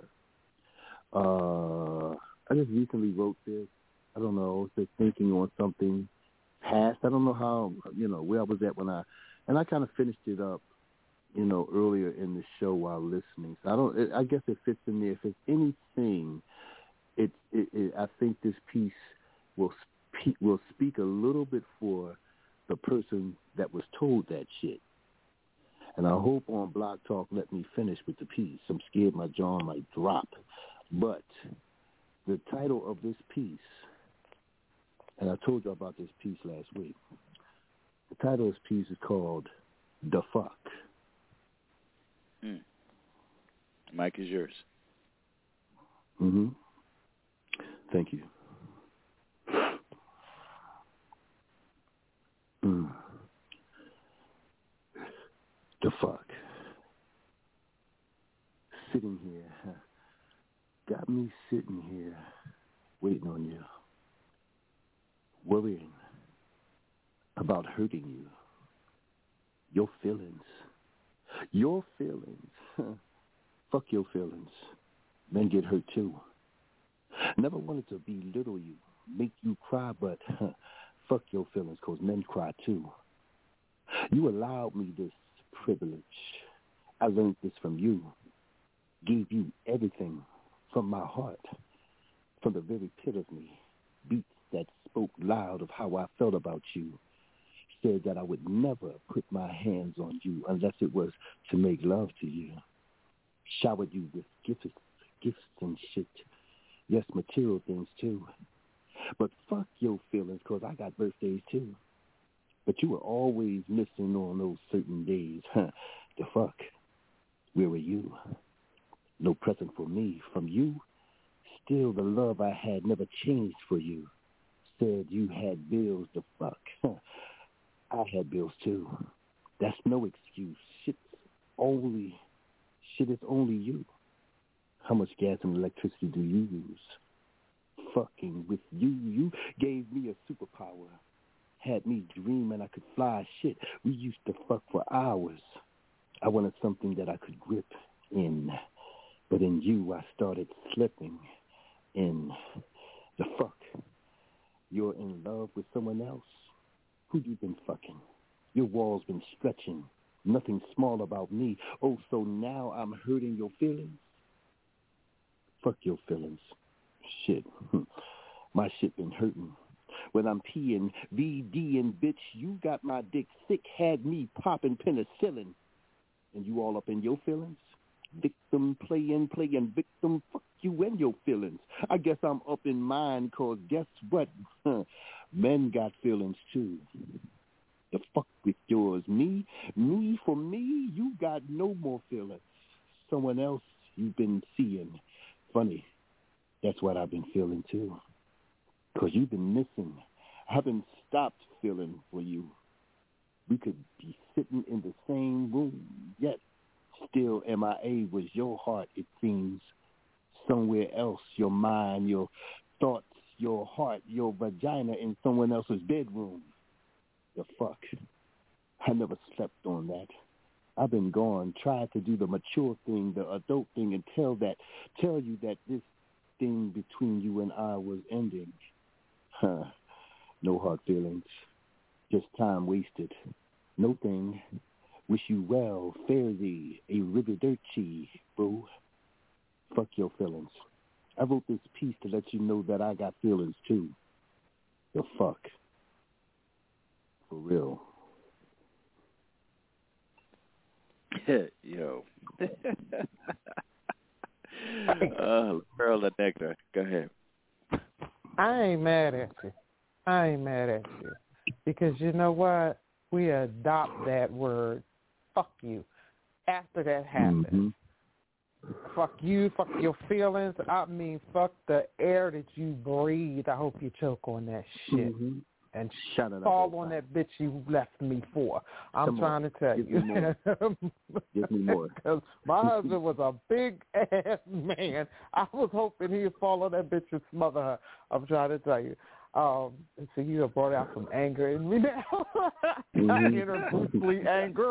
Uh, I just recently wrote this. I don't know, just thinking on something past. I don't know how, you know, where I was at when I, and I kind of finished it up, you know, earlier in the show while listening. So I don't, it, I guess it fits in there. If it's anything, it, it, it I think this piece will speak, will speak a little bit for the person that was told that shit. And I hope on Blog Talk let me finish with the piece. I'm scared my jaw might drop. But the title of this piece, and I told you about this piece last week, the title of this piece is called The Fuck. Mm. Mike is yours. Mm-hmm. Thank you. Mm. The fuck. Sitting here, got me sitting here, waiting on you, worrying about hurting you, your feelings, your feelings. Fuck your feelings. Men get hurt too. Never wanted to belittle you, make you cry, but huh, fuck your feelings, cause men cry too. You allowed me this privilege. I learned this from you. Gave you everything from my heart, from the very pit of me. Beats that spoke loud of how I felt about you. Said that I would never put my hands on you unless it was to make love to you. Showered you with gifts, gifts and shit. Yes, material things too. But fuck your feelings, cause I got birthdays too. But you were always missing on those certain days. Huh. The fuck? Where were you? No present for me from you. Still the love I had never changed for you. Said you had bills to fuck. Huh. I had bills too. That's no excuse. Shit's only, shit is only you. How much gas and electricity do you use? Fucking with you. You gave me a superpower. Had me dreaming I could fly. Shit, we used to fuck for hours. I wanted something that I could grip in. But in you, I started slipping in. The fuck? You're in love with someone else? Who you been fucking? Your wall's been stretching. Nothing small about me. Oh, so now I'm hurting your feelings? Fuck your feelings. Shit. My shit been hurting. When I'm peeing, VDing, bitch, you got my dick sick, had me popping penicillin. And you all up in your feelings? Victim playing, playing victim, fuck you and your feelings. I guess I'm up in mine, cause guess what? Men got feelings too. The fuck with yours. Me, me, for me, you got no more feelings. Someone else you've been seeing. Funny, that's what I've been feeling too. Cause you've been missing. I haven't stopped feeling for you. We could be sitting in the same room, yet still M I A was your heart, it seems. Somewhere else, your mind, your thoughts, your heart, your vagina in someone else's bedroom. The fuck? I never slept on that. I've been gone, tried to do the mature thing, the adult thing, and tell that, tell you that this thing between you and I was ending. Huh. No hard feelings. Just time wasted. No thing. Wish you well. Fare thee. A arrivederci, boo. Fuck your feelings. I wrote this piece to let you know that I got feelings too. The fuck. For real. Yo. uh, Pearl the Nectar. Go ahead. I ain't mad at you. I ain't mad at you. because you know what? We adopt that word, fuck you, after that happens. Mm-hmm. Fuck you, fuck your feelings. I mean, fuck the air that you breathe. I hope you choke on that shit. Mm-hmm. And Shut it fall up, on that bitch you left me for. I'm Come trying on. to tell Give you. me more. Give me more. Because my husband was a big ass man. I was hoping he'd fall on that bitch and smother her. I'm trying to tell you. Um, so you have brought out some anger in me now. Mm-hmm. Inner Bruce Lee anger.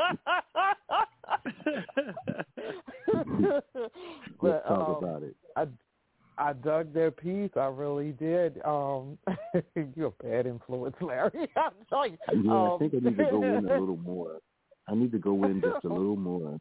But, Let's talk um, about it. I, I dug their piece. I really did. Um, you're a bad influence, Larry. I'm telling you. Yeah, Um, I think I need to go in a little more. I need to go in just a little more.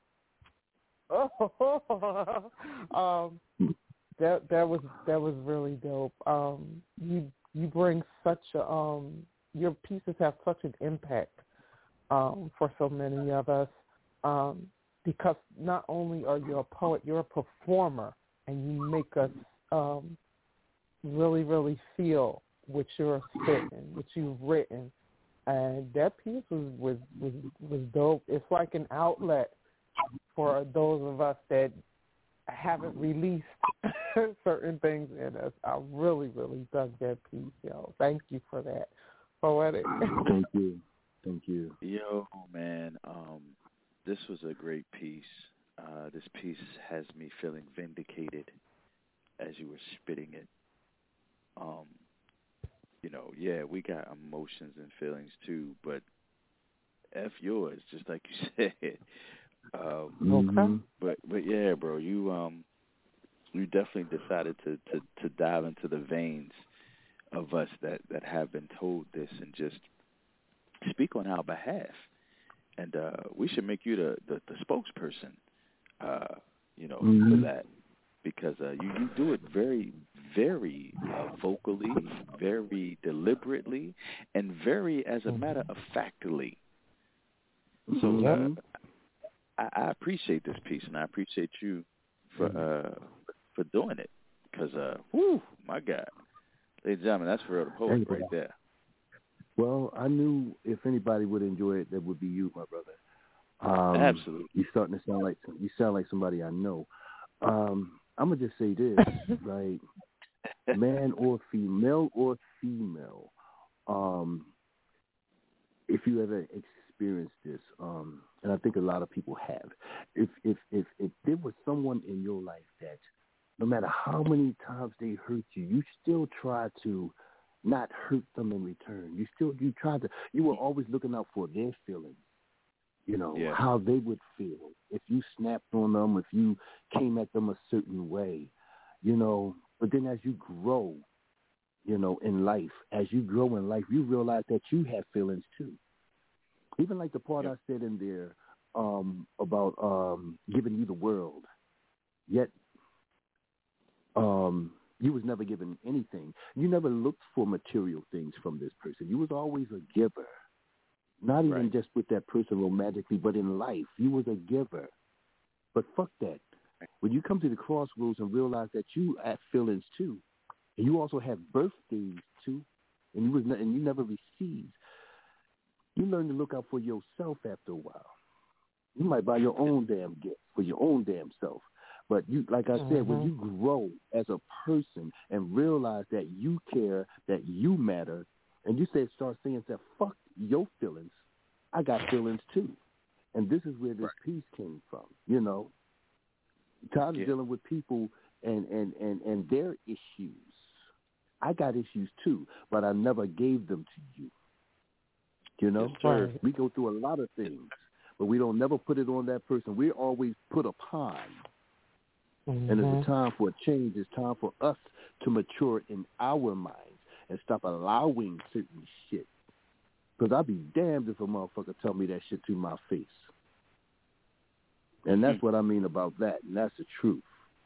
um, that that was that was really dope. Um, you you bring such a um, your pieces have such an impact um, for so many of us um, because not only are you a poet, you're a performer, and you make us um, really really feel what you're spitting, what you've written, and that piece was was was, was dope. It's like an outlet for those of us that haven't released certain things in us. I really, really dug that piece, yo. Thank you for that. Poetic. Thank you. Thank you. Yo, man, um, this was a great piece. Uh, this piece has me feeling vindicated as you were spitting it. Um, you know, yeah, we got emotions and feelings too, but F yours, just like you said. Um, mm-hmm. But but yeah, bro, you um you definitely decided to, to, to dive into the veins of us that, that have been told this and just speak on our behalf. And uh, we should make you the, the, the spokesperson, uh, you know, mm-hmm. for that. Because uh, you, you do it very, very uh, vocally, very deliberately, and very, as a matter of factly. So uh, I, I appreciate this piece, and I appreciate you for uh, for doing it. Because, uh, whew, my God. Ladies and gentlemen, that's for the poet right there. Well, I knew if anybody would enjoy it, that would be you, my brother. Um, Absolutely. You're starting to sound like you sound like somebody I know. Um, I'm gonna just say this, like, man or female or female, um, if you ever experienced this, um, and I think a lot of people have, if if if if there was someone in your life that, no matter how many times they hurt you, you still try to not hurt them in return. You still you try to you were always looking out for their feelings. You know, yeah. how they would feel if you snapped on them, if you came at them a certain way, you know. But then as you grow, you know, in life, as you grow in life, you realize that you have feelings too. Even like the part yep. I said in there um, about um, giving you the world, yet um, you was never given anything. You never looked for material things from this person. You was always a giver. Not even right. just with that person romantically, but in life. You was a giver. But fuck that. When you come to the crossroads and realize that you have feelings too, and you also have birthdays too, and you was ne- and you never received, you learn to look out for yourself after a while. You might buy your own damn gift for your own damn self. But you, like I said, mm-hmm. when you grow as a person and realize that you care, that you matter, and you say, start saying that, fuck your feelings, I got feelings too. And this is where this right. piece came from, you know. Tired of yeah. dealing with people and, and, and, and their issues. I got issues too, but I never gave them to you. You know? Yes, sir. We go through a lot of things, but we don't never put it on that person. We're always put upon. Mm-hmm. And it's a time for a change. It's time for us to mature in our minds and stop allowing certain shit. Because I'd be damned if a motherfucker tell me that shit to my face. And that's mm-hmm. what I mean about that, and that's the truth.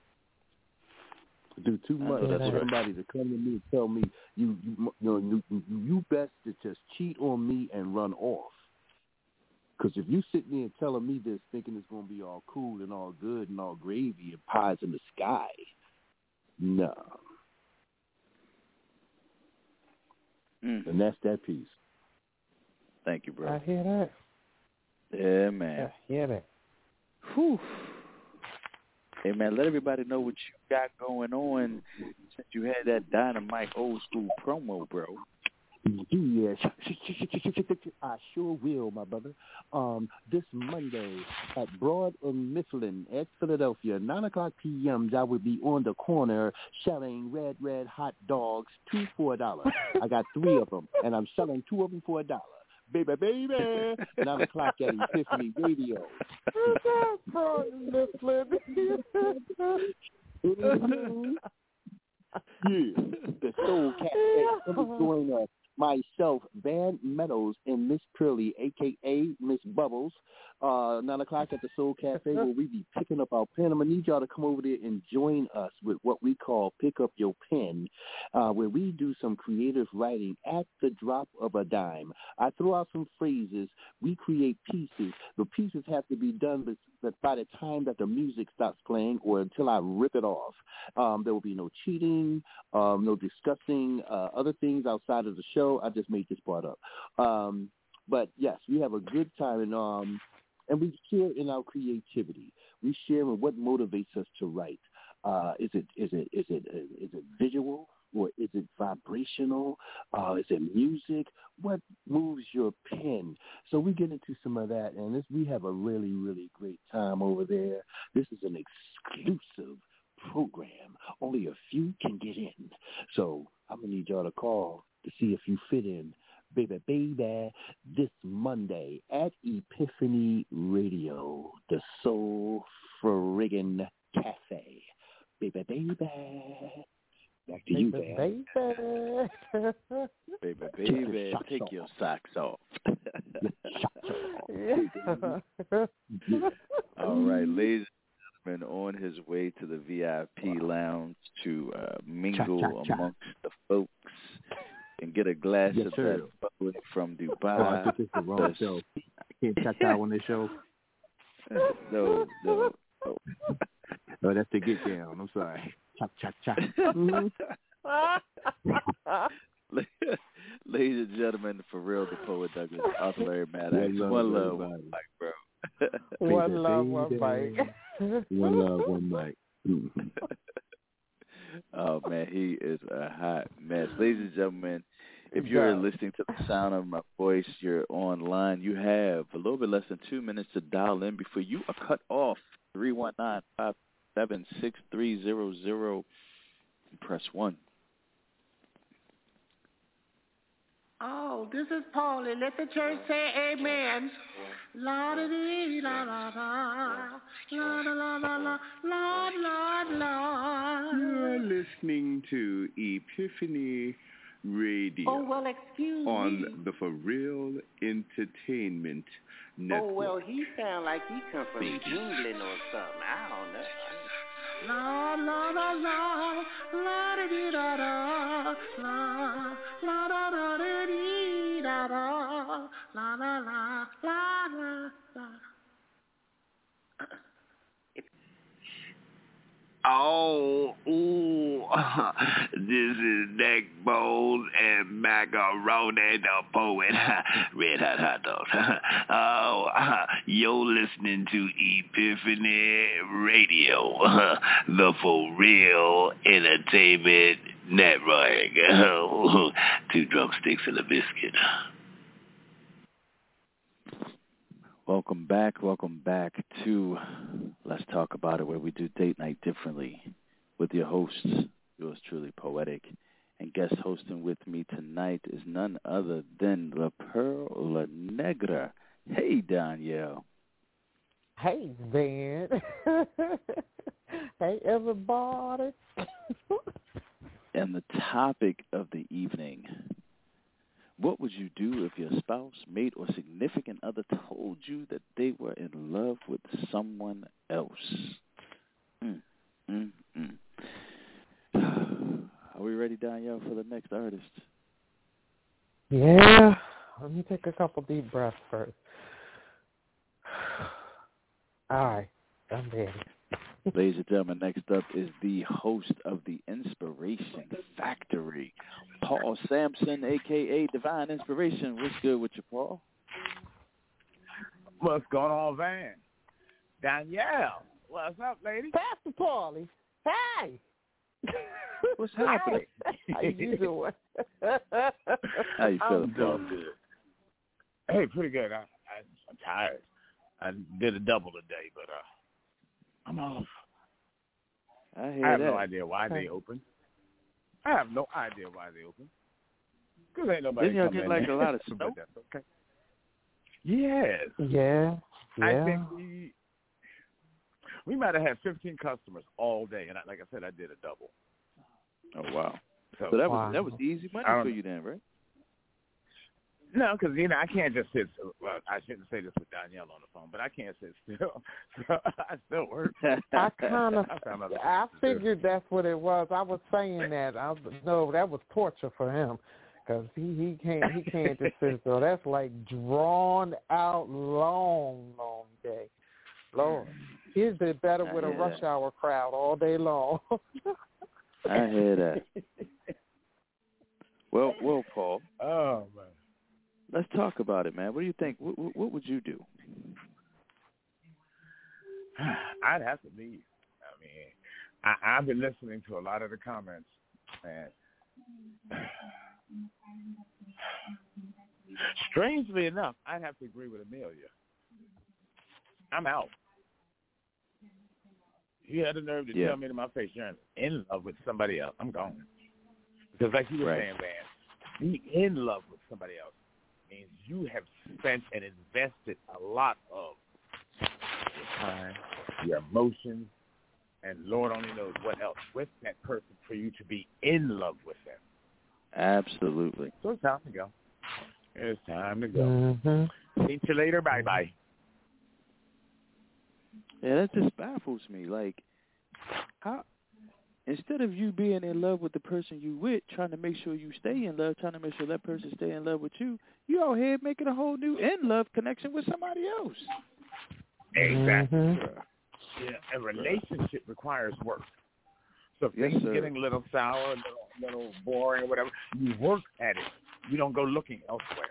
Do too much for right. somebody to come to me and tell me you you you, know, you you best to just cheat on me and run off. Because if you sit there and telling me this, thinking it's going to be all cool and all good and all gravy and pies in the sky, no. Mm. And that's that piece. Thank you, bro. I hear that. Yeah, man. I hear that. Whew. Hey, man, let everybody know what you got going on since you had that Dynamite old school promo, bro. Yeah, I sure will, my brother. Um, this Monday at Broad and Mifflin at Philadelphia, nine o'clock p.m., I will be on the corner selling red, red hot dogs, two for a dollar. I got three of them, and I'm selling two of them for a dollar. Baby, baby, nine o'clock at Epiphany Radio. Broad and Mifflin. Mm-hmm. Yeah, the Soul Cafe. Come join us. Myself, Van Meadows, and Miss Curly, a k a. Miss Bubbles, uh, nine o'clock at the Soul Cafe, where we be picking up our pen. I'm going to need y'all to come over there and join us with what we call Pick Up Your Pen, uh, where we do some creative writing at the drop of a dime. I throw out some phrases. We create pieces. The pieces have to be done but by the time that the music stops playing or until I rip it off. Um, there will be no cheating, um, no discussing uh, other things outside of the show. I just made this part up. Um, but, yes, we have a good time, and um, and we share in our creativity. We share in what motivates us to write. Uh, is it is it is it is it visual? Or is it vibrational? Uh, is it music? What moves your pen? So we get into some of that, and this, we have a really, really great time over there. This is an exclusive program. Only a few can get in. So I'm going to need y'all to call to see if you fit in. Baby, baby, this Monday at Epiphany Radio, the Soul Friggin' Cafe. Baby, baby. Back to you, baby, baby. Baby, baby, take your socks off. All right, ladies and gentlemen, on his way to the V I P lounge to uh, mingle cha, cha, cha. amongst the folks and get a glass yes, of sir. that bubbly from Dubai. Oh, I think it's the wrong the... show. I can't cha-cha on this show. No, no, no. Oh, that's the get down. I'm sorry. Cha cha cha. Ladies and gentlemen, for real, the poet Douglas, Arthur Larry Maddox. One love, one mic, bro. One love, one mic. One love, one mic. Oh man, he is a hot mess. Ladies and gentlemen, if you're listening to the sound of my voice, you're online. You have a little bit less than two minutes to dial in before you are cut off. three one nine, five seven six three zero zero. Press one. Oh, this is Paulie. Let the church say amen. La da dee la la la la la la la la la la. You're listening to Epiphany Radio. Oh well, excuse on me. the For Real Entertainment Network. Oh well, he sound like he come from England or something. I don't know. La la la la la da dee da da la la da da dee da da la la la la la la. Oh, ooh, this is Neck Bones and Macaroni the Poet, Red Hot Hot Dogs. Oh, you're listening to Epiphany Radio, the For Real Entertainment Network. Two drumsticks and a biscuit. Welcome back, welcome back to Let's Talk About It, where we do date night differently with your hosts, yours truly, Poetic. And guest hosting with me tonight is none other than La Perla Negra. Hey, Danielle. Hey, Van. Hey, everybody. And the topic of the evening: what would you do if your spouse, mate, or significant other told you that they were in love with someone else? Mm, mm, mm. Are we ready, Danielle, for the next artist? Yeah. Let me take a couple deep breaths first. All right. I'm ready. Ladies and gentlemen, next up is the host of the Inspiration Factory, Paul Sampson, a k a. Divine Inspiration. What's good with you, Paul? What's going on, Van? Danielle, what's up, lady? Pastor Paulie. Hey! What's happening? How you doing? How you feeling, I'm doing good. Hey, pretty good. I, I, I'm tired. I did a double today, but uh, I'm off. I, hear I have that. no idea why they open. I have no idea why they open. Because ain't nobody Didn't y'all come get in like there. a lot of But snow? that's okay. Yes. Yeah. Yeah. I think we we might have had fifteen customers all day, and I, like I said, I did a double. Oh wow! So, So that wow. was that was easy money Um, for you then, right? No, because you know I can't just sit. Well, I shouldn't say this with Danielle on the phone, but I can't sit still. So I still work. I kind of, I, found other I things to do. figured that's what it was. I was saying that. I was, no, that was torture for him, because he he can't he can't just sit still. That's like drawn out long, long day. Lord, he's did better I with a hear rush that. hour crowd all day long. I hear that. Well, well, Paul. Oh man. Let's talk about it, man. What do you think? What, what, what would you do? I'd have to leave. I mean, I, I've been listening to a lot of the comments, and strangely enough, I'd have to agree with Amelia. I'm out. You had the nerve to Yeah. tell me to my face you're in love with somebody else. I'm gone. Because like you were Right. saying, man, be in love with somebody else means you have spent and invested a lot of your time, your emotions, and Lord only knows what else with that person for you to be in love with them. Absolutely. So it's time to go. It's time to go. Mm-hmm. See you later. Bye-bye. Yeah, that just baffles me. Like, how instead of you being in love with the person you with, trying to make sure you stay in love, trying to make sure that person stay in love with you, you out here making a whole new in love connection with somebody else. Exactly. Mm-hmm. Yeah, a relationship requires work. So if Yes, things sir. are getting a little sour, a little, little boring, or whatever, you work at it. You don't go looking elsewhere.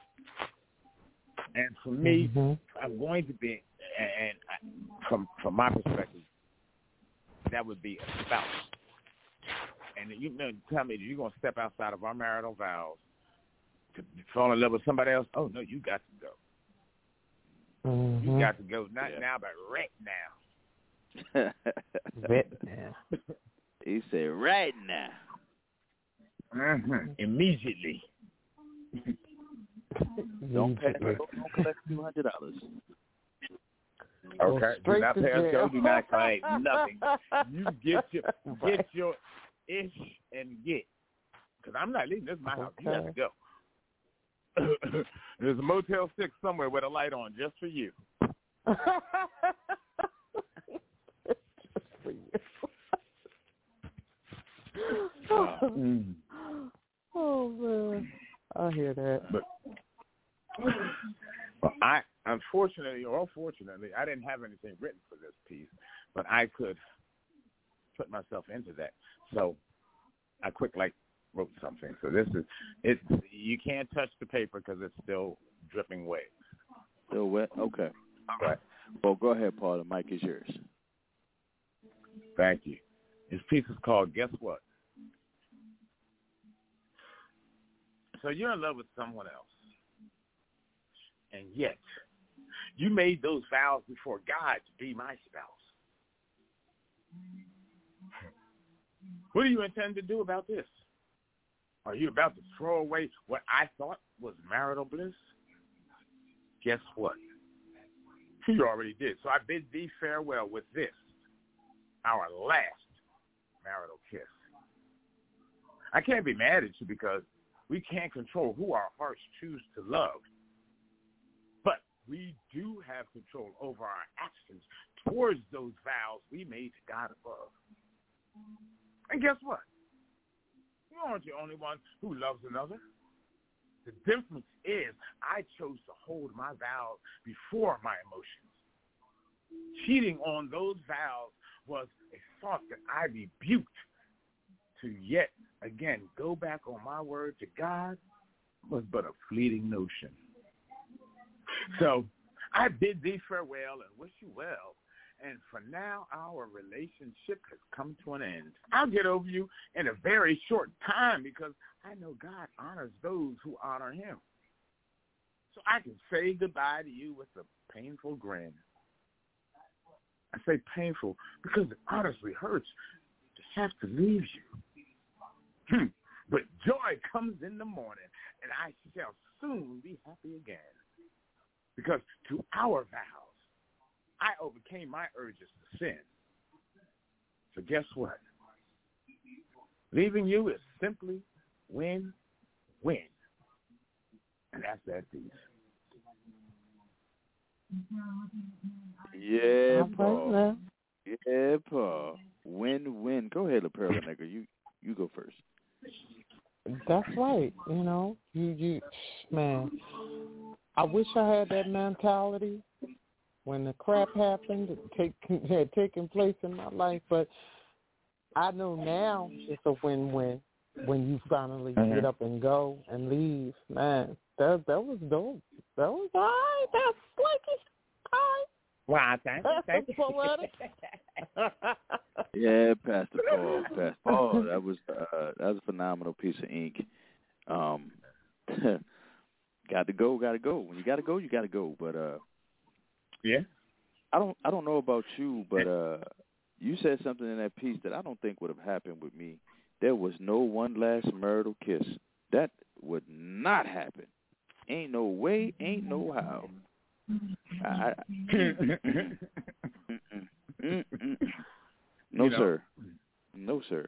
And for me, Mm-hmm. I'm going to be, and I, from from my perspective, that would be a spouse. And you know, tell me, you're going to step outside of our marital vows to fall in love with somebody else? Oh, no, you got to go. Mm-hmm. You got to go, not Yeah. now, but right now. Right now. He said, right now. Mm-hmm. Immediately. Don't pay. Don't, don't collect two hundred dollars. Okay. Do straight not to pay us. jail. Do not collect nothing. You get your Right. get your ish and get. Because I'm not leaving. This is my house. You have to go. There's a Motel six somewhere with a light on just for you. Mm. Oh man, I hear that. But well, I unfortunately or unfortunately, I didn't have anything written for this piece, but I could put myself into that. So I quick like wrote something. So this is it. You can't touch the paper because it's still dripping wet. Still wet? Okay. All right. Well, go ahead, Paul. The mic is yours. Thank you. This piece is called Guess What? So you're in love with someone else. And yet, you made those vows before God to be my spouse. What do you intend to do about this? Are you about to throw away what I thought was marital bliss? Guess what? You already did. So I bid thee farewell with this, our last marital kiss. I can't be mad at you because we can't control who our hearts choose to love. But we do have control over our actions towards those vows we made to God above. And guess what? You aren't the only one who loves another. The difference is I chose to hold my vows before my emotions. Cheating on those vows was a thought that I rebuked to yet again go back on my word to God was but a fleeting notion. So I bid thee farewell and wish you well. And for now, our relationship has come to an end. I'll get over you in a very short time because I know God honors those who honor him. So I can say goodbye to you with a painful grin. I say painful because it honestly hurts to have to leave you. But joy comes in the morning, and I shall soon be happy again. Because to our vows, I overcame my urges to sin. So guess what? Leaving you is simply win-win. And that's that piece. Yeah, Paul. Yeah, Paul. Win-win. Go ahead, La Perla nigga. You you go first. That's right. You know, you you man. I wish I had that mentality when the crap happened, it take, had taken place in my life. But I know now it's a win-win when you finally mm-hmm. get up and go and leave. Man, that that was dope. That was all right. That's like it's all right. Wow, thank you. Thank you. Yeah, Pastor Paul. Pastor Paul, that was uh, that was a phenomenal piece of ink. Um, got to go, got to go. When you got to go, you got to go. But uh, yeah, I don't I don't know about you, but uh, you said something in that piece that I don't think would have happened with me. There was no one last marital kiss. That would not happen. Ain't no way, ain't no how. I, mm-mm, mm-mm. No, you know, sir. No, sir.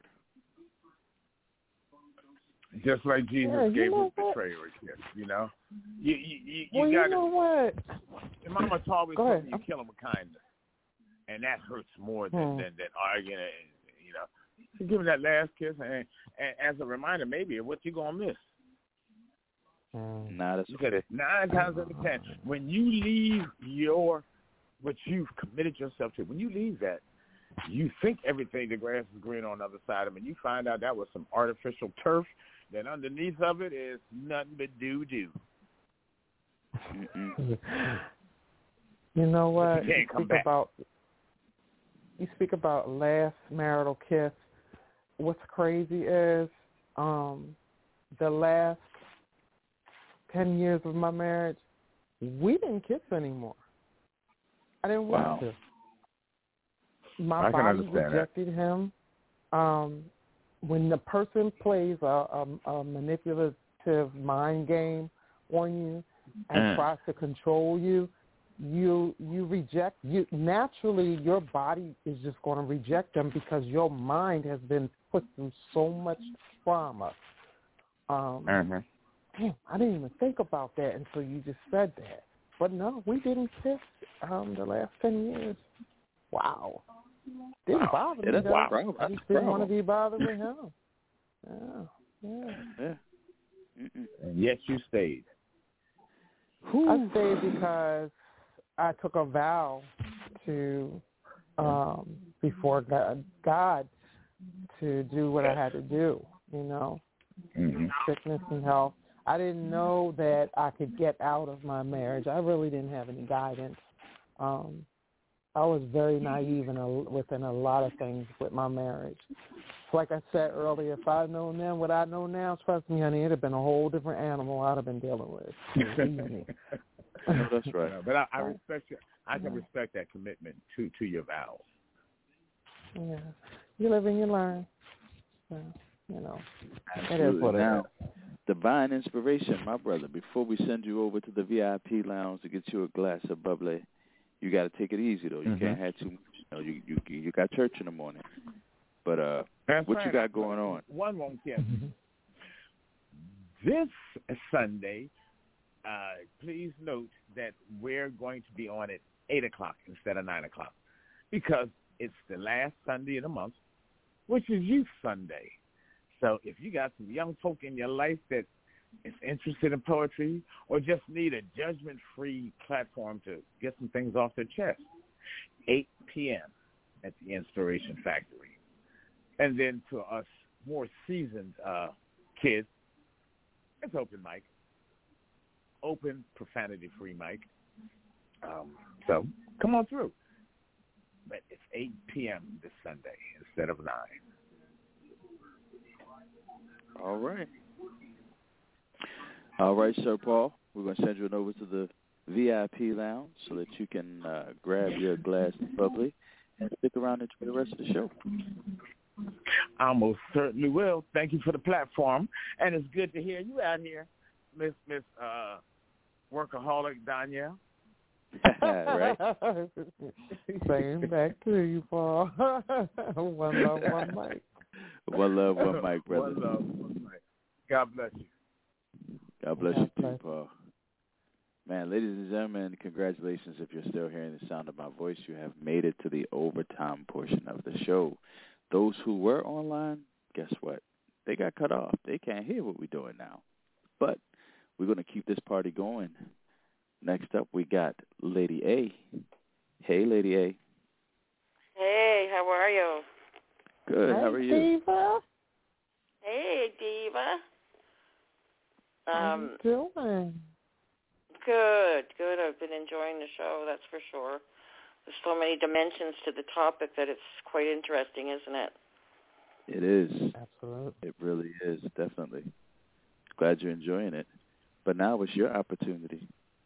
Just like Jesus yeah, gave his what? betrayer a kiss, you know? You, you, you, you well, got you know what? Your mama always told me you kill him with kindness. And that hurts more than, hmm. than, than arguing, and, you know. You give him that last kiss, and, and as a reminder, maybe, of what you're going to miss. Mm. Nah, that's because okay. Nine times out of ten, when you leave your, what you've committed yourself to, when you leave that, you think everything, the grass is green on the other side of it, and you find out that was some artificial turf, that underneath of it is nothing but doo-doo. You know what? You can't you come speak back. About, you speak about last marital kiss. What's crazy is um, the last ten years of my marriage, we didn't kiss anymore. I didn't want wow. to. My I body rejected that. him. Um, when the person plays a, a, a manipulative mind game on you and mm. tries to control you, you you reject. You naturally, your body is just going to reject them because your mind has been put through so much trauma. Um, mm-hmm. Damn, I didn't even think about that until you just said that. But no, we didn't kiss um, the last ten years. Wow. Didn't wow. bother yeah, me, though. Wow. I just didn't want to be bothered with him. Yeah, yeah. yeah. And yet you stayed. I stayed because I took a vow to, um, before God, God, to do what I had to do, you know, mm-hmm. sickness and health. I didn't know that I could get out of my marriage. I really didn't have any guidance. Um, I was very naive in a, within a lot of things with my marriage. Like I said earlier, if I'd known then what I know now, trust me, honey, it'd have been a whole different animal I'd have been dealing with. No, that's right. No, but I, I respect you. I can yeah. respect that commitment to, to your vows. Yeah, you live and you learn. So, you know, absolutely. It is what now, it is. Divine inspiration, my brother. Before we send you over to the V I P lounge to get you a glass of bubbly, you got to take it easy though. You mm-hmm. can't have too much. You know, you you you got church in the morning. But uh, That's what right. you got going on? One won't get. This Sunday, uh, please note that we're going to be on at eight o'clock instead of nine o'clock because it's the last Sunday of the month, which is Youth Sunday. So if you got some young folk in your life that is interested in poetry or just need a judgment-free platform to get some things off their chest, eight p.m., at the Inspiration Factory. And then to us more seasoned uh, kids, it's open mic. Open, profanity-free mic. Um, so come on through. But it's eight p.m. this Sunday instead of nine. All right. All right, Sir Paul. We're going to send you an over to the V I P lounge so that you can uh, grab your glass of bubbly and stick around and enjoy the rest of the show. I most certainly will. Thank you for the platform. And it's good to hear you out here, Miss Miss uh, Workaholic Danielle. Right? Same back to you, Paul. One love, one mic. One love, one mic, brother. One love, one mic. God bless you. God bless you too, Paul. Man, ladies and gentlemen, congratulations if you're still hearing the sound of my voice. You have made it to the overtime portion of the show. Those who were online, guess what? They got cut off. They can't hear what we're doing now. But we're going to keep this party going. Next up, we got Lady A. Hey, Lady A. Hey, how are you? Good. Hey, how are you? Diva. Hey, Diva. How Um, you doing? Good, good. I've been enjoying the show, that's for sure. There's so many dimensions to the topic that it's quite interesting, isn't it? It is. Absolutely. It really is, definitely. Glad you're enjoying it. But now it's your opportunity.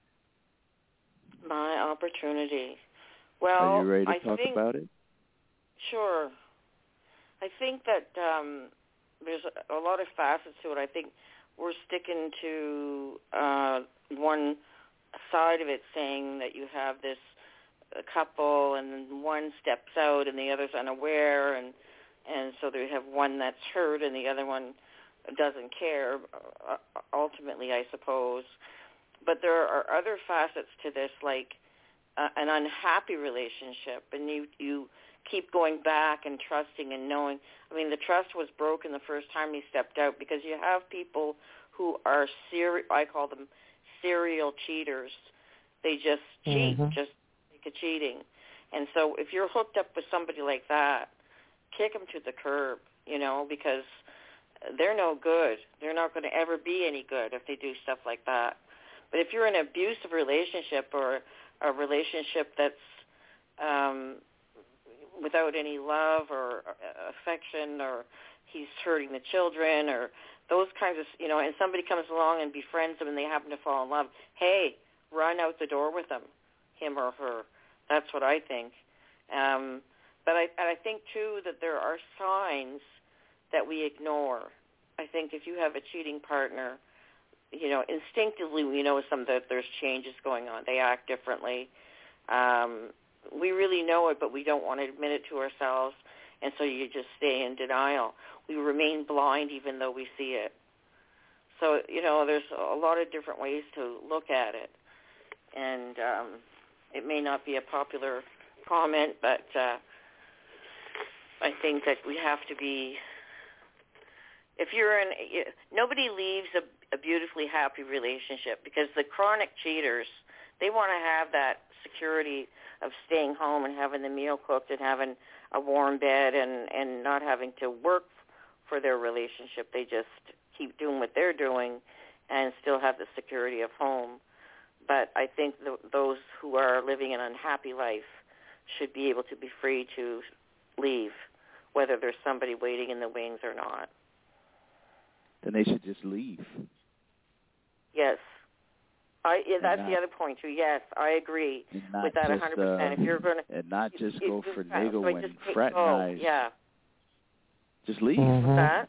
My opportunity. Well, are you ready to I talk think, about it? Sure. I think that um, there's a, a lot of facets to it. I think we're sticking to uh, one side of it, saying that you have this a couple and one steps out and the other's unaware, and and so they have one that's hurt and the other one doesn't care, uh, ultimately, I suppose. But there are other facets to this, like uh, an unhappy relationship, and you, you keep going back and trusting and knowing. I mean, the trust was broken the first time he stepped out, because you have people who are, seri- I call them serial cheaters. They just cheat, Mm-hmm. just like a cheating. And so if you're hooked up with somebody like that, kick them to the curb, you know, because they're no good. They're not going to ever be any good if they do stuff like that. But if you're in an abusive relationship, or a relationship that's um, without any love or affection, or he's hurting the children, or those kinds of, you know, and somebody comes along and befriends them and they happen to fall in love, hey, run out the door with them, him or her. That's what I think. Um, but I, and I think, too, that there are signs that we ignore. I think if you have a cheating partner, you know, instinctively we know some that there's changes going on. They act differently. Um, we really know it, but we don't want to admit it to ourselves, and so you just stay in denial. We remain blind even though we see it. So, you know, there's a lot of different ways to look at it, and um, it may not be a popular comment, but uh, I think that we have to be, if you're in, nobody leaves a, a beautifully happy relationship, because the chronic cheaters, they want to have that security of staying home and having the meal cooked and having a warm bed and, and not having to work for their relationship. They just keep doing what they're doing and still have the security of home. But I think the, those who are living an unhappy life should be able to be free to leave, whether there's somebody waiting in the wings or not. Then they should just leave. Yes. I, yeah, that's not, the other point, too. Yes, I agree with that one hundred percent. Uh, if you're going to, and not just go for niggle so and just fraternize. Oh, yeah. Just leave. Mm-hmm. What's that?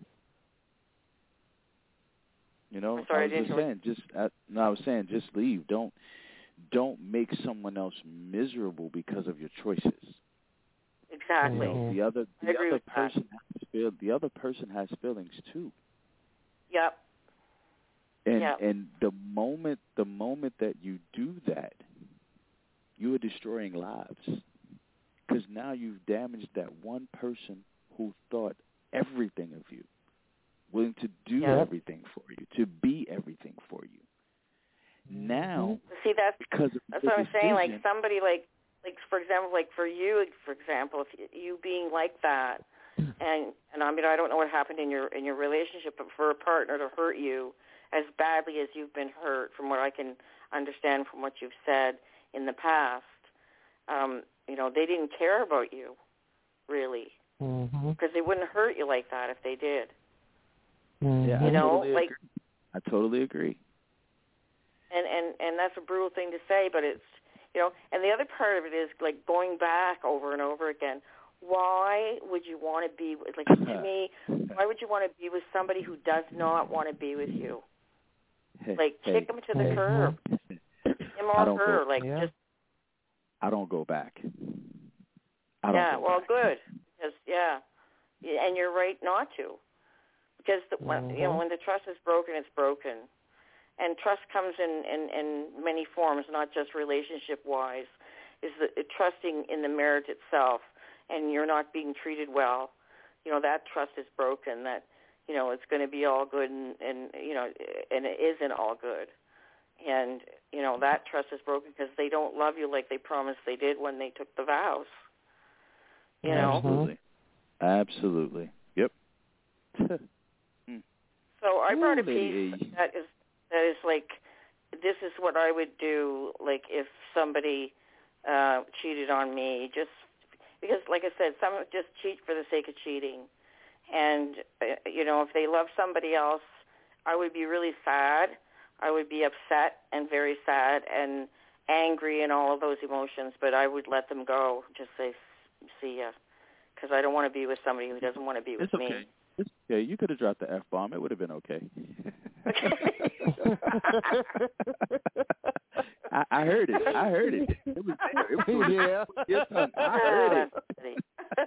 You know, sorry, I was I just saying, just I, no, I was saying, just leave. Don't don't make someone else miserable because of your choices. Exactly. You know, the other I the agree other with person has feel the other person has feelings too. Yep. And yep. and the moment the moment that you do that, you are destroying lives, because now you've damaged that one person who thought everything of you, willing to do yep. everything for you, to be everything for you. Now, see, that's because of that's the what I'm decision, saying. Like somebody like like for example, like for you, for example, if you being like that, and and I mean, I don't know what happened in your in your relationship, but for a partner to hurt you as badly as you've been hurt, from what I can understand from what you've said in the past, um, you know, they didn't care about you, really, because mm-hmm. they wouldn't hurt you like that if they did. Mm-hmm. Yeah, you I know, totally like. Agree. I totally agree. And, and and that's a brutal thing to say, but it's, you know, and the other part of it is, like, going back over and over again. Why would you want to be with, like, to me, why would you want to be with somebody who does not want to be with you? Like, hey, kick them to the curb. Him or her, go, like, yeah. just. I don't go back. I don't yeah, go well, back. good. Because, yeah, and you're right not to. Because, the, mm-hmm. when, you know, when the trust is broken, it's broken. And trust comes in, in, in many forms, not just relationship-wise, is the, trusting in the marriage itself, and you're not being treated well. You know, that trust is broken, that, you know, it's going to be all good, and, and, you know, and it isn't all good. And, you know, that trust is broken because they don't love you like they promised they did when they took the vows. You know? Absolutely. Absolutely. Yep. So I brought a piece Lady. that is that is like, this is what I would do, like, if somebody uh, cheated on me, just because, like I said, some just cheat for the sake of cheating. And, uh, you know, if they love somebody else, I would be really sad. I would be upset and very sad and angry and all of those emotions, but I would let them go, just say, see ya, because I don't want to be with somebody who doesn't want to be with it's okay. me. It's okay. You could have dropped the F-bomb. It would have been okay. I, I heard it. I heard it. It was there. It was, yeah. Yes, I heard it.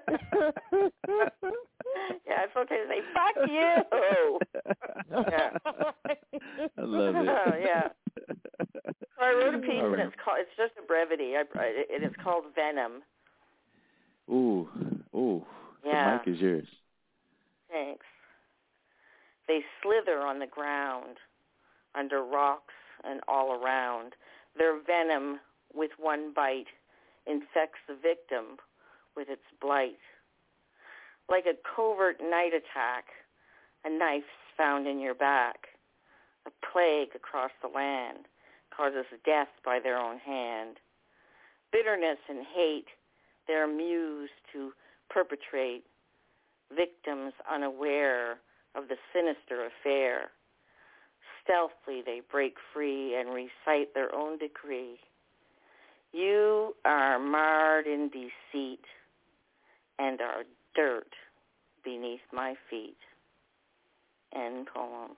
Yeah, it's okay to say, fuck you. Yeah. I love it. Oh, yeah. So I wrote a piece, right. and it's called, it's just a brevity, I, it, it's called Venom. Ooh, ooh. Yeah. The mic is yours. Thanks. They slither on the ground, under rocks and all around. Their venom, with one bite, infects the victim with its blight. Like a covert night attack, a knife's found in your back. A plague across the land causes death by their own hand. Bitterness and hate, they're amused to perpetrate. Victims unaware of the sinister affair. Stealthily they break free and recite their own decree. You are marred in deceit and are dirt beneath my feet. End poem.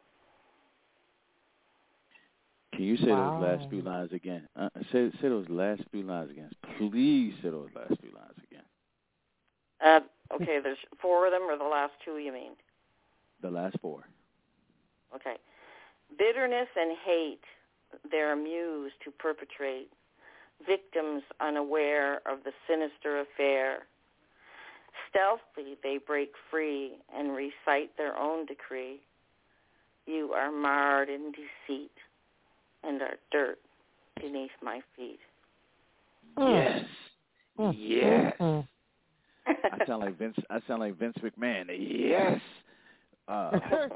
Can you say wow. those last few lines again? Uh, say say those last few lines again. Please say those last few lines again. Uh, okay, there's four of them, or the last two, you mean? The last four. Okay. Bitterness and hate, they're amused to perpetrate. Victims unaware of the sinister affair. Stealthily they break free and recite their own decree. You are marred in deceit and are dirt beneath my feet. Yes. Mm. Yes. Mm. I sound like Vince. I sound like Vince McMahon. Yes. Uh,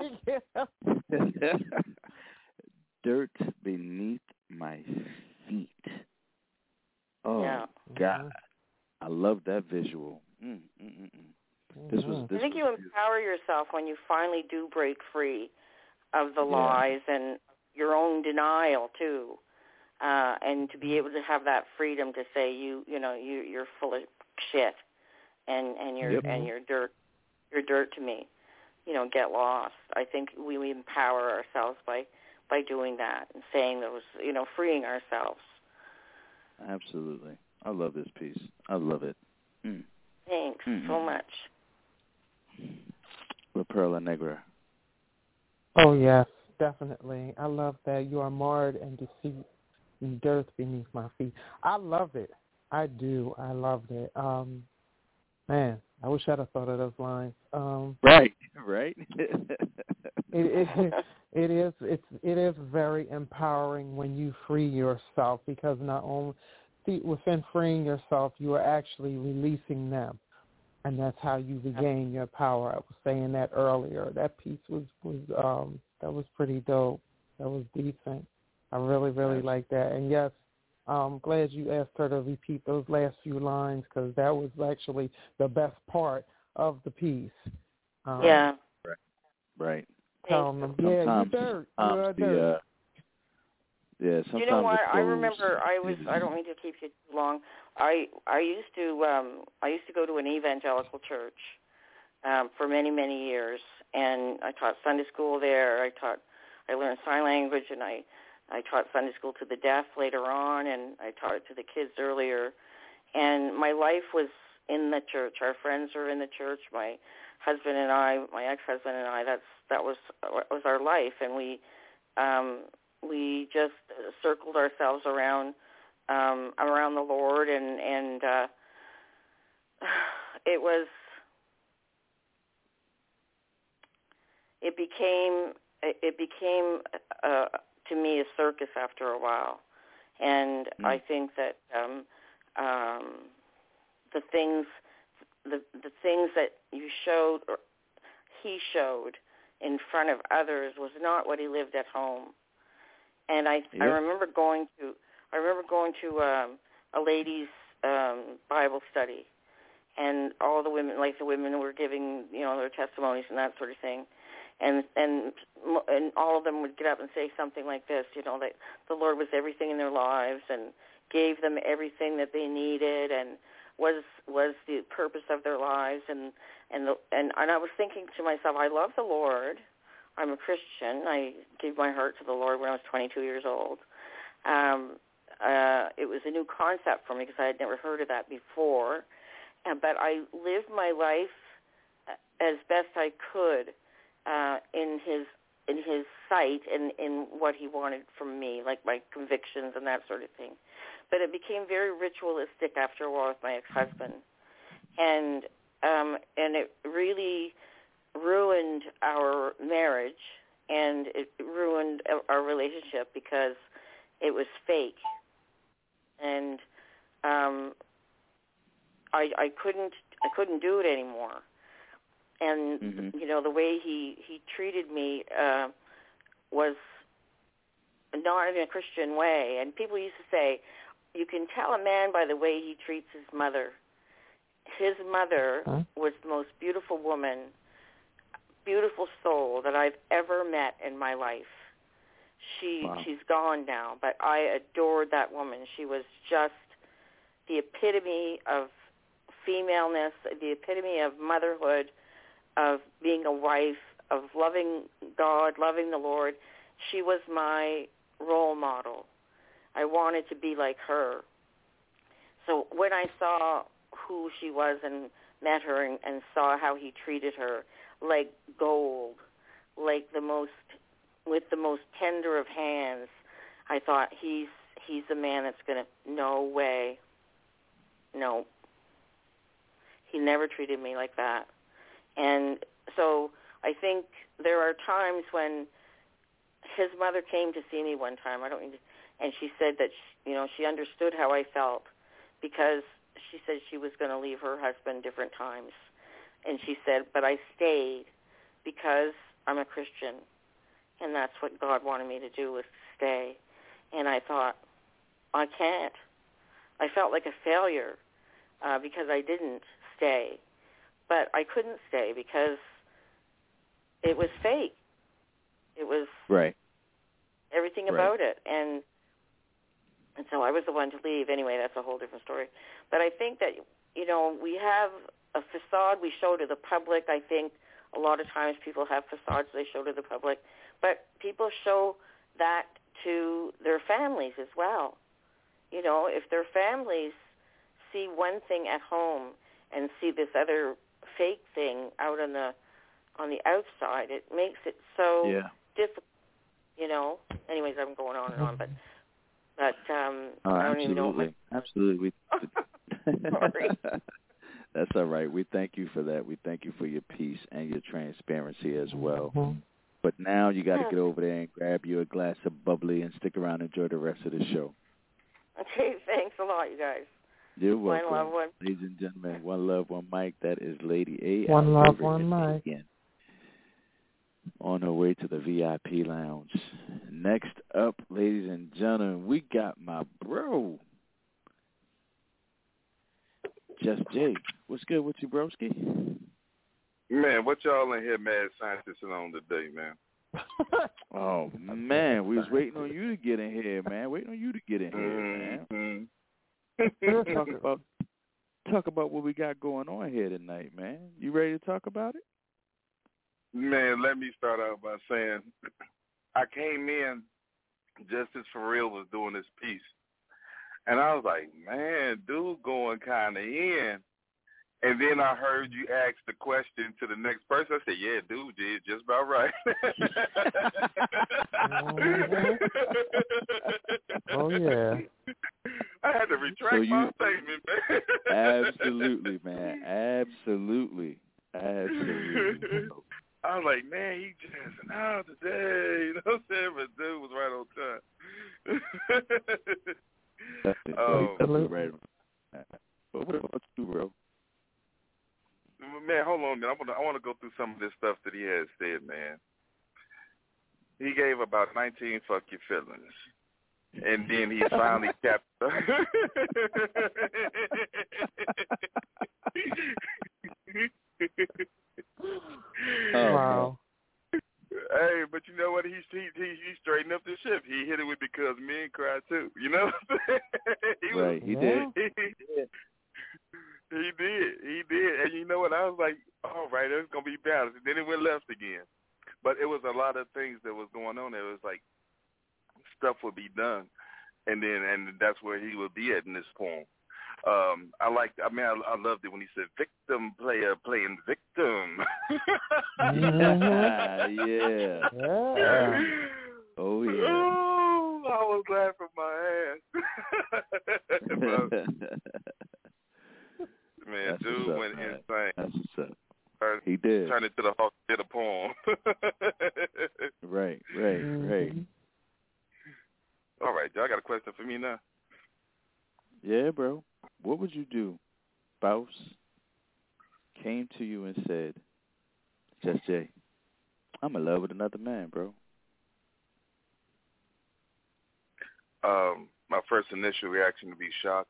dirt beneath my feet. Oh yeah. God, I love that visual. Mm, mm, mm, mm. This was. This I think was you empower yourself when you finally do break free of the yeah. lies and your own denial too, uh, and to be able to have that freedom to say you, you know, you you're full of shit, and and you're yep. and you're dirt, you're dirt to me. You know, get lost. I think we, we empower ourselves by by doing that and saying those, you know, freeing ourselves. Absolutely. I love this piece. I love it. Mm. Thanks mm so much. La Perla Negra. Oh, yes, definitely. I love that. You are marred and deceit and dirt beneath my feet. I love it. I do. I loved it. Um, man, I wish I'd have thought of those lines. Um, right, right. it, it, it is. It's. It is very empowering when you free yourself, because not only the, within freeing yourself, you are actually releasing them. And that's how you regain your power. I was saying that earlier. That piece was, was um, that was pretty dope. That was decent. I really, really like that. And yes, I'm glad you asked her to repeat those last few lines because that was actually the best part of the piece. Um, yeah. Right. Right. Telling them, yeah, sometimes, you dirt. sometimes You're the, dirt. uh, yeah, sometimes you know what? the I remember I was. is, I don't mean to keep you too long. I I used to um, I used to go to an evangelical church um, for many many years, and I taught Sunday school there. I taught. I learned sign language, and I I taught Sunday school to the deaf later on, and I taught it to the kids earlier. And my life was in the church. Our friends were in the church. My husband and I, my ex-husband and I. That's that was was our life, and we. Um, We just circled ourselves around um, around the Lord, and and uh, it was it became it became uh, to me a circus after a while, and mm. I think that um, um, the things the the things that you showed or he showed in front of others was not what he lived at home. And I yeah. I remember going to I remember going to um, a ladies' um, Bible study, and all the women, like the women, were giving you know their testimonies and that sort of thing, and and and all of them would get up and say something like this, you know, that the Lord was everything in their lives and gave them everything that they needed and was was the purpose of their lives, and and the, and and I was thinking to myself, I love the Lord. I'm a Christian. I gave my heart to the Lord when I was twenty-two years old. Um, uh, it was a new concept for me because I had never heard of that before. Uh, but I lived my life as best I could uh, in his in his sight and in what he wanted from me, like my convictions and that sort of thing. But it became very ritualistic after a while with my ex-husband, and um, and it really ruined our marriage, and it ruined our relationship because it was fake, and um, I, I couldn't I couldn't do it anymore. And mm-hmm. you know the way he he treated me uh, was not in a Christian way. And people used to say, you can tell a man by the way he treats his mother. His mother huh? was the most beautiful woman. Beautiful soul that I've ever met in my life. She wow. She's gone now, but I adored that woman. She was just the epitome of femaleness, the epitome of motherhood, of being a wife, of loving God, loving the Lord. She was my role model. I wanted to be like her. So when I saw who she was and met her and, and saw how he treated her, like gold, like the most, with the most tender of hands, I thought he's he's the man that's gonna. No way. No. He never treated me like that, and so I think there are times when his mother came to see me one time. I don't mean to, and she said that she, you know she understood how I felt because she said she was going to leave her husband different times. And she said, but I stayed because I'm a Christian, and that's what God wanted me to do, was to stay. And I thought, I can't. I felt like a failure uh, because I didn't stay. But I couldn't stay because it was fake. It was right. everything right. about it. And and so I was the one to leave. Anyway, that's a whole different story. But I think that, you know, we have a facade we show to the public. I think a lot of times people have facades they show to the public, but people show that to their families as well. You know, if their families see one thing at home and see this other fake thing out on the on the outside, it makes it so yeah. difficult. You know. Anyways, I'm going on and on, but but um, oh, I don't absolutely, even know. If I... absolutely. Sorry. That's all right. We thank you for that. We thank you for your peace and your transparency as well. Mm-hmm. But now you got to get over there and grab you a glass of bubbly and stick around and enjoy the rest of the show. Okay, thanks a lot, you guys. You're welcome. One love, one. Ladies and gentlemen, one love, one mic. That is Lady A. One love, one mic. Again. On her way to the V I P lounge. Next up, ladies and gentlemen, we got my bro, Just Jay. What's good with you, broski? Man, what y'all in here mad scientists on today, man? Oh, man, we was waiting on you to get in here, man. Waiting on you to get in here, man. Mm-hmm. talk about talk about what we got going on here tonight, man. You ready to talk about it? Man, let me start out by saying I came in just as Pharrell was doing this piece. And I was like, man, dude going kind of in. And then I heard you ask the question to the next person. I said, yeah, dude did just about right. Oh, yeah. I had to retract so you, my statement, man. Absolutely, man. Absolutely. Absolutely. I was like, man, he jazzing out today. You know what I'm saying? But dude was right on time. um, right. But what about you, bro? Man, hold on, man. I want to I want to go through some of this stuff that he has said, man. He gave about nineteen fuck your feelings. And then he finally capped. Oh, wow. Hey, but you know what? He he he, he straightened up the ship. He hit it with Because Men Cry Too. You know what I'm saying? He right, was, he did. He, he did. He did. And you know what? I was like, all right, it's going to be balanced. And then it went left again. But it was a lot of things that was going on. It was like stuff would be done. And then and that's where he would be at in this poem. Um, I like. I mean, I, I loved it when he said "victim player playing victim." yeah, yeah, yeah. Oh yeah. Oh, I was laughing my ass. Man, That's dude up, went man. insane. That's what's up. Turned, he did. Turned it to the Hawk did a poem. Right, right, mm-hmm. right. All right, y'all got a question for me now? Yeah, bro. What would you do? Spouse came to you and said, Just Jay, I'm in love with another man, bro. Um, my first initial reaction would be shock.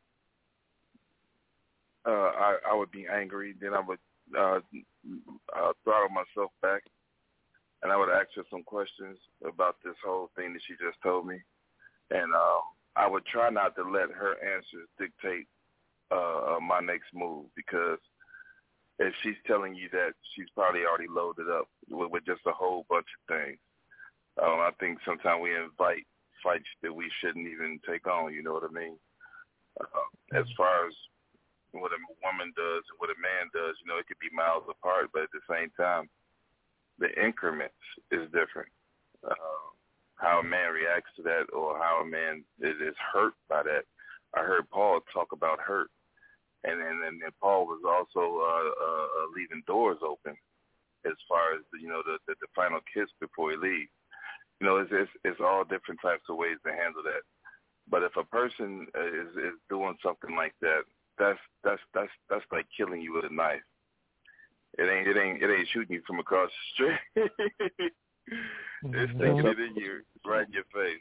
Uh, I, I would be angry. Then I would uh, uh, throttle myself back, and I would ask her some questions about this whole thing that she just told me. And uh, I would try not to let her answers dictate uh, my next move, because if she's telling you that, she's probably already loaded up with, with just a whole bunch of things. Um, I think sometimes we invite fights that we shouldn't even take on, you know what I mean? Uh, as far as what a woman does and what a man does, you know, it could be miles apart, but at the same time, the increments is different. Uh, how a man reacts to that, or how a man is, is hurt by that. I heard Paul talk about hurt, and and, and Paul was also uh, uh, leaving doors open as far as, you know, the, the, the final kiss before he leaves. You know, it's, it's it's all different types of ways to handle that. But if a person is is doing something like that, that's that's that's that's like killing you with a knife. It ain't it ain't it ain't shooting you from across the street. It's taking it in you, right in your face.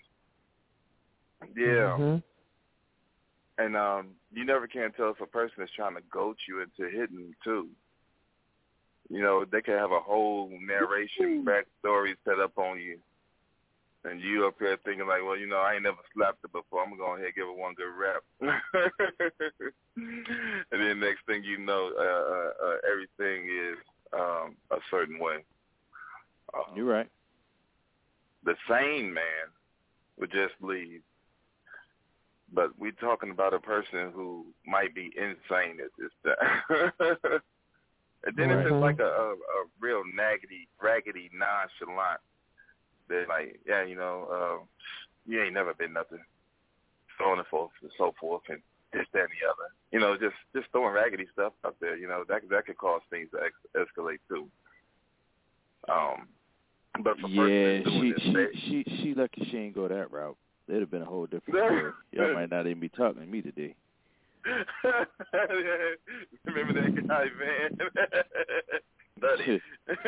Yeah. Mm-hmm. And um, you never can tell if a person is trying to goat you into hitting too. You know, they can have a whole narration backstory set up on you, and you up here thinking like, well, you know, I ain't never slapped her before. I'm gonna go ahead and give her one good rap. And then next thing you know, uh, uh, everything is um, a certain way. Uh, You're right. The sane man would just leave. But we're talking about a person who might be insane at this time. And then right. it's just like a, a, a real naggedy, raggedy, nonchalant. They're like, yeah, you know, uh, you ain't never been nothing. So on and forth and so forth and this, that, and the other. You know, just, just throwing raggedy stuff out there, you know, that, that could cause things to ex- escalate too. Um, but for yeah, person she this, she, they, she she lucky she ain't go that route. It'd have been a whole different story. Y'all might not even be talking to me today. Remember that guy, man? Nutty.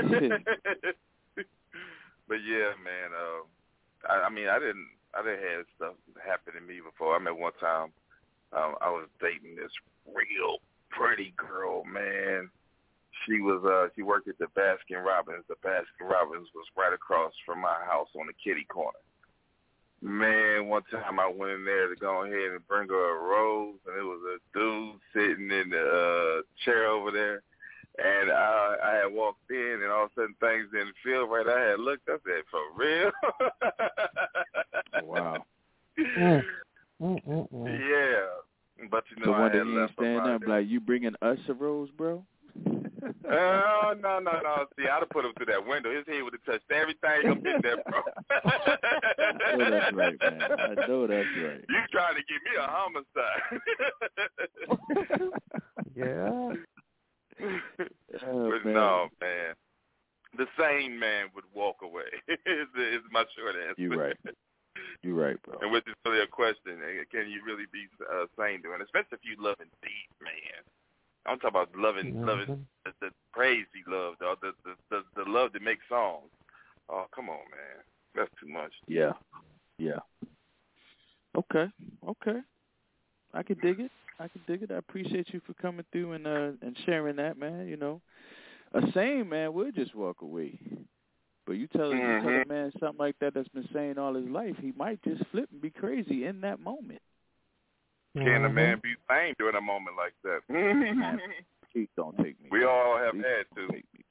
But yeah, man. Uh, I, I mean, I didn't, I didn't have stuff happen to me before. I remember one time um, I was dating this real pretty girl, man. She was, uh, she worked at the Baskin Robbins. The Baskin Robbins was right across from my house on the kitty corner. Man, one time I went in there to go ahead and bring her a rose, and it was a dude sitting in the uh, chair over there. And I, I had walked in, and all of a sudden things didn't feel right. I had looked up at, for real? Wow. Mm. Mm, mm, mm. Yeah. But, you know, so I one day had you ain't left stand up like, you bringing us a rose, bro? Oh, no, no, no. See, I'd have put him through that window. His head would have touched everything up in there, bro. I know that's right, man. I know that's right. You trying to give me a homicide. Yeah. Oh, but man. No, man. The sane man would walk away. is, is my short answer. You're right. You're right, bro. And which is really a question. Can you really be uh, sane doing it? Especially if you love it deep, man. I'm talking about loving, mm-hmm. loving the, the crazy love, the, the the the love that makes songs. Oh, come on, man. That's too much. Yeah. Yeah. Okay. Okay. I can dig it. I can dig it. I appreciate you for coming through and uh, and sharing that, man. You know, a sane man would just walk away, but you tell, mm-hmm. you tell a man something like that that's been sane all his life, he might just flip and be crazy in that moment. Can mm-hmm. a man be sane during a moment like that? Man, please don't take me. We back. all have please had don't to. Take me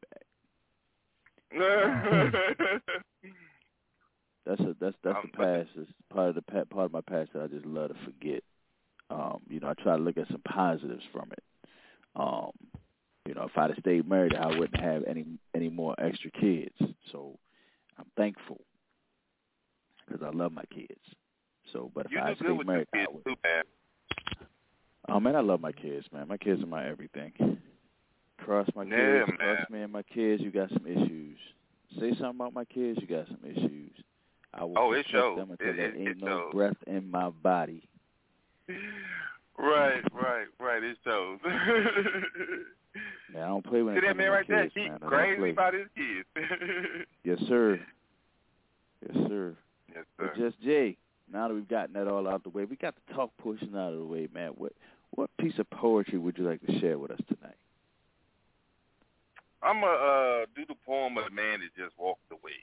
back. that's a that's that's um, the past. It's part of the part of my past that I just love to forget. Um, you know, I try to look at some positives from it. Um, you know, if I'd have stayed married, I wouldn't have any any more extra kids. So I'm thankful because I love my kids. So, but if you I do stayed good with married, your I kids would. Too, man. Oh man, I love my kids, man. My kids are my everything. Cross my yeah, kids, man. cross me and my kids, you got some issues. Say something about my kids, you got some issues. I will oh, it protect shows. them until it, there it, ain't it no shows. breath in my body. Right, right, right. It shows. Man, I don't play with See that man right kids, there? He man. crazy about his kids. Yes, sir. Yes, sir. Yes, sir. But just Jay, now that we've gotten that all out the way, we got the talk portion out of the way, man. What what piece of poetry would you like to share with us tonight? I'm going to uh, do the poem of the man that just walked away.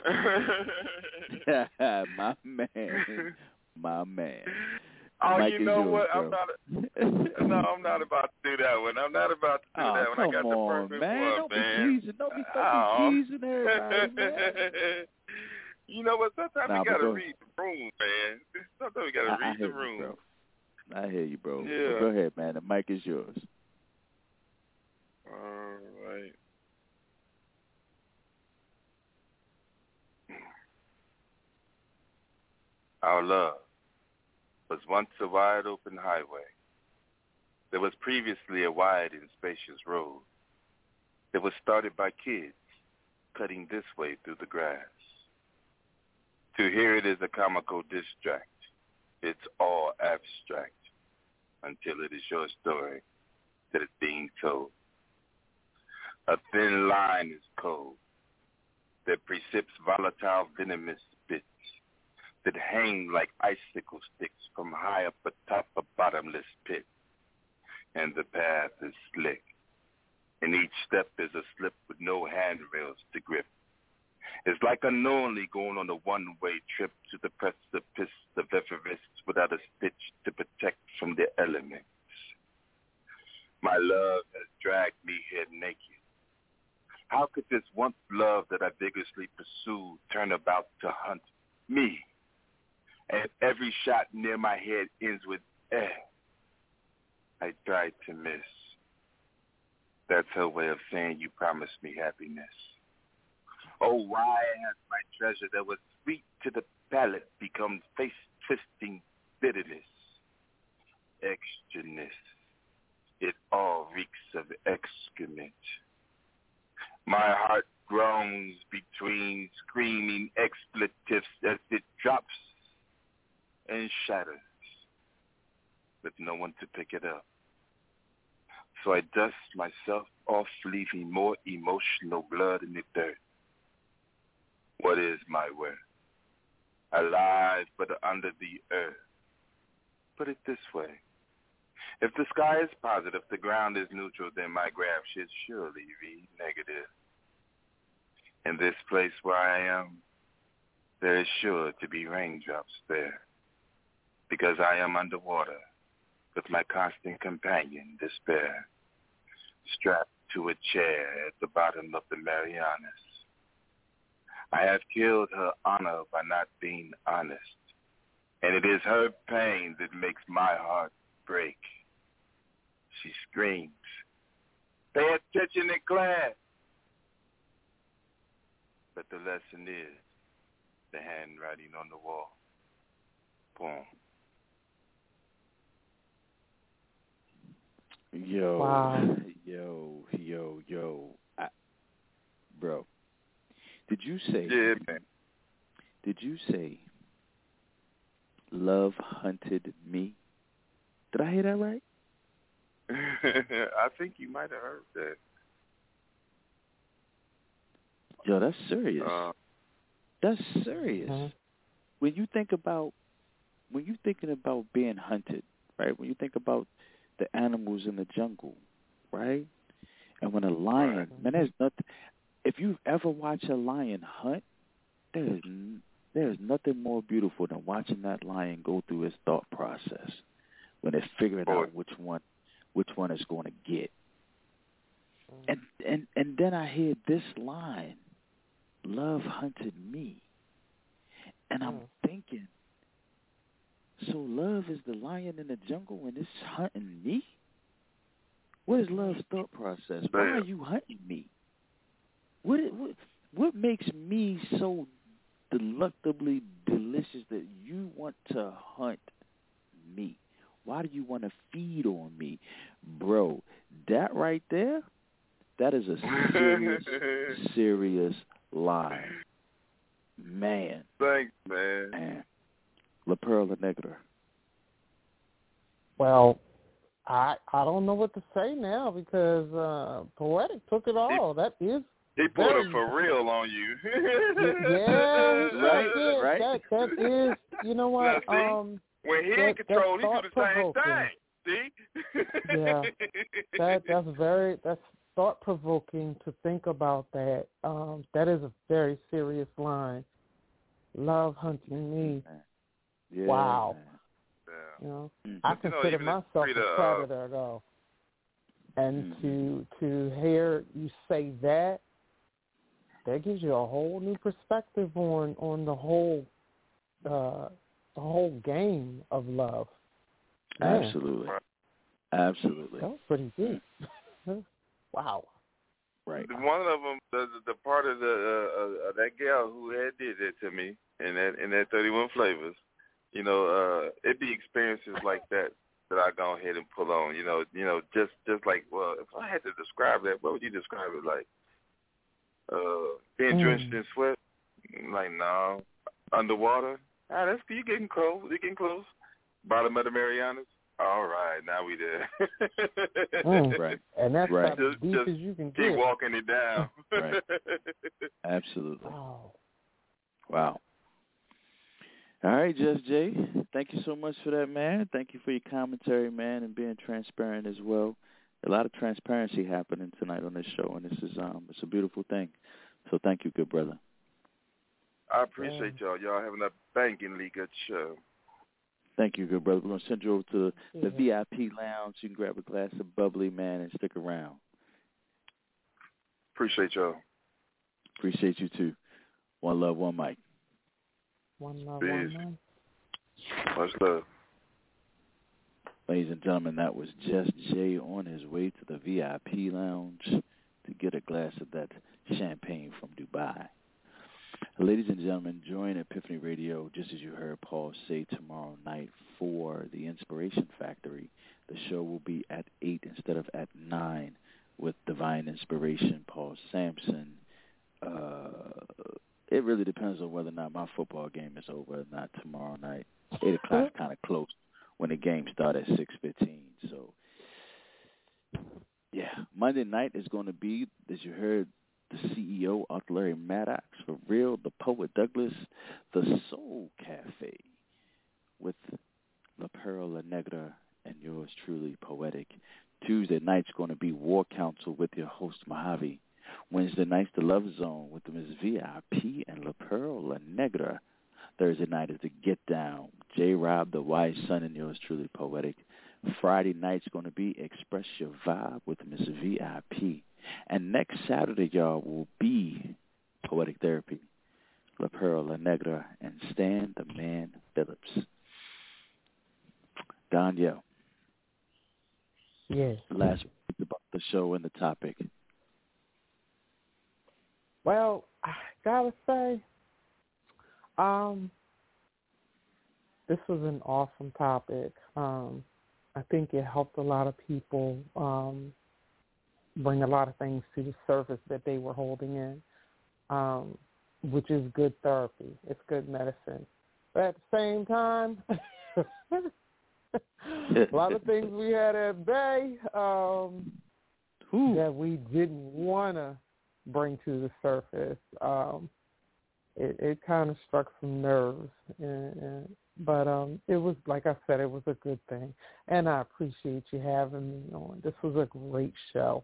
My man. My man. Oh, Mike you know yours, what? bro. I'm not. A, no, I'm not about to do that one. I'm not about to do oh, that one. Come I got on, the perfect man. one, don't man. Be teasing. Don't be, don't oh. be teasing everybody, man. You know what? Sometimes nah, you got to go read the room, man. Sometimes you got to read I the room. You, bro. I hear you, bro. Yeah. So go ahead, man. The mic is yours. All right. Our love was once a wide open highway. There was previously a wide and spacious road. It was started by kids cutting this way through the grass. To hear it is a comical distract. It's all abstract until it is your story that is being told. A thin line is cold that precipitates volatile venomous spits that hang like icicle sticks from high up atop a bottomless pit. And the path is slick, and each step is a slip with no handrails to grip. It's like unknowingly going on a one-way trip to the precipice of Everest without a stitch to protect from the elements. My love has dragged me here naked. How could this once love that I vigorously pursued turn about to hunt me? And every shot near my head ends with eh. I tried to miss. That's her way of saying you promised me happiness. Oh, why has my treasure that was sweet to the palate become face-twisting bitterness? Extraness. It all reeks of excrement. My heart groans between screaming expletives as it drops and shatters with no one to pick it up. So I dust myself off, leaving more emotional blood in the dirt. What is my worth? Alive but under the earth. Put it this way. If the sky is positive, the ground is neutral, then my graph should surely read negative. In this place where I am, there is sure to be raindrops there, because I am underwater with my constant companion, despair, strapped to a chair at the bottom of the Marianas. I have killed her honor by not being honest, and it is her pain that makes my heart break. She screams, "Pay attention in class." But the lesson is the handwriting on the wall. Boom. Yo, wow. yo, yo, yo, I, bro. Did you say? Yeah, man. Did you say? Love hunted me. Did I hear that right? I think you might have heard that. Yo, that's serious. Uh, that's serious. Uh-huh. When you think about, when you're thinking about being hunted, right? When you think about the animals in the jungle, right? And when a lion, right. man, there's nothing. If you've ever watched a lion hunt, there's there's nothing more beautiful than watching that lion go through his thought process when it's figuring oh. out which one which one it's going to get. And and and then I hear this line, "Love hunted me," and I'm thinking, so love is the lion in the jungle and it's hunting me? What is love's thought process? Why are you hunting me? What what what makes me so delectably delicious that you want to hunt me? Why do you want to feed on me? Bro, that right there, that is a serious, serious lie. Man. Thanks, man. Man. La Perla Negra. Well, I I don't know what to say now because uh, Poetic took it all. He, that is He pulled very, it for real on you. yeah, right, that, right. That, that is, you know what? Now, see, um, when he that, in control, he do the same thing. See? Yeah, that that's very that's thought provoking to think about that. Um, that is a very serious line. Love hunting me. Yeah, wow. Yeah. You know, mm-hmm. I consider you know, myself to, a predator, though. And mm-hmm. to to hear you say that, that gives you a whole new perspective on on the whole uh, the whole game of love. Man. Absolutely, absolutely. That was pretty deep. Wow. Right. One of them, the, the part of the uh, uh, that gal who had did that to me in that in that thirty-one flavors. You know, uh, it be experiences like that that I go ahead and pull on. You know, you know, just just like, well, if I had to describe that, what would you describe it like? Uh, being mm. drenched in sweat? Like, no. Underwater? Ah, that's you getting close. You getting close. Bottom of the Marianas? All right, now we there. mm. Right. And that's right. about just, as deep just as you can keep get. walking it down. Right. Absolutely. Wow. Wow. All right, Just Jay. Thank you so much for that, man. Thank you for your commentary, man, and being transparent as well. A lot of transparency happening tonight on this show, and this is um, it's a beautiful thing. So thank you, good brother. I appreciate y'all. Y'all having a bangingly good show. Thank you, good brother. We're going to send you over to the, the V I P lounge. You can grab a glass of bubbly, man, and stick around. Appreciate y'all. Appreciate you, too. One love, one mic. One love, Peace. one mic. Much love. Ladies and gentlemen, that was Just Jay on his way to the V I P lounge to get a glass of that champagne from Dubai. Ladies and gentlemen, join Epiphany Radio, just as you heard Paul say, tomorrow night for the Inspiration Factory. The show will be at eight instead of at nine with Divine Inspiration, Paul Sampson, uh, it really depends on whether or not my football game is over or not tomorrow night. Eight o'clock is kind of close when the game starts at six fifteen. So, yeah, Monday night is going to be, as you heard, the C E O, Uncle Larry Maddox, For Real, the Poet Douglas, the Soul Cafe with La Pearl La Negra and yours truly, Poetic. Tuesday night's going to be War Council with your host, Mojave. Wednesday night's the Love Zone with the Miss V I P and La Pearl La Negra. Thursday night is the Get Down, J-Rob, the Wise Son, and yours truly, Poetic. Friday night's going to be Express Your Vibe with Miss V I P. And next Saturday, y'all, will be Poetic Therapy, La Pearl La Negra, and Stan the Man Phillips. Danielle. Yes. Last week about the show and the topic. Well, I gotta say, um, this was an awesome topic. Um, I think it helped a lot of people um, bring a lot of things to the surface that they were holding in, um, which is good therapy. It's good medicine. But at the same time, a lot of things we had at bay um, that we didn't want to bring to the surface. Um, it, it kind of struck some nerves, and, and, but um, it was, like I said, it was a good thing. And I appreciate you having me on. This was a great show.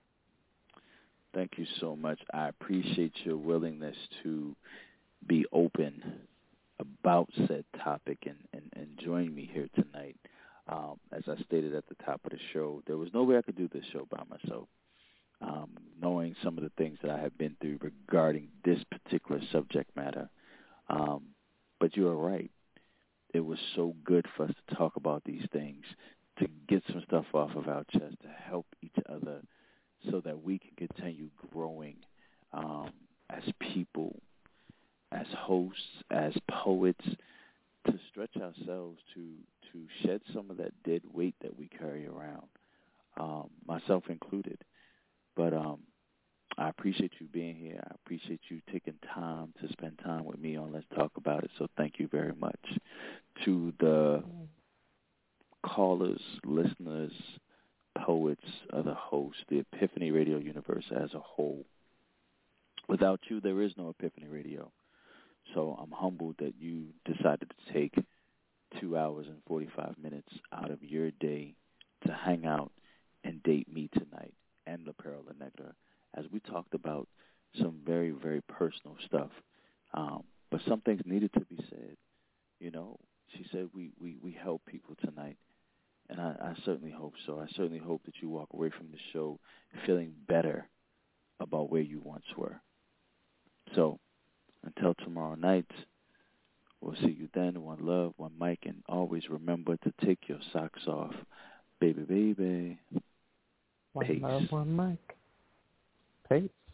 Thank you so much. I appreciate your willingness to be open about said topic and, and, and join me here tonight. Um, as I stated at the top of the show, there was no way I could do this show by myself. Um, knowing some of the things that I have been through regarding this particular subject matter. Um, but you are right. It was so good for us to talk about these things, to get some stuff off of our chest, to help each other so that we can continue growing um, as people, as hosts, as poets, to stretch ourselves, to, to shed some of that dead weight that we carry around, um, myself included. But um, I appreciate you being here. I appreciate you taking time to spend time with me on Let's Talk About It. So thank you very much. To the callers, listeners, poets, other hosts, the Epiphany Radio universe as a whole. Without you, there is no Epiphany Radio. So I'm humbled that you decided to take two hours and forty-five minutes out of your day to hang out and date me tonight and La Pearl La Negra, as we talked about some very, very personal stuff. Um, but some things needed to be said. You know, she said we, we, we help people tonight, and I, I certainly hope so. I certainly hope that you walk away from the show feeling better about where you once were. So until tomorrow night, we'll see you then. One love, one mic, and always remember to take your socks off. Baby, baby. One Peace. love, one mic. Peace.